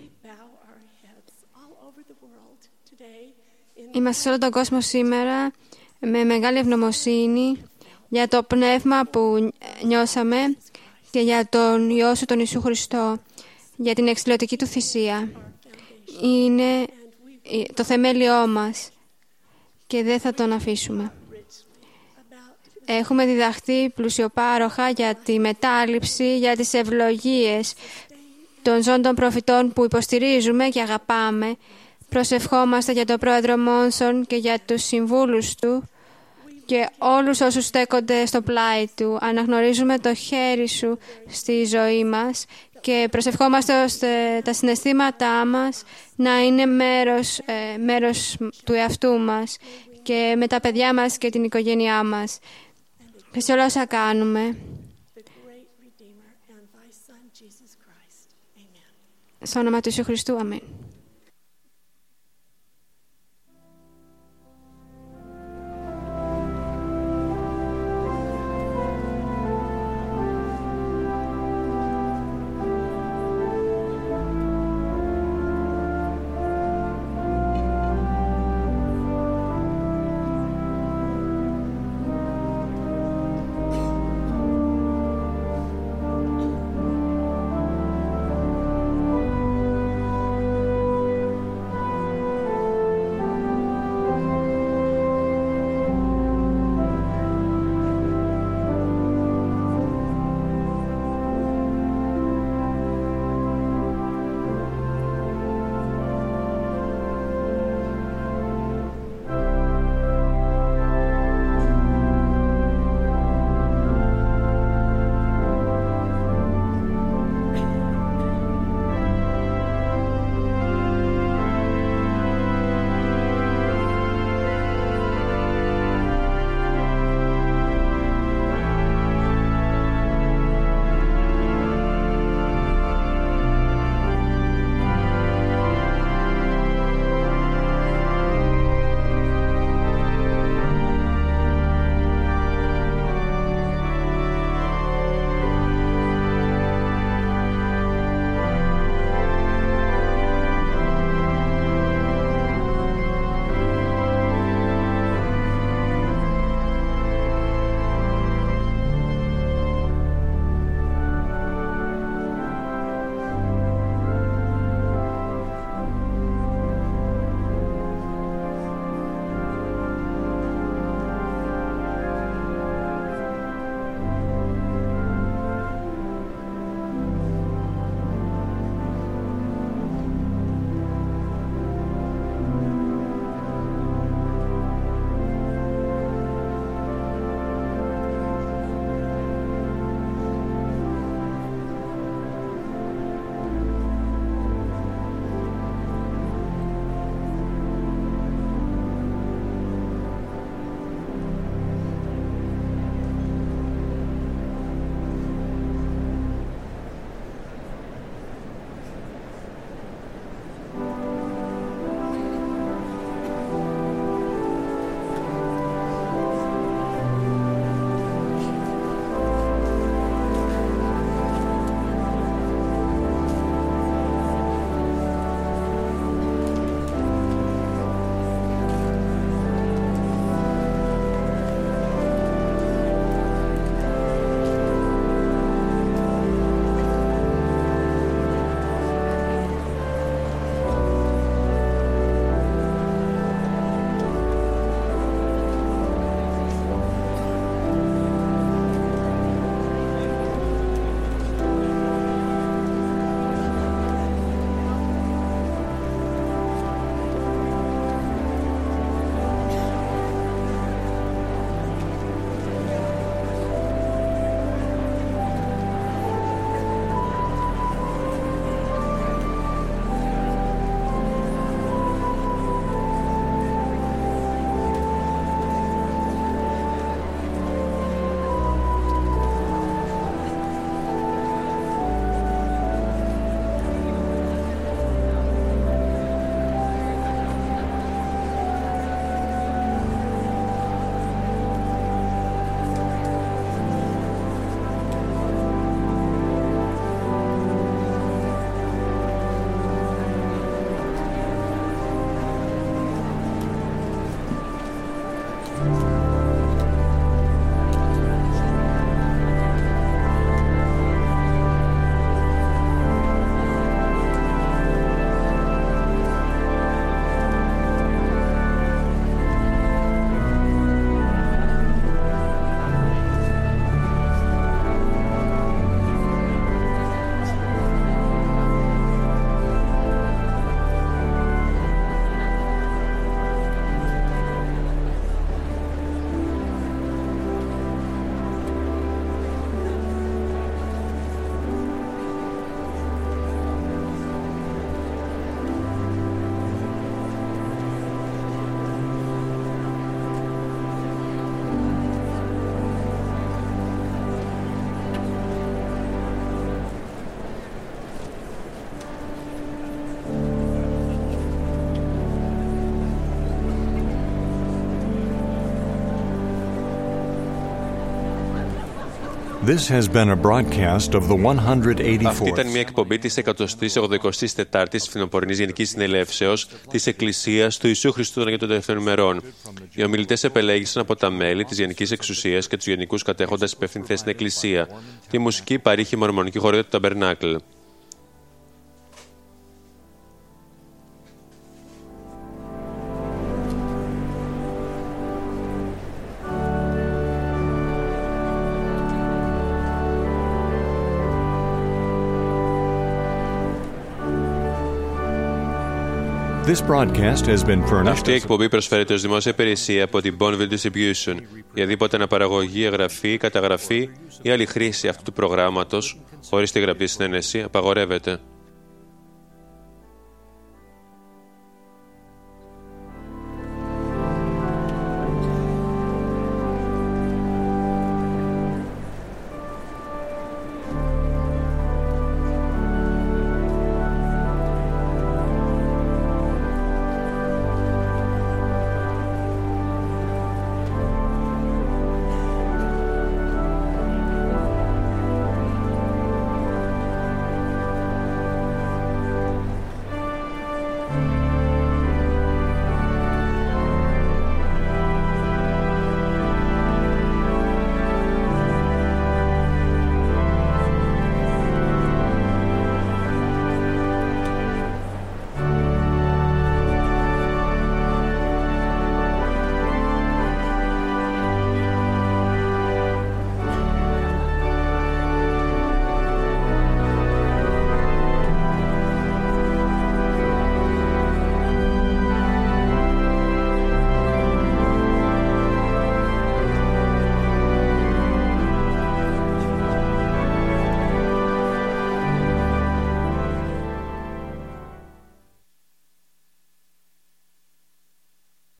είμαστε σε όλο τον κόσμο σήμερα με μεγάλη ευγνωμοσύνη για το πνεύμα που νιώσαμε και για τον Υιό Σου, τον Ιησού Χριστό, για την εξηλωτική Του θυσία. Είναι το θεμέλιό μας και δεν θα τον αφήσουμε. Έχουμε διδαχθεί πλουσιοπάροχα για τη μετάληψη, για τις ευλογίες των ζώων των προφητών που υποστηρίζουμε και αγαπάμε. Προσευχόμαστε για τον πρόεδρο Μόνσον και για τους συμβούλους του και όλους όσους στέκονται στο πλάι του. Αναγνωρίζουμε το χέρι σου στη ζωή μας και προσευχόμαστε ώστε τα συναισθήματά μας να είναι μέρος, ε, μέρος του εαυτού μας και με τα παιδιά μας και την οικογένειά μας και σε όλα όσα κάνουμε. Στο όνομα του Ιησού Χριστού, αμήν. Thank This has been a broadcast of the one hundred Αυτή ήταν eighty-fourth μια εκπομπή της εκατοστής ογδοηκοστής τετάρτης Φθινοπορεινής Γενικής Συνελεύσεως της Εκκλησίας του Ιησού Χριστού των Τελευταίων ημερών. Οι ομιλητές επελέγησαν από τα μέλη της Γενικής Εξουσίας και τους γενικούς κατέχοντας υπεύθυνη θέση στην Εκκλησία. Τη μουσική παρήχε η Μορμονική Χοροδία του Ταμπερνάκλ. This broadcast has been furnished. Αυτή η εκπομπή προσφέρεται ως δημόσια υπηρεσία από την Bonneville Distribution. Για οποιαδήποτε αναπαραγωγή, εγγραφή, καταγραφή ή άλλη χρήση αυτού του προγράμματος, χωρίς τη γραπτή συνένεση, απαγορεύεται.